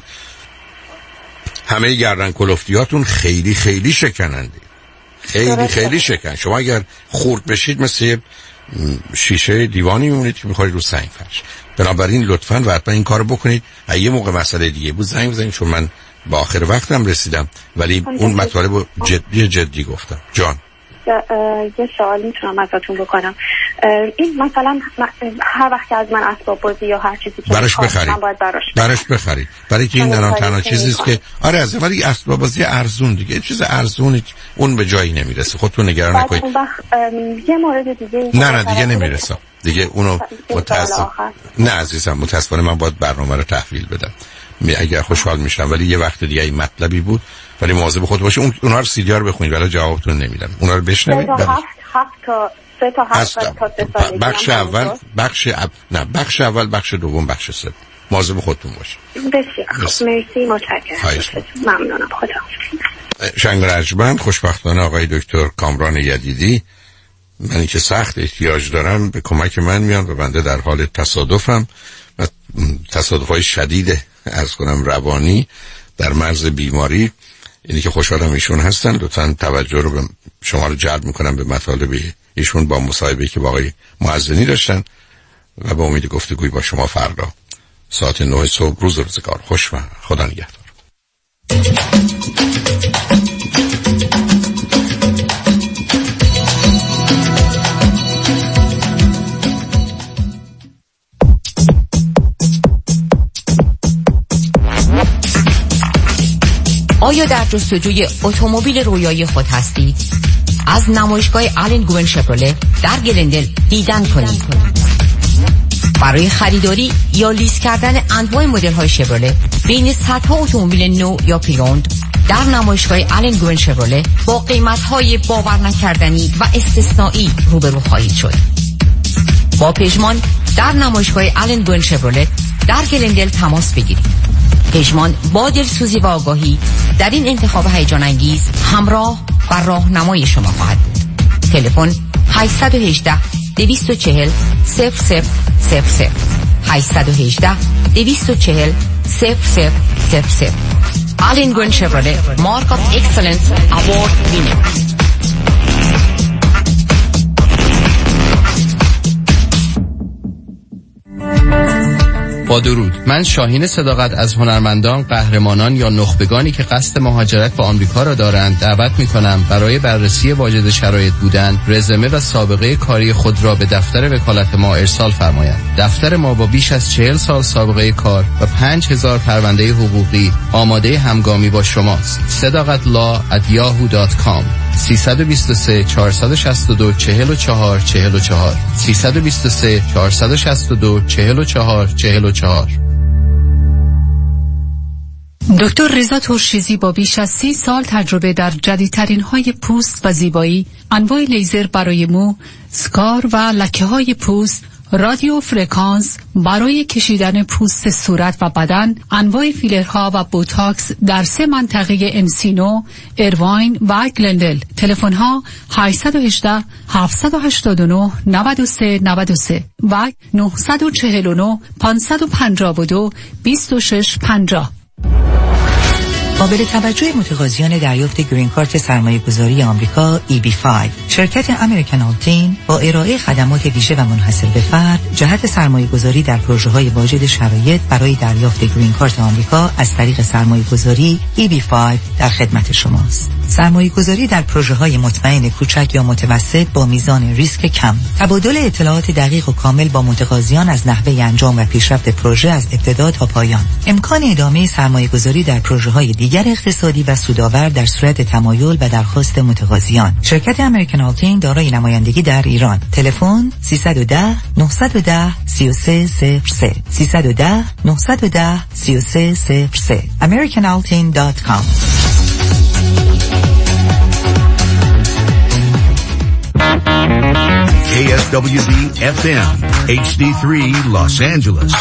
همه گردن کلفتیاتون خیلی خیلی شکننده. خیلی شکن. شما اگر خورد بشید مثل شیشه دیوانی میمونید که میخورید رو سنگ فرش. بنابراین لطفاً و حتما این کارو بکنید. یه موقع مسئله دیگه بود زنگ بزنید چون من با آخر وقتم رسیدم ولی اون مطالب جدی گفتم. جان یه سوال میتونم ازتون بکنم؟ این مثلا هر وقت که از من اسباب بازی یا هر چیزی که براش بخرید، براش بخرید، برای که این الان تنها چیزی است که آره از ولی اسباب بازی ارزون دیگه، چیز ارزونی اون به جایی نمیرسه. خودتون نگران نکنید. یه مورد دیگه نه دیگه نمیرسه دیگه، اونو نه عزیزم متاسفانه من باید برنامه رو تحویل بدم. اگر خوشحال میشم، ولی یه وقت دیگه این مطلبی بود، ولی مواظب خود باشید. اونها رو سیدی رو بخونید ولی جوابتون نمیدم. اونها رو بشنوید. 3 تا 7 تا 3 سالگی. بخش اول، بخش دوم، بخش سوم. مواظب خودتون باشید. بسیار مرسی، متشکرم. ممنونم. خدا. شنگرجمند خوشبختانه آقای دکتر کامران یدیدی، منی که سخت احتیاج دارم به کمک من میان و بنده در حال تصادفم و تصادف‌های شدید عرض کنم روانی در مرز بیماری. اینی که خوشحالم ایشون هستن. لطفاً توجه رو به شما رو جلب میکنم به مطالب ایشون با مصاحبه‌ای که با آقای معزنی داشتن و با امید گفتگوی با شما فردا ساعت 9 صبح. روز روزگار خوش و خدا نگهدار. آیا در جستجوی اتومبیل رویایی خود هستید؟ از نمایشگاه آلن گوون شفرله در گلندل دیدن کنید. برای خریداری یا لیز کردن انواع مدل‌های شفرله بین صدها اتومبیل نو یا پریوند در نمایشگاه آلن گوون شفرله با قیمت‌های باور نکردنی و استثنایی روبرو خواهید شد. با پژمان در نمایشگاه آلن گوون شفرله در گلندل تماس بگیرید. پژمان با دلسوزی و آگاهی در این انتخاب هیجان انگیز همراه و راهنمای شما خواهد بود. تلفن 818 240 0000 818 240 0000. آلن گوون شفرله مارک آف اکسلنس اوارد وینر. با درود، من شاهین صداقت از هنرمندان، قهرمانان یا نخبگانی که قصد مهاجرت به آمریکا را دارند دعوت می‌کنم برای بررسی واجد شرایط بودن، رزومه و سابقه کاری خود را به دفتر وکالت ما ارسال فرمایند. دفتر ما با بیش از 40 سال سابقه کار و 5000 پرونده حقوقی آماده همگامی با شماست. sadaqatlaw@yahoo.com 323 462 44 44 323 462 44 44. دکتر رضا ترشیزی با بیش از 30 سال تجربه در جدیدترین های پوست و زیبایی، انواع لیزر برای مو، سکار و لکه های پوست، رادیو فرکانس برای کشیدن پوست صورت و بدن، انواع فیلرها و بوتاکس در 3 منطقه امسینو، ایرواین و گلندل. تلفن ها 818 789 93 93 و 949 552 26 50. قابل توجه متقاضیان دریافت گرین کارت سرمایه‌گذاری آمریکا EB5، شرکت امریکن آلتین با ارائه خدمات ویژه و منحصر به فرد جهت سرمایه‌گذاری در پروژه‌های واجد شرایط برای دریافت گرین کارت آمریکا از طریق سرمایه‌گذاری EB5 در خدمت شماست. سرمایه‌گذاری در پروژه‌های مطمئن کوچک یا متوسط با میزان ریسک کم، تبادل اطلاعات دقیق و کامل با متقاضیان از نحوه انجام و پیشرفت پروژه از ابتدا تا پایان، امکان ادامه سرمایه‌گذاری در پروژه‌های دیگر اقتصادی و سودآور در صورت تمایل و درخواست متقاضیان. شرکت امریکن آلتین دارای نمایندگی در ایران. تلفن 310 910 3303 310 910 3303 americanaltin.com. KSWB FM HD3 Los Angeles.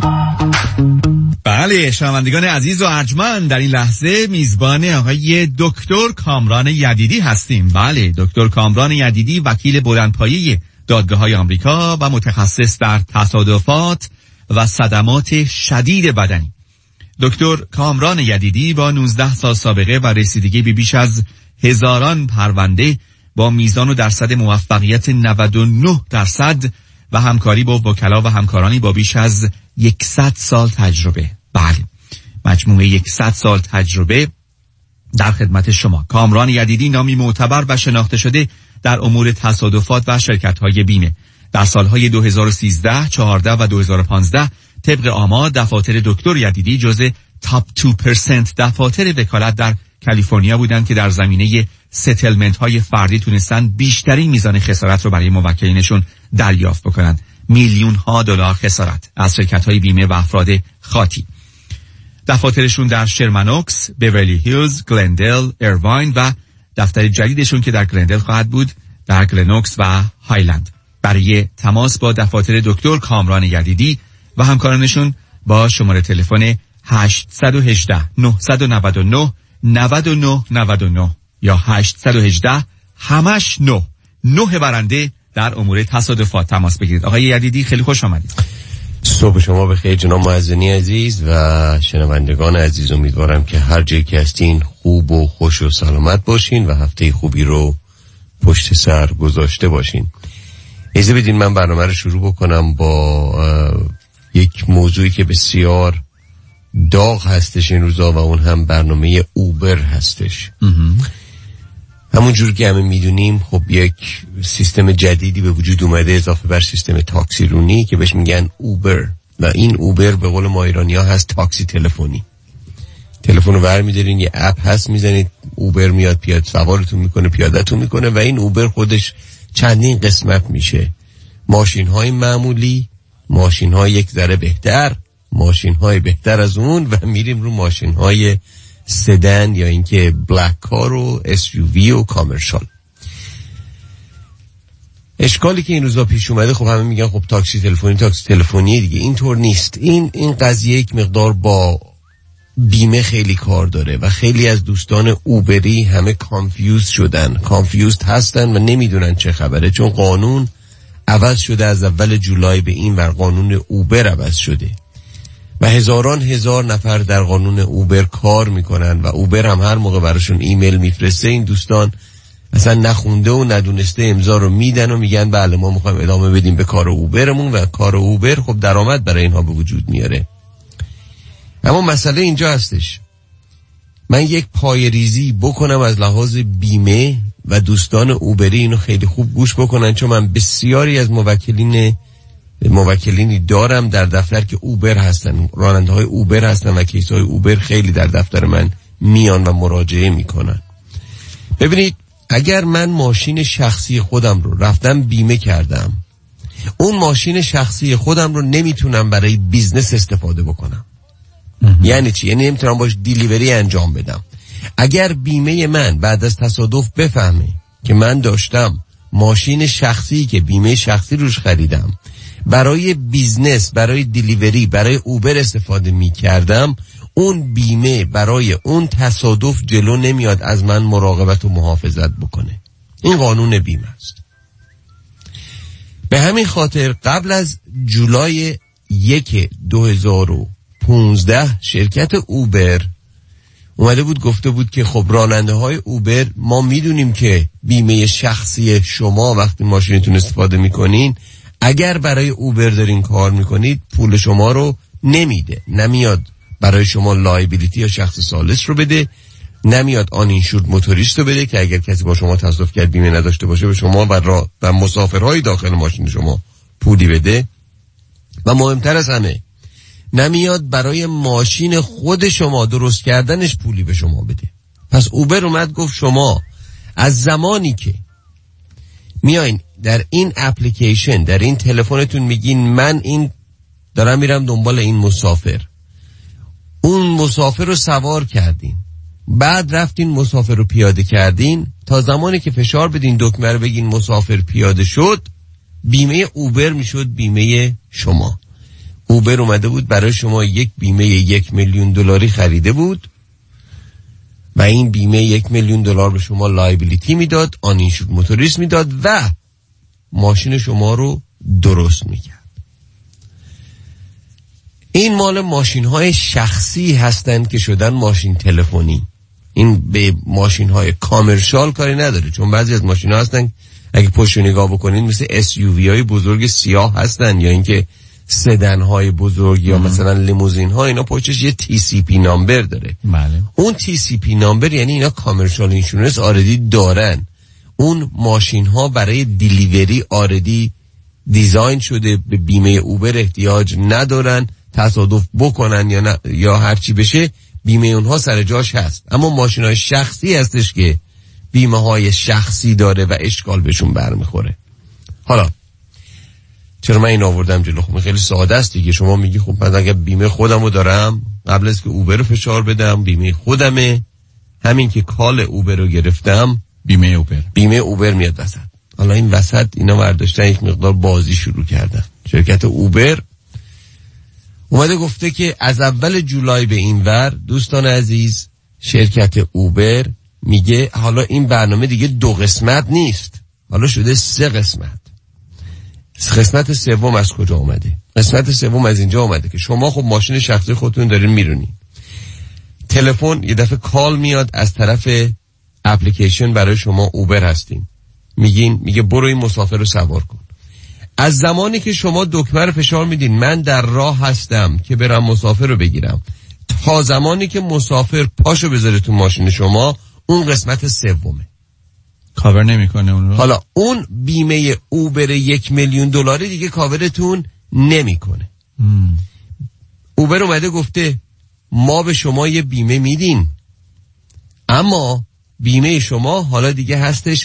بله شنوندگان عزیز و ارجمند، در این لحظه میزبان آقای دکتر کامران یدیدی هستیم. بله، دکتر کامران یدیدی وکیل بلندپایه دادگاه‌های آمریکا و متخصص در تصادفات و صدمات شدید بدنی. دکتر کامران یدیدی با 19 سال سابقه و رسیدگی به بیش از هزاران پرونده با میزان و درصد موفقیت 99% و همکاری با وکلا و همکارانی با بیش از 100 سال تجربه. بله، مجموعه 100 سال تجربه در خدمت شما. کامران یدیدی نامی معتبر و شناخته شده در امور تصادفات و شرکت‌های بیمه. در سالهای 2013، 14 و 2015 طبق آمار دفاتر دکتر یدیدی جزء تاپ 2% دفاتر وکالت در کالیفرنیا بودند که در زمینه ستلمنت های فردی تونستن بیشترین میزان خسارت رو برای موکلینشون دریافت بکنند. میلیون ها دلار خسارت از شرکت های بیمه و افراد خاطی. دفاترشون در شرمنوکس، بیورلی هیلز، گلندل، ایرواین و دفتر جدیدشون که در گلندل خواهد بود در گلنوکس و هایلند. برای تماس با دفاتر دکتر کامران یدیدی و همکارانشون با شماره تلفن 818 999 9999 یا 818 همش 9 برنده در امور تصادفات تماس بگیرید. آقای یدیدی خیلی خوش آمدید. صبح شما بخیر جناب معزنی عزیز و شنوندگان عزیز. امیدوارم که هر جایی که هستین خوب و خوش و سلامت باشین و هفته خوبی رو پشت سر گذاشته باشین. اجازه بدین من برنامه رو شروع بکنم با یک موضوعی که بسیار داغ هستش این روزا و اون هم برنامه اوبر هستش. همون جور که همه میدونیم خب یک سیستم جدیدی به وجود اومده اضافه بر سیستم تاکسی رونی که بهش میگن اوبر و این اوبر به قول ما ایرانی ها هست تاکسی تلفنی. تلفن رو برمی‌دارین یه اپ هست میزنید اوبر میاد پیاده سوارتون میکنه پیاده‌تون میکنه و این اوبر خودش چندین قسمت میشه. ماشین های معمولی، ماشین های یک ذره بهتر، ماشین های بهتر از اون و میریم رو ماشین های سدن یا اینکه بلک کار و SUV و کامرشال. اشکالی که این روزا پیش اومده خب همه میگن خب تاکسی تلفنی دیگه. اینطور نیست. این قضیه یک مقدار با بیمه خیلی کار داره و خیلی از دوستان اوبری همه کانفیوزد هستن و نمیدونن چه خبره، چون قانون عوض شده. از اول جولای به این ور قانون اوبر عوض شده و هزار نفر در قانون اوبر کار میکنن و اوبر هم هر موقع براشون ایمیل میفرسته این دوستان اصلا نخونده و ندونسته امضا رو میدن و میگن بله ما میخوایم ادامه بدیم به کار اوبرمون و کار اوبر خب درآمد برای اینها به وجود میاره. اما مسئله اینجا هستش من یک پایه‌ریزی بکنم از لحاظ بیمه و دوستان اوبری اینو خیلی خوب گوش بکنن، چون من بسیاری از موکلینی دارم در دفتر که اوبر هستن، راننده های اوبر هستن و کیس های اوبر خیلی در دفتر من میان و مراجعه میکنن. ببینید اگر من ماشین شخصی خودم رو رفتم بیمه کردم، اون ماشین شخصی خودم رو نمیتونم برای بیزنس استفاده بکنم. یعنی چی؟ یعنی نمیتونم باش دیلیوری انجام بدم. اگر بیمه من بعد از تصادف بفهمه که من داشتم ماشین شخصی که بیمه شخصی روش خریدم برای بیزنس، برای دیلیوری، برای اوبر استفاده می کردم، اون بیمه برای اون تصادف جلو نمیاد از من مراقبت و محافظت بکنه. این قانون بیمه است. به همین خاطر قبل از جولای 2015 شرکت اوبر اومده بود گفته بود که خب راننده های اوبر ما میدونیم که بیمه شخصی شما وقتی ماشینتون استفاده میکنین اگر برای اوبر دارین کار میکنید پول شما رو نمیده، نمیاد برای شما لایبیلیتی یا شخص ثالث رو بده، نمیاد آن اینشورد موتوریست رو بده که اگر کسی با شما تصادف کرد بیمه نداشته باشه به شما و مسافرهای داخل ماشین شما پولی بده و مهمتر از همه نمیاد برای ماشین خود شما درست کردنش پولی به شما بده. پس اوبر اومد گفت شما از زمانی که میاین در این اپلیکیشن در این تلفنتون میگین من این دارم میرم دنبال این مسافر، اون مسافر رو سوار کردین، بعد رفتین مسافر رو پیاده کردین، تا زمانی که فشار بدین دکمه رو بگین مسافر پیاده شد، بیمه اوبر میشد بیمه شما. اوبر اومده بود برای شما یک بیمه $1,000,000 خریده بود و این بیمه $1,000,000 به شما لایبیلیتی میداد، آن اینشورد موتوریست میداد و ماشین شما رو درست میکرد. این مال ماشین های شخصی هستند که شدن ماشین تلفنی. این به ماشین های کامرشال کاری نداره، چون بعضی از ماشین ها هستن اگه پشت نگاه بکنین مثل SUV های بزرگ سیاه هستن یا اینکه سدن های بزرگ یا مثلا لیموزین ها، اینا پشتش یه TCP نامبر داره. بله. اون TCP نامبر یعنی اینا کامرشال اینشورنس آردی دارن. اون ماشین ها برای دیلیوری آردی دیزاین شده، به بیمه اوبر احتیاج ندارن، تصادف بکنن یا هر چی بشه بیمه اونها سر جاش هست. اما ماشین های شخصی هستش که بیمه های شخصی داره و اشکال بهشون برمیخوره. حالا چرا من این آوردم جلو؟ خب خیلی ساده است دیگه. شما میگی خب من اگه بیمه خودمو دارم، قبل از که اوبر رو فشار بدم بیمه خودمه، همین که کال اوبر رو گرفتم بیمه اوبر میاد وسط. حالا این وسط اینا برداشتن یک مقدار بازی شروع کردن. شرکت اوبر اومده گفته که از اول جولای به این ور دوستان عزیز، شرکت اوبر میگه حالا این برنامه دیگه 2 قسمت نیست، حالا شده 3 قسمت. قسمت سوم از کجا اومده؟ قسمت سوم از اینجا اومده که شما خب ماشین شخصی خودتون دارین میرونین، تلفن یه دفعه کال میاد از طرف اپلیکیشن برای شما اوبر هستین، میگه برو این مسافر رو سوار کن. از زمانی که شما دکمه رو فشار میدین من در راه هستم که برم مسافر رو بگیرم تا زمانی که مسافر پاشو بذاره تو ماشین شما، اون قسمت سومه، کاور نمیکنه اون رو. حالا اون بیمه اوبر $1,000,000 دیگه کاورتون نمیکنه. اوبر اومده گفته ما به شما یه بیمه میدیم، اما بیمه شما حالا دیگه هستش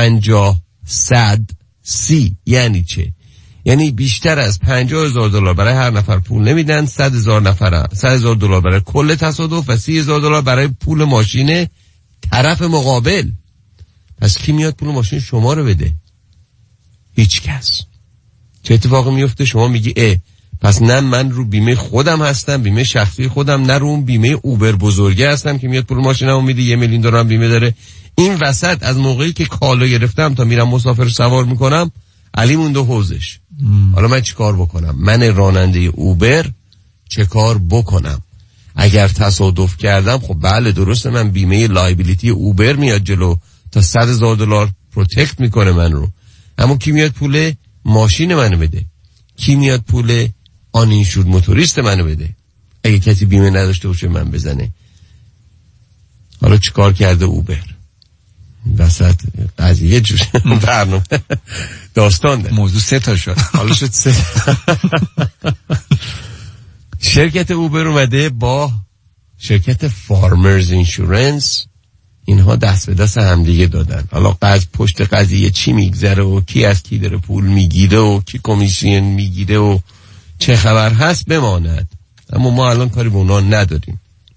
50-100-30. یعنی چه؟ یعنی بیشتر از $50,000 برای هر نفر پول نمیدن، $100,000 برای کل تصادف و $30,000 برای پول ماشین طرف مقابل. پس کی میاد پول ماشین شما رو بده؟ هیچ کس. چه اتفاقی میفته؟ شما میگی پس نه من رو بیمه خودم هستم، بیمه شخصی خودم، نه رو اون بیمه اوبر بزرگه هستم که میاد پول ماشینمو میده، $1,000,000 بیمه داره. این وسط از موقعی که کالو گرفتم تا میرم مسافر سوار میکنم علی مونده حوزش. حالا من چه کار بکنم؟ من راننده اوبر چه کار بکنم؟ اگر تصادف کردم خب بله درسته، من بیمه لایبیلیتی اوبر میاد جلو تا $100,000 پروتکت میکنه من رو، اما کی میاد پول ماشین منو بده؟ کی میاد پول آنینشورد موتوریست منو بده؟ اگه کسی بیمه نداشته باشه من بزنه. حالا چیکار کرده اوبر؟ وسط قضیه جوش برنامه داستان ده. موضوع 3 تا شد. حالا شد 3. شرکت اوبر اومده با شرکت فارمرز اینشورنس، اینها دست به دست همدیگه دادن. حالا پشت قضیه چی میگذره و کی از کی داره پول میگیره و کی کمیسیون میگیره و چه خبر هست بماند، اما ما الان کاری به اونا نداریم.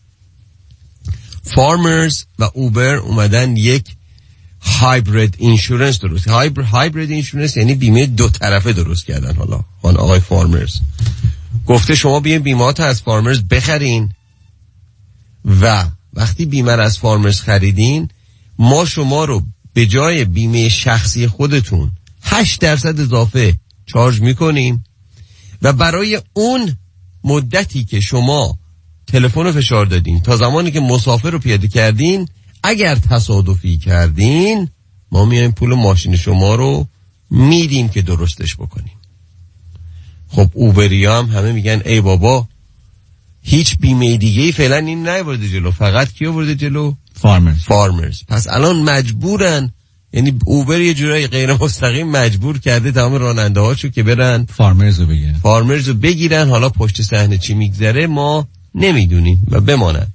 فارمرز و اوبر اومدن یک هایبرید اینشورنس درست. هایبرید اینشورنس یعنی بیمه 2 طرفه درست کردن. حالا آقای فارمرز گفته شما بیاین بیمه‌هات از فارمرز بخرین و وقتی بیمه رو از فارمرز خریدین ما شما رو به جای بیمه شخصی خودتون 8% اضافه چارج میکنیم و برای اون مدتی که شما تلفن رو فشار دادین تا زمانی که مسافر رو پیاده کردین، اگر تصادفی کردین ما میایم پول ماشین شما رو میدیم که درستش بکنیم. خب اوبریا هم همه میگن ای بابا هیچ بیمه دیگه فعلا این نیورده جلو، فقط کی آورده جلو؟ فارمرز. پس الان مجبورن، یعنی اوبر یه جورایی غیر مستقیم مجبور کرده تمام راننده هاشو که برن فارمرز رو بگیرن. حالا پشت صحنه چی میگذره ما نمیدونیم و بماند.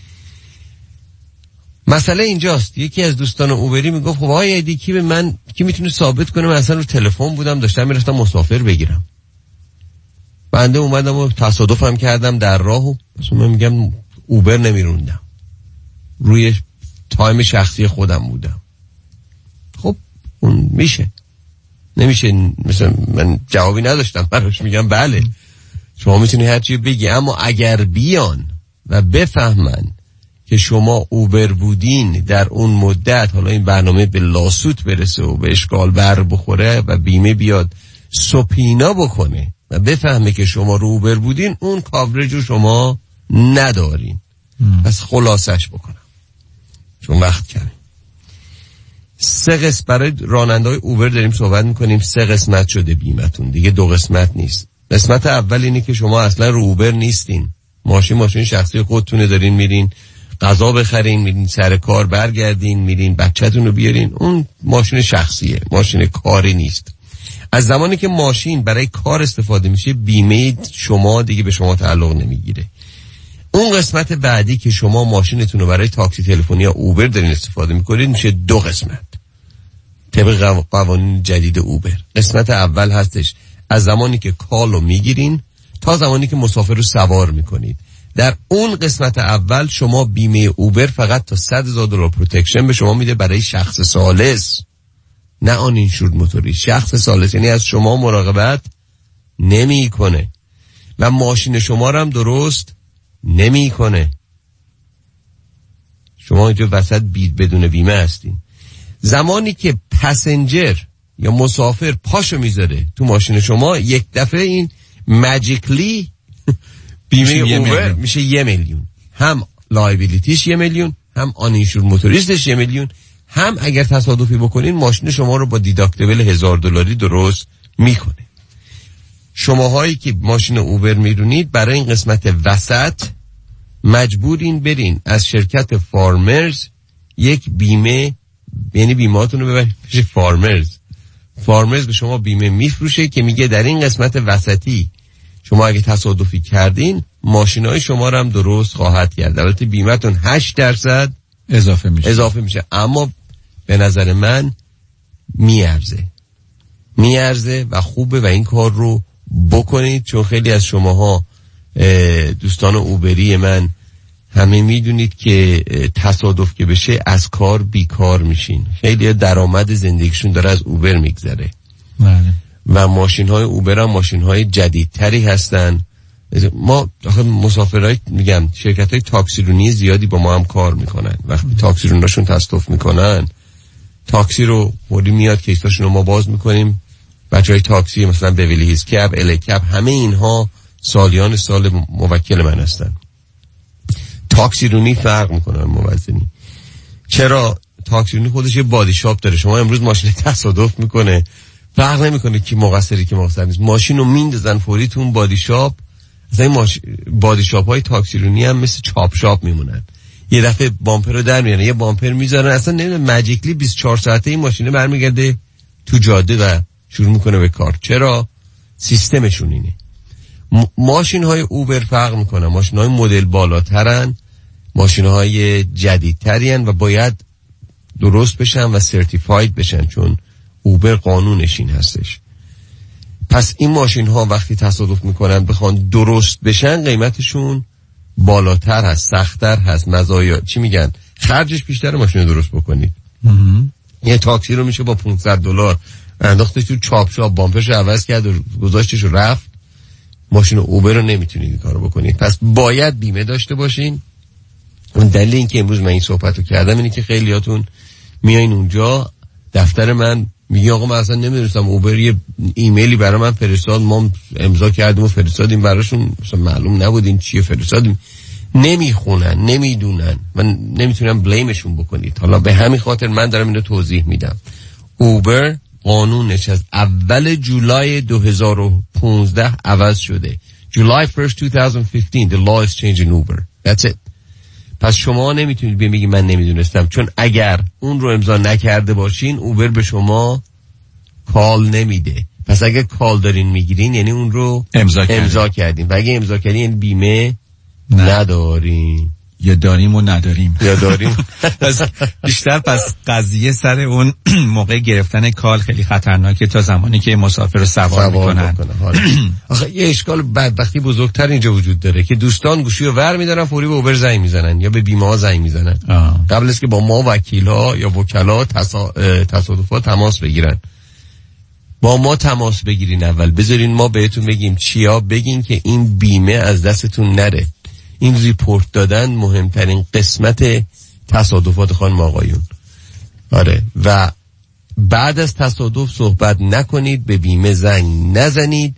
مسئله اینجاست، یکی از دوستان اوبری میگفت خب آقای ایدی کی میتونه ثابت کنه من اصلا رو تلفن بودم داشتم میرفتم مسافر بگیرم، بنده اومدم و تصادفم کردم در راهو، پس من میگم اوبر نمیروندم، روی تایم شخصی خودم بودم. خب اون میشه نمیشه؟ مثلا من جوابی نداشتم براش، میگم بله شما میتونی هر چی بگی، اما اگر بیان و بفهمن که شما اوبر بودین در اون مدت، حالا این برنامه به لاسوت برسه و به اشکال بر بخوره و بیمه بیاد سپینا بکنه و بفهمه که شما رو اوبر بودین، اون کاورج رو شما ندارین. پس خلاصش بکنم چون وقت کمه. 3 قسمت برای راننده‌های اوبر داریم صحبت میکنیم. 3 قسمت شده بیمتون دیگه، 2 قسمت نیست. قسمت اول اینه که شما اصلا رو اوبر نیستین، ماشین شخصی خودتونه دارین میرین، غذا بخرین، میرین سر کار، برگردین، میرین بچه‌تون رو بیارین. اون ماشین شخصیه، ماشین کاری نیست. از زمانی که ماشین برای کار استفاده میشه، بیمه شما دیگه به شما تعلق نمیگیره. اون قسمت بعدی که شما ماشینتون رو برای تاکسی تلفنی یا اوبر دارین استفاده میکنید میشه 2 قسمت طبق قوانین جدید اوبر. قسمت اول هستش از زمانی که کال رو میگیرین تا زمانی که مسافر رو سوار میکنید. در اون قسمت اول شما بیمه اوبر فقط تا $100,000 پروتکشن به شما میده برای شخص ثالث، نه آن اینشورد موتوری. شخص ثالث یعنی از شما مراقبت نمی کنه و ماشین شما رو هم درست نمی کنه. شما اینجا وسط بدون بیمه هستین. زمانی که پسنجر یا مسافر پاشو میذاره تو ماشین شما، یک دفعه این ماجیکلی بیمه اوبر میشه 1 میلیون. هم لایبیلیتیش 1 میلیون، هم آن اینشورد موتوریستش 1 میلیون، هم اگر تصادفی بکنین ماشین شما رو با دیداکتیبل $1000 درست میکنه. شماهایی که ماشین اوبر میرونید برای این قسمت وسط مجبورین برین از شرکت فارمرز یک بیمه، یعنی بیمهاتون رو ببرید پیش فارمرز به شما بیمه میفروشه که میگه در این قسمت وسطی شما اگه تصادفی کردین ماشینای شما رو هم درست خواهد کرد. البته بیمهتون 8% اضافه میشه، اما به نظر من میارزه و خوبه و این کار رو بکنید، چون خیلی از شماها دوستان اوبری من همه میدونید که تصادف که بشه از کار بیکار میشین. خیلی درآمد زندگیشون داره از اوبر میگذره و ماشین های اوبر هم ماشین های جدیدتری هستن. ما مسافرهای میگم شرکت های تاکسیرونی زیادی با ما هم کار میکنن. وقتی تاکسیروناشون تصادف میکنن، تاکسی رو بودی میاد کیساشون رو ما باز میکنیم. بچهای تاکسی مثلا بیولی هیلز کب، ال کب، همه اینها سالیان سال موکل من هستن. تاکسیرونی فرق میکنن موزنی. چرا؟ تاکسیرونی خودش یه بادی شاپ داره. شما امروز ماشین تصادف میکنه، فرق نمیکنه کی مقصری کی مقصر نیست، ماشین رو میندازن فوری تو اون بادی شاپ. مثلا بادی شاپ های تاکسیرونی هم مثل چاپ شاپ میمونن. یه دفعه بامپر رو در میارن، یه بامپر میذارن، اصلا نمیدونم ماجیکلی 24 ساعته این ماشینه برمیگرده تو جاده و شروع میکنه به کار. چرا؟ سیستمشون اینه. ماشین های اوبر فرق میکنن، ماشین های مدل بالاترن، ماشین های جدیدترین و باید درست بشن و سرتیفاید بشن، چون اوبر قانونش این هستش. پس این ماشین ها وقتی تصادف میکنن بخوان درست بشن قیمتشون بالاتر هست، سخت‌تر هست، مزایا چی میگن، خرجش بیشتر ماشین درست بکنید. یه تاکسی رو میشه با $500 انداختش تو چاپ شاپ، بامپرش عوض کرد و گذاشتش و رفت. ماشین اوبر رو نمیتونید این کارو بکنید. پس باید بیمه داشته باشین. اون دلیل این که امروز من این صحبت رو کردم اینه که خیلیاتون میایین اونجا دفتر من میگه آقا من اصلا نمیدونستم اوبر یه ایمیلی برای من فرستاد، ما امضا کردیم و فرستادیم براشون، مثلا معلوم نبود این چیه فرستادیم. نمیخونن، نمیدونن، من نمیتونم بلیمشون بکنید. حالا به همین خاطر من دارم اینو توضیح میدم. اوبر قانونش از اول جولای 2015 عوض شده. July 1st 2015 the law is changed in Uber. That's it. پس شما نمیتونید بگید من نمیدونستم، چون اگر اون رو امضا نکرده باشین اوبر به شما کال نمیده. پس اگر کال دارین میگیرین یعنی اون رو امضا کردین و اگه امضا کردین یعنی بیمه ندارین. یا داریم و نداریم. یا داریم. بیشتر پس قضیه سر اون موقع گرفتن کال خیلی خطرناکه تا زمانی که مسافر رو سوار میکنن. آخه یه اشکال بدبختی بزرگتر اینجا وجود داره که دوستان گوشی رو ور میدارن فوری به اوبر زنگ میزنن یا به بیمه ها زنگ میزنن قبل از که با ما وکیل ها یا وکلا تصادفات تماس بگیرن. با ما تماس بگیرین اول، بذارین ما بهتون بگیم چیا، بگین که این بیمه از دستتون نره. این ریپورت دادن مهمترین قسمت تصادفات خانم آقایون. آره، و بعد از تصادف صحبت نکنید، به بیمه زنگ نزنید،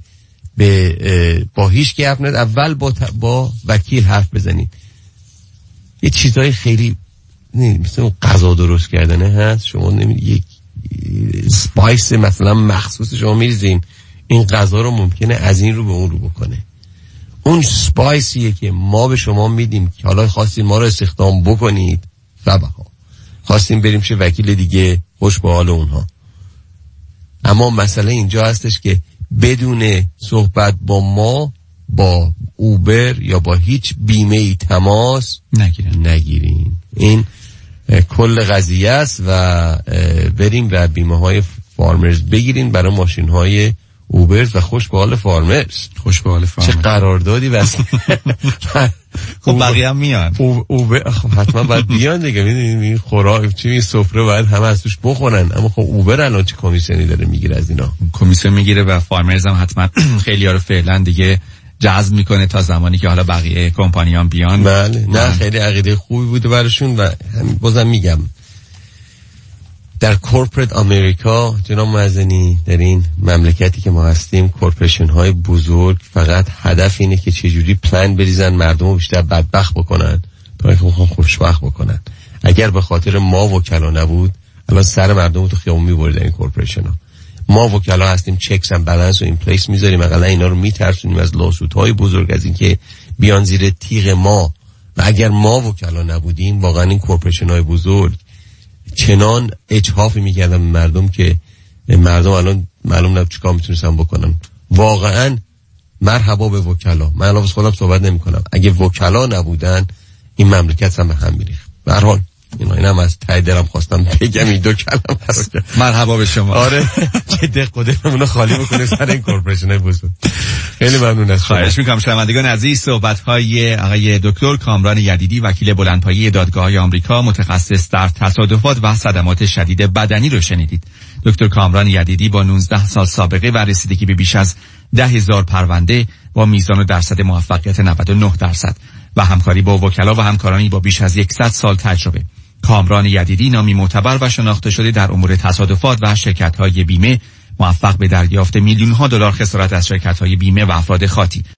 با هیچ کی حرف نزنید، اول با وکیل حرف بزنید. یه چیزای خیلی مثل اون غذا درست کردنه هست، شما یک سپایس مثلا مخصوص شما میریزین، این غذا رو ممکنه از این رو به اون رو بکنه. اون سپایسیه که ما به شما میدیم که حالا خواستین ما رو استخدام بکنید فبها، خواستیم بریم چه وکیل دیگه، خوش به حال اونها. اما مسئله اینجا هستش که بدون صحبت با ما، با اوبر یا با هیچ بیمه ای تماس نگیرین. این کل قضیه است و بریم و بیمه های فارمرز بگیرین برای ماشین های اوبرز و خوش به حال فارمرز. خوش به حال فارمرز. چه قراردادی بس. خب بقیه هم میان. اوبر حتما باید بیان دیگه. میدونید خوراک چی سفره باید همه از توش بخورن. اما خب اوبر الان چه کمیسیونی داره میگیره از اینا؟ کمیسیون میگیره و فارمرز هم حتما خیلی ها رو فعلا دیگه جذب میکنه تا زمانی که حالا بقیه کمپانیان بیان. بله نه خیلی عقیده خوبی بوده براشون و بازم میگم در کورپرات آمریکا جناب معزنی، در این مملکتی که ما هستیم، کورپوریشن های بزرگ فقط هدف اینه که چجوری پلان بریزن مردم رو بیشتر بدبخت بکنن تا اینکه بخوان خوشبخت بکنن. اگر به خاطر ما وکلا نبود الان سر مردم رو تو خیابون میبردن این کورپوریشن ها. ما وکلا هستیم، چکس اند بالانس رو این پلیس میذاریم، اقلا اینا رو میترسونیم از لاسوت های بزرگ، از اینکه بیان زیر تیغ ما. و اگر ما وکلا نبودیم واقعا این کورپوریشن های بزرگ چنان اجحافی میکردن مردم که مردم الان معلوم نبود چیکار میتونستن بکنن. واقعا مرحبا به وکلا. من الان خودم صحبت نمی کنم، اگه وکلا نبودن این مملکت هم به هم میریخت. به هر حال اینم از ته دلم خواستم بگم این دو کلمه رو. مرحبا به شما. آره چه دق و دلمون خالی بکنیم سر این کورپوریشن بزرگ. خیلی ممنون از شما. خواهش می‌کنم. شنوندگان عزیز، صحبت‌های آقای دکتر کامران یدیدی، وکیل بلندپایه دادگاه‌های آمریکا، متخصص در تصادفات و صدمات شدید بدنی رو شنیدید. دکتر کامران یدیدی با 19 سال سابقه و رسیدگی به بیش از 10,000 پرونده با میزان و درصد موفقیت 99% و همکاری با وکلا و همکارانی با بیش از 100 سال تجربه. کامران یدیدی نامی معتبر و شناخته شده در امور تصادفات و شرکت‌های بیمه، موفق به دریافت میلیون‌ها دلار خسارت از شرکت‌های بیمه و افراد خاطی.